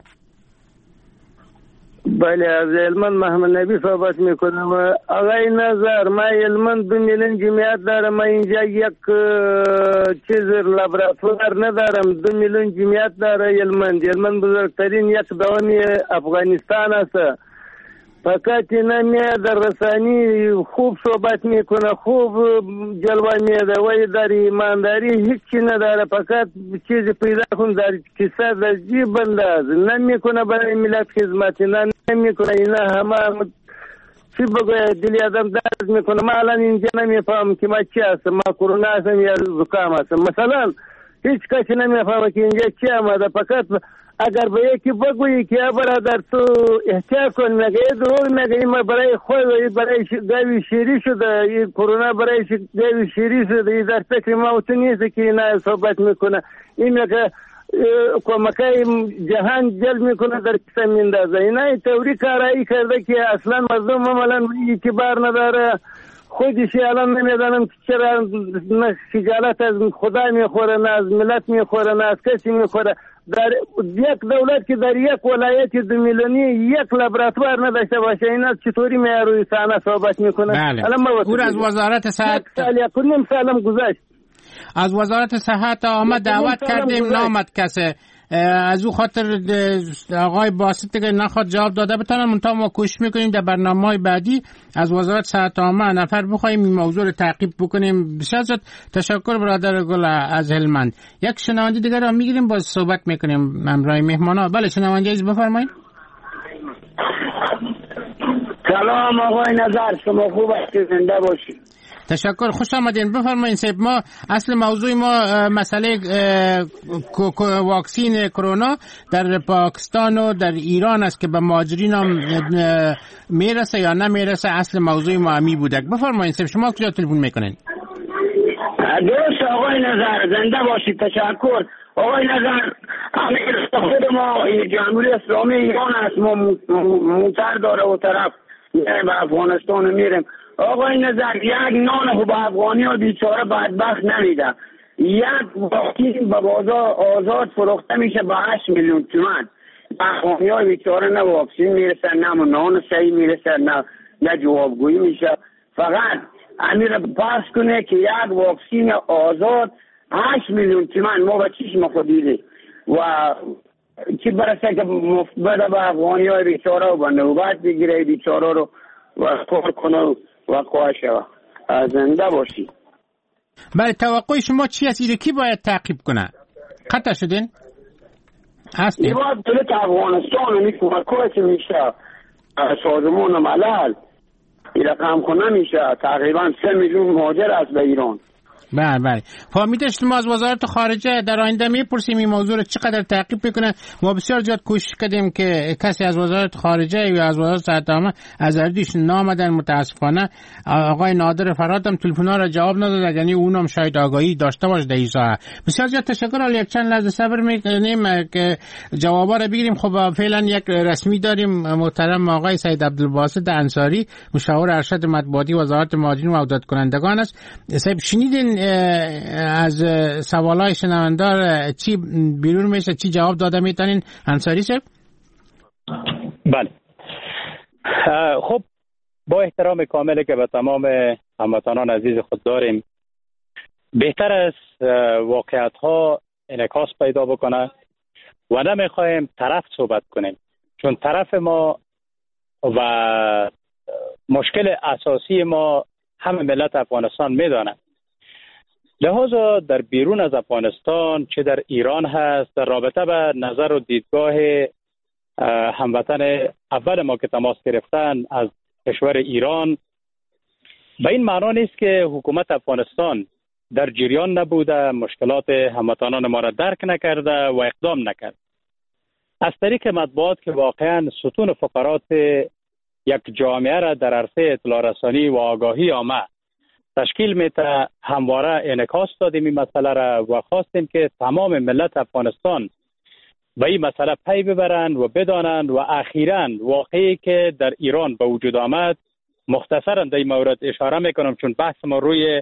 بله از هلمند محمد نبی صحبت میکنم. آقای نظر ما هلمند 2 میلیون جمعیت دارم، ما اینجا یک چیز لابراتوار ندارم. 2 میلیون جمعیت داره هلمند بزرگترین یک دومی افغانستان است. فقط نمی در رسانی خوب صحبت میکنه، خوب جلوه میده و در ایمانداری هیچی نداره، فقط چیز پیدا کن در کیسه در جیب بنداز، نمیکنه برای ملت خدمت، نمیکنه. اینا همه چی بگوید دلی آدم درد میکنه. ما الان اینجا نمیفهم که ما چی هستم، ما کرونا هستم یا زکام هستم مثلا. هیچ کسی نمیفهمه که اینجا چی آمده. فقط اگر به یکی بگویی که برادر تو احتیاط کن، مگه دروغ نگه این برای خود برای گاوی شیری شده، این کرونا برای گاوی شیری شده. این در فکر ما تو نیست که اینا صحبت میکنه. این مگه کمکای جهان جلب میکنه در کسا میندازه. اینا توری کارایی کرده که اصلا مردم عملا اعتبار نداره. خودش الان نمیدانم چرا نه خجالت از خدا میخوره، نه از ملت میخوره، نه از کسی میخوره. در یک دولت که در یک ولایت 2 میلیونی یک لابراتوار نداشته باشه، اینا چطوری روی صحنه صحبت میکنه؟ بله. او از وزارت صحت یک سالم گذشت. از وزارت صحت آمد دعوت کردیم نامد کسی. از او خاطر آقای باسط که نخواد جواب داده بتانن، منتها ما کوشش میکنیم در برنامه‌های بعدی از وزارت صحت عامه نفر بخوایم این موضوع رو تعقیب بکنیم. بسیار تشکر برادر گل از هلمند. یک شنونده دیگر رو میگیریم باز صحبت میکنیم همراه مهمانا. بله شنونده عزیز بفرمایید. سلام آقای نظر، شما خوب هستید؟ زنده باشید. تشکر، خوش آمدین. بفرمایید صاحب. ما اصل موضوع ما مسئله واکسین کرونا در پاکستان و در ایران است که به مهاجرین هم میرسه یا نمیرسه. اصل موضوع ما همی بوده. بفرمایید صاحب، شما کجا تلفن میکنین؟ درست آقای نظر، زنده باشید. تشکر آقای نظر. خود ما جمهوری اسلامی ایران است، ما موتر داره و طرف به افغانستان میریم. آقای نظر یک نان به افغانی ها بیچاره بدبخت نمیده. یک واکسین به بازار آزاد فروخته میشه به 8 میلیون تومان. افغانی ها بیچاره نه واکسین میرسه، نه نان صحیح میرسه، نه جوابگویی میشه. فقط امیر پاس کنه که یک واکسین آزاد 8 میلیون تومان ما به چشم خود دیدیم و چی برسه که مفت بده به افغانی های بیچاره و به نوبت بگیره بیچاره رو و کار کنه و خواهش زنده باشی. بله، توقع شما چی است؟ کی باید تعقیب کنه؟ قطع شدین؟ هستین؟ این باید دولت افغانستان و کمک میشه سازمان ملل این رقم کنه میشه. تقریبا 3 میلیون مهاجر است به ایران. بله. فهمیدش ما از وزارت خارجه در آینده میپرسیم این موضوع رو چقدر تعقیب میکنه. ما بسیار زیاد کوشش کردیم که کسی از وزارت خارجه یا از وزارت صحت عامه از اردیش نامدن. متاسفانه آقای نادر فراد هم تلفن‌ها را جواب نداد، یعنی اونم شاید آگاهی داشته باشه در این ساحه. بسیار زیاد تشکر. حالا یک چند لحظه صبر میکنیم که جوابا را بگیریم. خب فعلا یک رسمی داریم. محترم آقای سید عبدالباسط انصاری، مشاور ارشد مطبوعاتی وزارت مهاجرین و عودت کنندگان است. صاحب شنیدین از سوالای شنوندار چی بیرون میشه، چی جواب داده میتونین انصاری صاحب؟ بله. خب با احترام کاملی که به تمام هموطنان عزیز خود داریم، بهتر است واقعیت ها انعکاس پیدا بکنه و نمیخوایم طرف صحبت کنیم، چون طرف ما و مشکل اساسی ما همه ملت افغانستان میدانند. لحاظا در بیرون از افغانستان چه در ایران هست، در رابطه به نظر و دیدگاه هموطن اول ما که تماس گرفتن از کشور ایران، به این معنا نیست که حکومت افغانستان در جریان نبوده، مشکلات هموطنان ما را درک نکرده و اقدام نکرد. از طریق مطبوعات که واقعا ستون فقرات یک جامعه را در عرصه اطلاع رسانی و آگاهی عامه تشکیل میده، همواره انعکاس دادیم این مسئله را و خواستیم که تمام ملت افغانستان به این مسئله پی ببرند و بدانند و اخیراً واقعی که در ایران به وجود آمد. مختصراً در این مورد اشاره میکنم چون بحث ما روی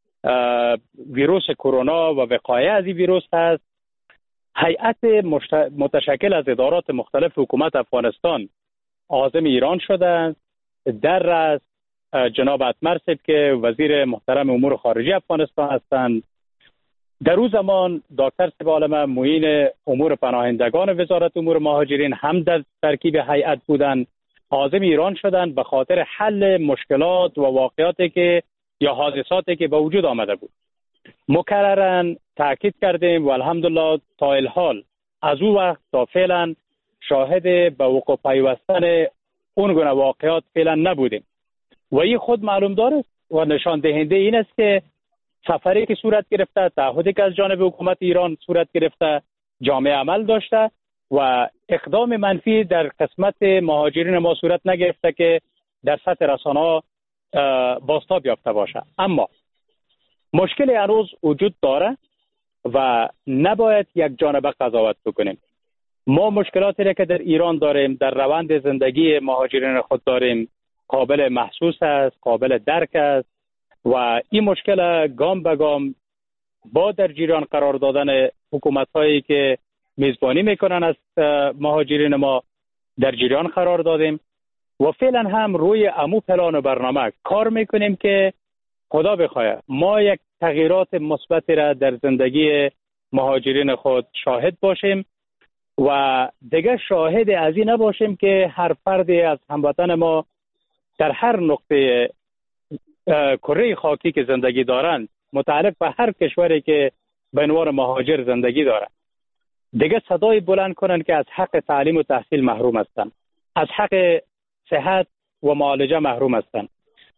ویروس کرونا و وقایع از این ویروس هست. هیئت متشکل از ادارات مختلف حکومت افغانستان عازم ایران شدند. در رأس جناب اتمرسب که وزیر محترم امور خارجه افغانستان هستند. در اون زمان دکتر سیب عالم معین امور پناهندگان وزارت امور مهاجرین هم در ترکیب هیئت بودند. عازم ایران شدند به خاطر حل مشکلات و واقعاتی که یا حادثاتی که به وجود آمده بود. مکرراً تاکید کردیم و الحمدلله تا الحال از اون وقت تا فعلا شاهد به وقوع پیوستن اون گونه واقعات فعلا نبودیم و این خود معلوم داره و نشان دهنده این است که سفری که صورت گرفته، تعهدی که از جانب حکومت ایران صورت گرفته، جامعه عمل داشته و اقدام منفی در قسمت مهاجرین ما صورت نگرفته که در سطح رسانه‌ها بازتاب یافته باشه. اما مشکل هنوز وجود داره و نباید یک جانبه قضاوت بکنیم. ما مشکلاتی را که در ایران داریم، در روند زندگی مهاجرین خود داریم، قابل محسوس است، قابل درک است و این مشکل گام به گام با در جریان قرار دادن حکومت‌هایی که میزبانی میکنن از مهاجرین ما در جریان قرار دادیم و فعلا هم روی امو پلان و برنامه کار میکنیم که خدا بخواه ما یک تغییرات مثبتی را در زندگی مهاجرین خود شاهد باشیم و دیگه شاهد از این نباشیم که هر فردی از هموطن ما در هر نقطه کره خاکی که زندگی دارند متعلق به هر کشوری که به عنوان مهاجر زندگی دارند دیگه صدای بلند کنن که از حق تعلیم و تحصیل محروم هستند، از حق صحت و معالجه محروم هستند.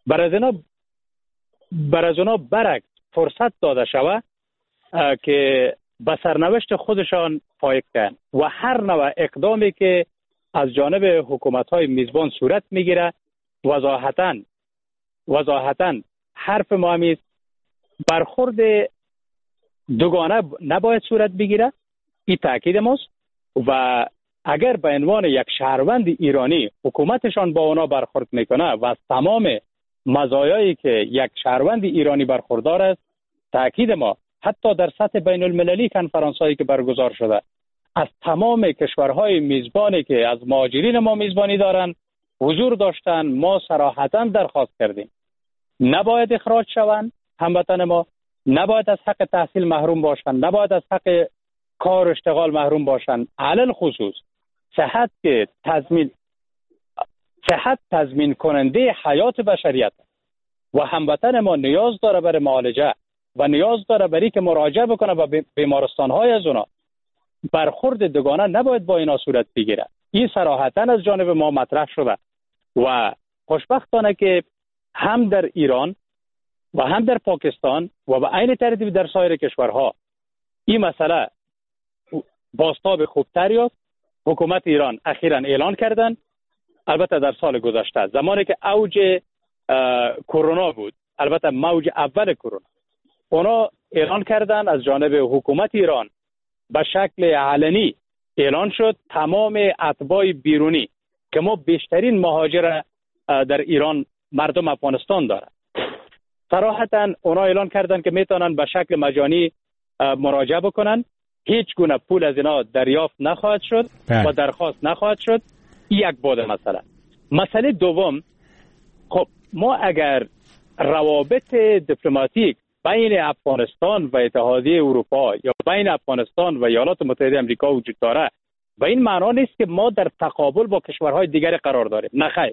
بر از اونا برعکس فرصت داده شود که به سرنوشت خودشان فائق کنند و هر نوع اقدامی که از جانب حکومت‌های میزبان صورت میگیره وضاحتاً حرف ما همیست برخورد دوگانه نباید صورت بگیره. این تاکید ماست و اگر به عنوان یک شهروند ایرانی حکومتشان با اونا برخورد میکنه و از تمام مزایایی که یک شهروند ایرانی برخوردار است، تاکید ما حتی در سطح بین المللی کنفرانس‌هایی که برگزار شده از تمام کشورهای میزبانی که از مهاجرین ما میزبانی دارند حضور داشتن، ما صراحتاً درخواست کردیم نباید اخراج شوند هموطن ما، نباید از حق تحصیل محروم باشند، نباید از حق کار و اشتغال محروم باشند. علل خصوص صحت که تضمین کننده حیات بشریت و هموطن ما نیاز داره برای معالجه و نیاز داره برای که مراجعه بکنه به بیمارستان‌های از اونا. برخورد دوگانه نباید با اینا صورت بگیره. این صراحتاً از جانب ما مطرح شده و خوشبختانه که هم در ایران و هم در پاکستان و به عین ترتیب در سایر کشورها این مسئله بازتاب خوبتر یافت. حکومت ایران اخیراً اعلان کردن، البته در سال گذشته زمانی که اوج کرونا بود، البته موج اول کرونا، اونا اعلان کردن از جانب حکومت ایران به شکل علنی اعلان شد تمام اتباع بیرونی که ما بیشترین مهاجر در ایران مردم افغانستان دارن، صراحتاً اونا اعلان کردن که میتونن به شکل مجانی مراجعه بکنن، هیچ گونه پول از اینا دریافت نخواهد شد و درخواست نخواهد شد. یک بود مسئله دوم، خب ما اگر روابط دیپلماتیک بین افغانستان و اتحادیه اروپا یا بین افغانستان و ایالات متحده آمریکا وجود داره، و این معنا نیست که ما در تقابل با کشورهای دیگر قرار داریم، نه خیر.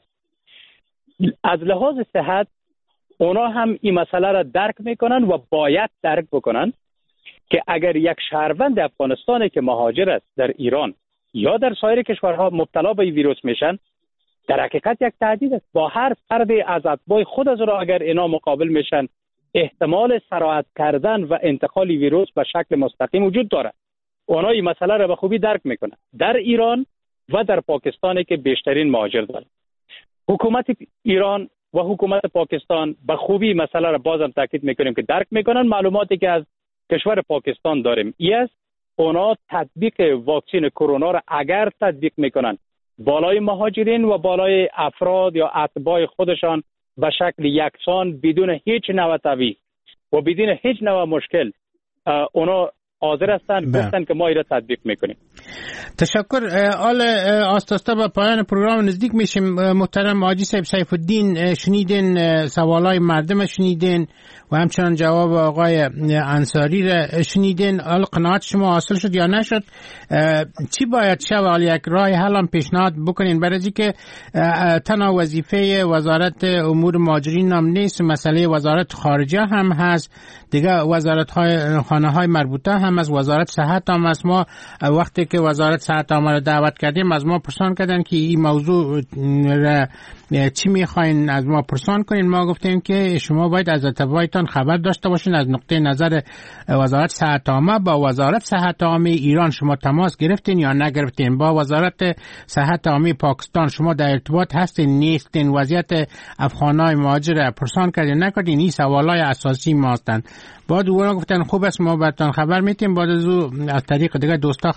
از لحاظ صحت اونا هم این مسئله را درک میکنن و باید درک بکنن که اگر یک شهروند افغانستانی که مهاجر است در ایران یا در سایر کشورها مبتلا به این ویروس میشن، در حقیقت یک تهدید است. با هر فرد از اتباع خود از را اگر اینا مقابل میشن، احتمال سرایت کردن و انتقال ویروس به شکل مستقیم وجود داره. اونا این مسئله را به خوبی درک میکنن در ایران و در پاکستانی که بیشترین مهاجر داره. حکومت ایران و حکومت پاکستان به خوبی مسئله را بازم تاکید میکنیم که درک میکنن. معلوماتی که از کشور پاکستان داریم است اونا تطبیق واکسن کرونا را اگر تطبیق میکنن بالای مهاجرین و بالای افراد یا اتباع خودشان به شکل یکسان بدون هیچ نوع تبعیض و بدون هیچ نوع مشکل اونا حاضر هستن گفتن که ما این را تطبیق میکنیم. تشکر. آل آستاستا به پایان پروگرام نزدیک میشیم. محترم حاجی صاحب سیف الدین، شنیدین سوالای مردم، شنیدین و همچنان جواب آقای انصاری را شنیدین. آل قناعت شما حاصل شد یا نشد؟ چی باید شود؟ یک راه حل هم پیشنهاد بکنین برای اینکه تنها وظیفه وزارت امور مهاجرین هم نیست، مسئله وزارت خارجه هم هست، دیگه وزارت خانه های مربوطه هم از وزارت صحت هم از ما. وقتی که وزارت صحت هم را دعوت کردیم از ما پرسان کردن که این موضوع را چی میخواین از ما پرسان کنین. ما گفتیم که شما باید از اتباعتان خبر داشته باشین. از نقطه نظر وزارت صحت عامه با وزارت صحت عامه ایران شما تماس گرفتین یا نگرفتین؟ با وزارت صحت عامه پاکستان شما در ارتباط هستین نیستین؟ وضعیت افغانای مهاجر پرسان کردین نکردین؟ این سوالای اساسی ما هستند. بعد اونا گفتن خوب است ما براتون خبر میتیم. بعد از طریق دیگه دوستا خبر دادن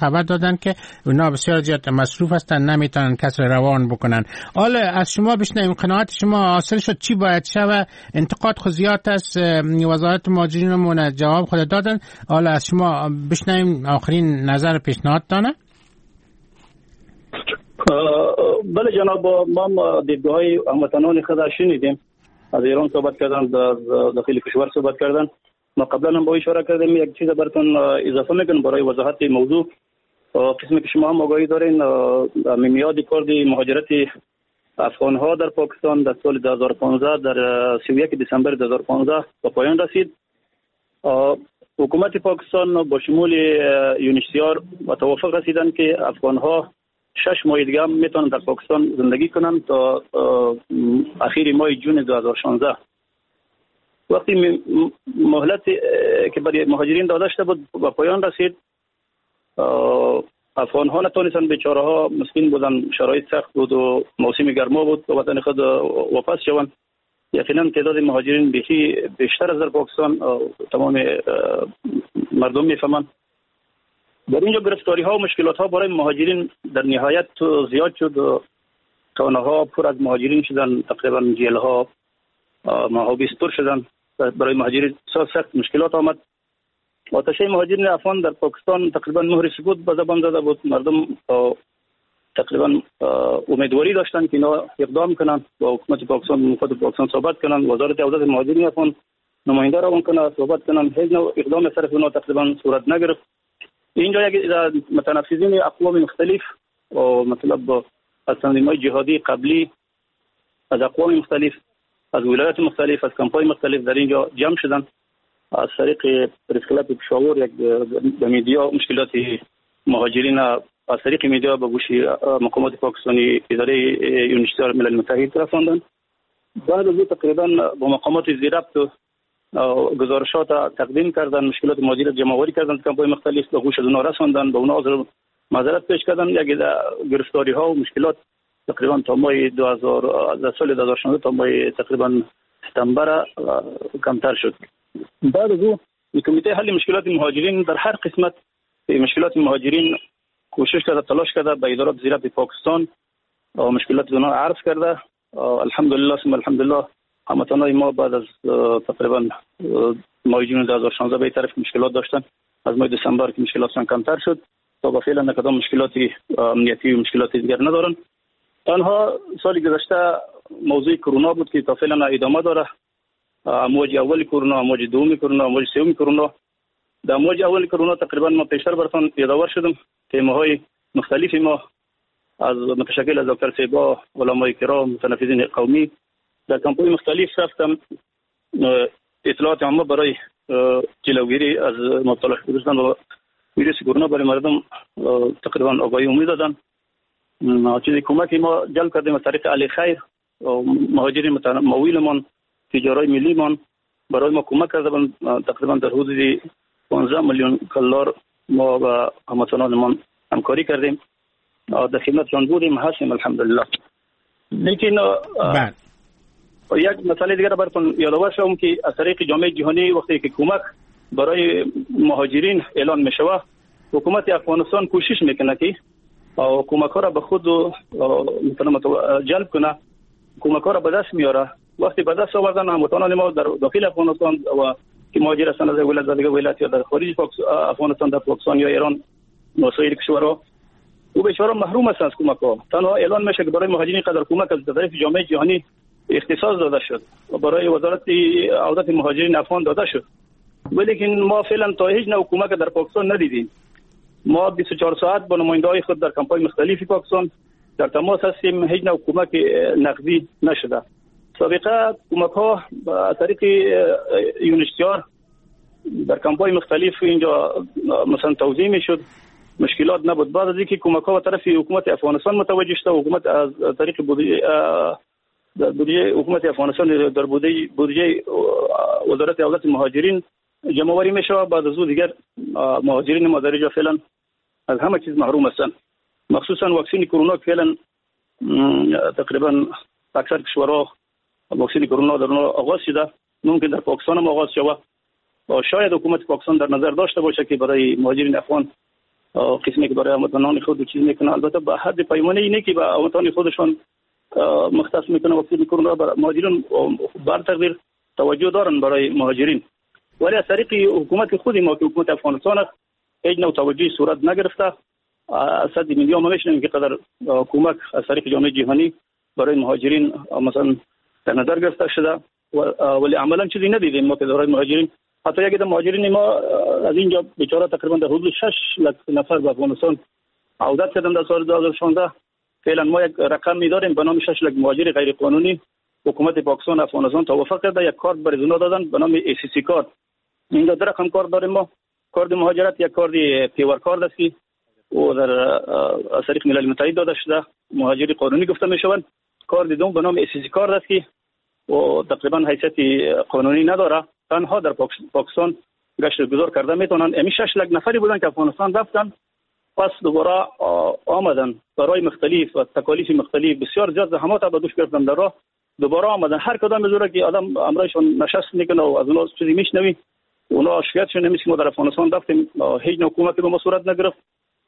هستند که اونا بسیار زیاد مصروف هستند، نمیتونن کسر روان بکنن. حالا از شما بشنویم، قناعت شما حاصل شد چی باید شود؟ انتقاد خود زیاد است، وزارت مهاجرین جواب خود دادن. حالا از شما بشنویم آخرین نظر پیشنهاد دانه. بله جناب، ما دیدگاه‌های هموطنان خود شنیدیم. از ایران صحبت کردن، داخل کشور صحبت کردن. ما قبلا هم با اشاره کردیم. یک چیز براتون اضافه میکنم برای وضاحت موضوع. قسمی که شما هم آگاهی دارین، میاد کارد مهاجرت افغان‌ها در پاکستان در سال 2015 در 31 دسامبر 2015 به پایان رسید. حکومت پاکستان با شمول یونیسیار با توافق رسیدن که افغان‌ها 6 ماه دیگه هم میتونن در پاکستان زندگی کنن تا اخیر ماه جون 2016. وقتی مهلت که برای مهاجرین داده شده بود با پایان رسید، افغان‌ها نتونستن، بیچاره ها مسکین بودن، شرایط سخت بود و موسم گرما بود و وطن خود واپس شوند. یقینا تعداد مهاجرین بیشتر از در پاکستان تمام مردم میفهمند. در اینجا گرفتاری ها و مشکلات ها برای مهاجرین در نهایت زیاد شد. خانه ها پر از مهاجرین شدن، تقریبا جیل ها محابستر شدن. برای مهاجرین سخت مشکلات آمد. آتشه مهاجرین افغان در پاکستان تقریبا مهر سکوت به زبان زده بود. مردم تقریبا امیدواری داشتن که اینا اقدام کنن، با حکومت پاکستان، خود پاکستان صحبت کنن، وزارت عودت مهاجرین افغان نماینده را کنن صحبت کنن. هیچ نوع اقدام طرف اونا تقریبا صورت نگرفت. اینجا یک متنفذین اقوام مختلف و مطلب از تنظیم‌های جهادی قبلی از اقوام مختلف، از ولایات مختلف، از کمپ‌های مختلف در اینجا جمع شدن. از طریق پرسکلاب پشاور یک به میدیا مشکلات مهاجرین از طریق میدیا به گوش مقامات پاکستانی اداره یونیسیار ملل متحد رساندن. بعد از تقریبا با مقامات زیربط گزارشات تقدیم کردن، مشکلات مهاجرت جمع‌آوری کردن، کمپ‌های مختلف به گوش اونا رساندن، به اونا عذر معذرت پیش کردن. یک گرفتاری ها و مشکلات تقریبا تا ماه 2016 تا ماه تقریبا سپتامبر کمتر شد. بعد از او کمیته حل مشکلات مهاجرین در هر قسمت مشکلات مهاجرین کوشش کرده، تلاش کرده، به ادارات زیربط پاکستان مشکلات اونا عرض کرده. الحمدلله ثم الحمدلله هموطنان ما بعد از تقریبا ماه جون 2016 به طرف مشکلات داشتن. از ماه دسامبر که مشکلاتشان کمتر شد تا به فعلا کدام مشکلاتی امنیتی و مشکلاتی دیگر ندارن. آنها سال گذشته موضوع کرونا بود که تا فعلا ادامه داره. موج اول کرونا، موج دوم کرونا، موج سوم کرونا. در موج اول کرونا تقریبا ما پیشتر براتون یادآور شدم. تیم‌های مختلفی ما از متشکل از دکتر سیبا، علمای کرام، متنفذین قومی در کمپ‌های مختلف رفتم اطلاعات عامه برای جلوگیری از مبتلا شدن و ویروس کرونا برای مردم تقریبا آگاهی امید دادن. چیزی کمکی ما جلب کردیم از طریق علی خیر مهاجرین مویلمان، تجارای ملیمان برای ما کمک کردن. تقریبا در حدود 15 میلیون دلار ما با هموطنانمان همکاری کردیم. در خدمتشان بودیم، هستیم الحمدلله. لیکن یک مسئله دیگر براتون یادآور شدم که از طریق جامعه جهانی وقتی که کمک برای مهاجرین اعلان میشوه، حکومت افغانستان کوشش میکنه که کمک ها را به خود جلب کنه، کمک ها را به دست میاره. وقتی به دست آوردن هموطنان ما در داخل افغانستان و که مهاجر هستند از ولایت یا در خارج افغانستان، در پاکستان یا ایران و سایر کشورها، او بیچاره محروم هستند از کمک ها. تنها اعلان میشه که برای مهاجرین قدر کمک از طرف جامعه جهانی اختصاص داده شد و برای وزارت عودت مهاجرین افغان داده شد، ولی ما فعلا تا هیچ نوع کمک در پاکستان ندیدیم. ما 24 ساعت با نماینده‌های خود در کمپ‌های مختلفی پاکستان در تماس هستیم، هیچ نوع کمک نقدی نشده. سابقه کمک‌ها از طریق یونیسیار در کمپ‌های مختلف اینجا مثلا توزیع میشد، مشکلات نبود. بعد از اینکه کمک‌ها به طرف حکومت افغانستان متوجه شد، حکومت از طریق بودجه حکومت افغانستان در بودجه وزارت عودت مهاجرین جمع‌آوری میشه. بعد از اون دیگر مهاجرین ما در اینجا فعلا از همه چیز محروم هستند، مخصوصا واکسن کرونا که فعلا تقریبا اکثر کشورها واکسن کرونا در آغاز شده، ممکن در پاکستان هم آغاز شود و شاید حکومت پاکستان در نظر داشته باشه که برای مهاجرین افغان قسمی که برای هموطنان خود چیز میکنه، البته به حد پیمانه اینه که به هموطنان خودشون مختص میکنه واکسن کرونا برای مهاجرین بر تقدیر توجه دارن برای مهاجرین، ولی از طریق حکومت خود ما که حکومت افغانستان هیچ نوع توجهی صورت نگرفته. از 100 میلیون ما میشنیم که قدر کمک از طریق جامعه جهانی برای مهاجرین مثلا در نظر گرفته شده، ولی عملا چیزی ندیدیم ما که برای مهاجرین. حتی یک مهاجرین ما از اینجا بیچاره تقریبا در حدود 6 لک نفر به افغانستان عودت کردن در سال 2016. فعلا ما یک رقمی داریم به نام 6 لک مهاجر غیر قانونی. حکومت پاکستان افغانستان توافق کرده یک کارت برای اونا دادن به نام ACC کارت. این دو رقم کارت داریم ما. کارت مهاجرت یک کارت پیور کارت است که او در از طریق ملل متحد داده شده، مهاجر قانونی گفته میشوند. کارت دوم به نام ACC کارت است که و تقریبا حیثیت قانونی نداره، تنها در پاکستان گشت گذار کرده میتونن. امی 6 لک نفری بودن که افغانستان رفتن، پس دوباره آمدن برای مختلف و تکالیف مختلف بسیار زیاد زحمات به دوش گرفتن در راه، دوباره آمدن. هر کدام بزرگی که آدم امرایشون نشست میکنه و از اونها چیزی میشنوی، اونا شکایتشون نمیشه که ما در افغانستان رفتیم هیچ نوع کمکی به ما صورت نگرفت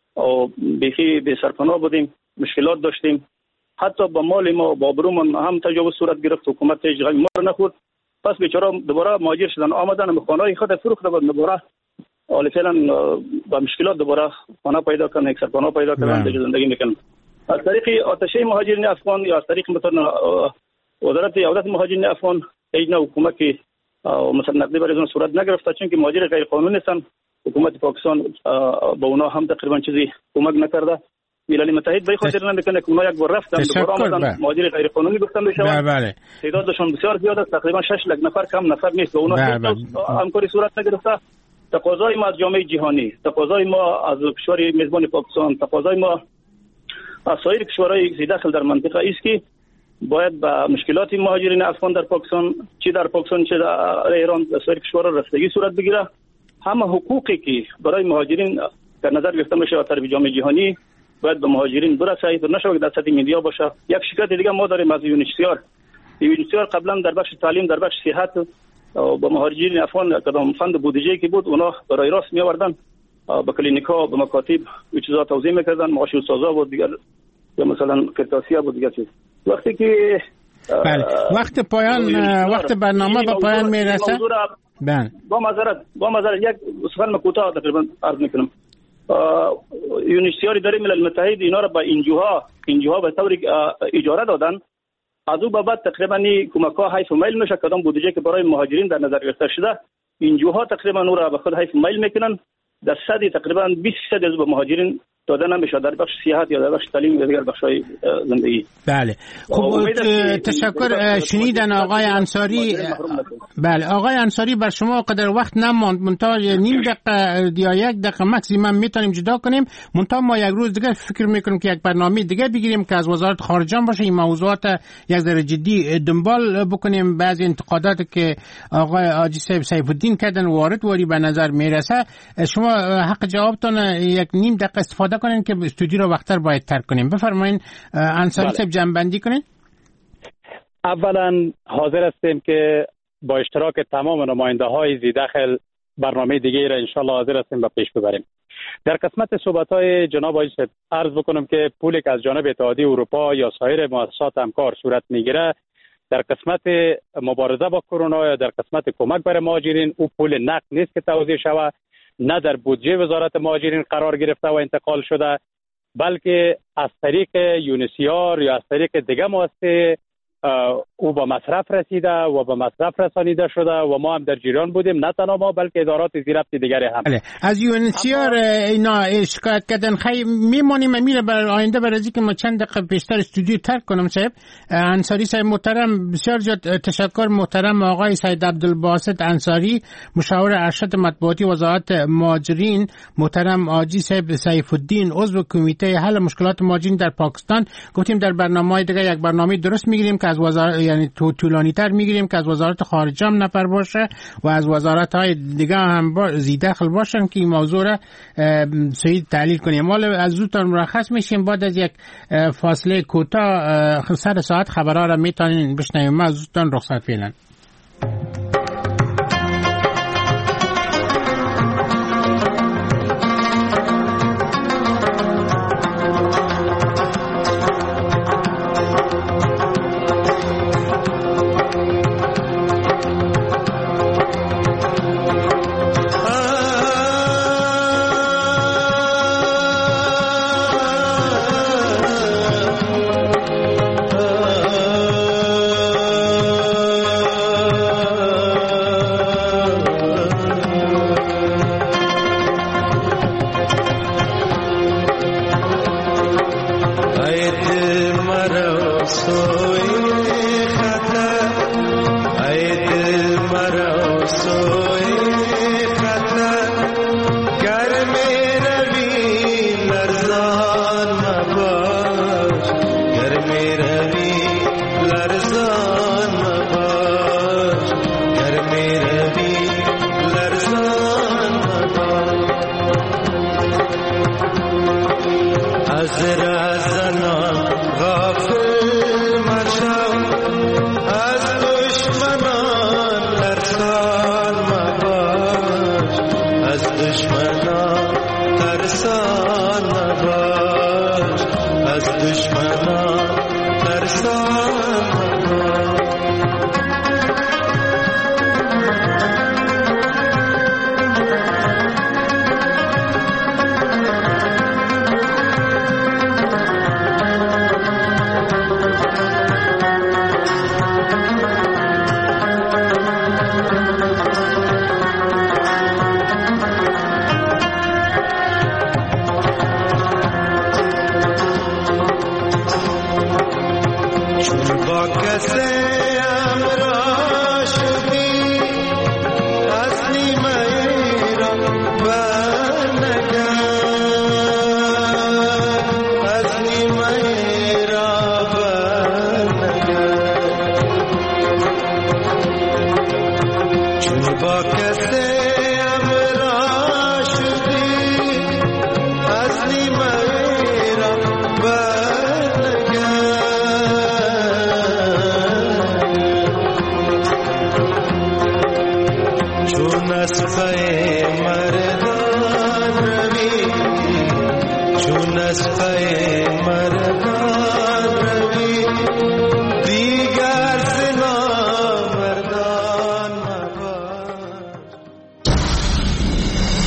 و بیخی به سرپناه بودیم، مشکلات داشتیم، حتی با مال ما با آبرومون هم تجاوز صورت گرفت، حکومت هیچ غمی ما رو نخورد. پس بیچاره دوباره مهاجر شدن، آمدن به خانه‌های خود فروخته بود، دوباره حالا فعلا با مشکلات دوباره خانه پیدا کردن، یک سرپناه پیدا کردن، دیگه زندگی میکنن. از طریق آتشه مهاجرین افغان یا از طریق مثلا وزارت عودت مهاجرین افغان هیچ نوع کمکی مثلا نقدی برای اون صورت نگرفته، چون که مهاجر غیر قانونی هستن. حکومت پاکستان با اونا هم تقریبا چیزی کمک نکرده. ملل متحد به خاطر نمیکنه که اونا یک بار رفتن دوباره آمدن مهاجر غیر قانونی گفتن بشن. تعدادشون بسیار زیاد است، تقریبا 6 لک نفر کم نفر نیست. اونا همکاری صورت نگرفته. تقاضای ما از جامعه جهانی، تقاضای ما از کشور میزبان پاکستان، تقاضای ما از سایر کشورهای زیر دخل در منطقه است که باید با مشکلات مهاجرین افغان در پاکستان، چه در پاکستان چه در ایران، سایر کشورها رسیدگی صورت بگیره. همه حقوقی که برای مهاجرین در نظر گرفته میشه از طرف جامعه جهانی باید به مهاجرین برسه، نشه که در سطح میدیا باشه. یک شکایت دیگه ما داریم از یونیسیار قبلا در بخش تعلیم، در بخش صحت با مهاجرین افغان کدام فند بودجه که بود اونا برای راست می آوردن به کلینیکا، به مکاتب و چیزا توزیع میکردن، معاش استادا بود دیگر، یا مثلا کرتاسیا بود دیگر چیز. وقتی که وقت برنامه به پایان میرسه، با معذرت یک سخن کوتاه تقریبا عرض میکنم. یونیسیاری داره ملل متحد اینا را به اینجوها به طور اجاره دادن. از او بعد تقریبا کمک ها حیف میل میشه، کدام بودجه که برای مهاجرین در نظر گرفته شده اینجوها تقریبا او را به خود حیف میل میکنن. در صد تقریبا 20% از به مهاجرین داده نمیشه در بخش صحت یا در بخش تعلیم یا دیگر بخش‌های زندگی. بله خب تشکر. شنیدن آقای انصاری. بله آقای انصاری، بر شما قدر وقت نماند، منتها نیم دقیقه یا یک دقیقه مکسیمم میتونیم جدا کنیم. منتها ما یک روز دیگه فکر میکنیم که یک برنامه دیگه بگیریم که از وزارت خارجه باشه، این موضوعات یک ذره جدی دنبال بکنیم. بعضی انتقاداتی که آقای حاجی صاحب سیف الدین کردن وارد به نظر میرسه. شما حق جوابتون یک نیم دقیقه استفاده کنین که استودیو رو وقتر باید ترک کنیم. بفرمایید انصاری صاحب جنبندی کنین. اولا حاضر هستیم که با اشتراک تمام نماینده‌های ذی‌دخل برنامه دیگه را انشالله حاضر هستیم به پیش ببریم. در قسمت صحبت‌های جناب آقای صاحب عرض بکنم که پولی که از جانب اتحادیه اروپا یا سایر مؤسسات همکار صورت میگیره در قسمت مبارزه با کرونا یا در قسمت کمک برای مهاجرین، او پول نقد نیست که توزیع شود، نه در بودجه وزارت مهاجرین قرار گرفته و انتقال شده، بلکه از طریق یونیسیار یا از طریق دیگه مؤسسه او به مصرف رسیده و به مصرف رسانیده شده و ما هم در جریان بودیم، نه تنها ما بلکه ادارات زیرفت دیگری هم. از یونیسیار اینا شکایت کردن. میمونیم میره برای آینده برای اینکه ما چند دقیقه بیشتر استودیو ترک کنم. صاحب انصاری صاحب محترم، بسیار زیاد تشکر. محترم آقای سید عبدالباسط انصاری، مشاور ارشد مطبوعاتی وزارت مهاجرین، محترم حاجی صاحب سیف الدین عضو کمیته حل مشکلات مهاجرین در پاکستان. گفتیم در برنامه‌های دیگه یک برنامه درست میگیریم که از وزارت، یعنی طولانی تر میگیریم که از وزارت خارجه هم نفر باشه و از وزارت های دیگه هم زیدخل باشن که این موضوع را صحیح تحلیل کنیم. ما از زودتان مرخص میشیم. بعد از یک فاصله کوتاه سر ساعت خبرها را میتونین بشنویم. ما از زودتان رخصت فعلا. از دشمنان ترسان نباش، از دشمنان ترسان نباش. چون از پی مردان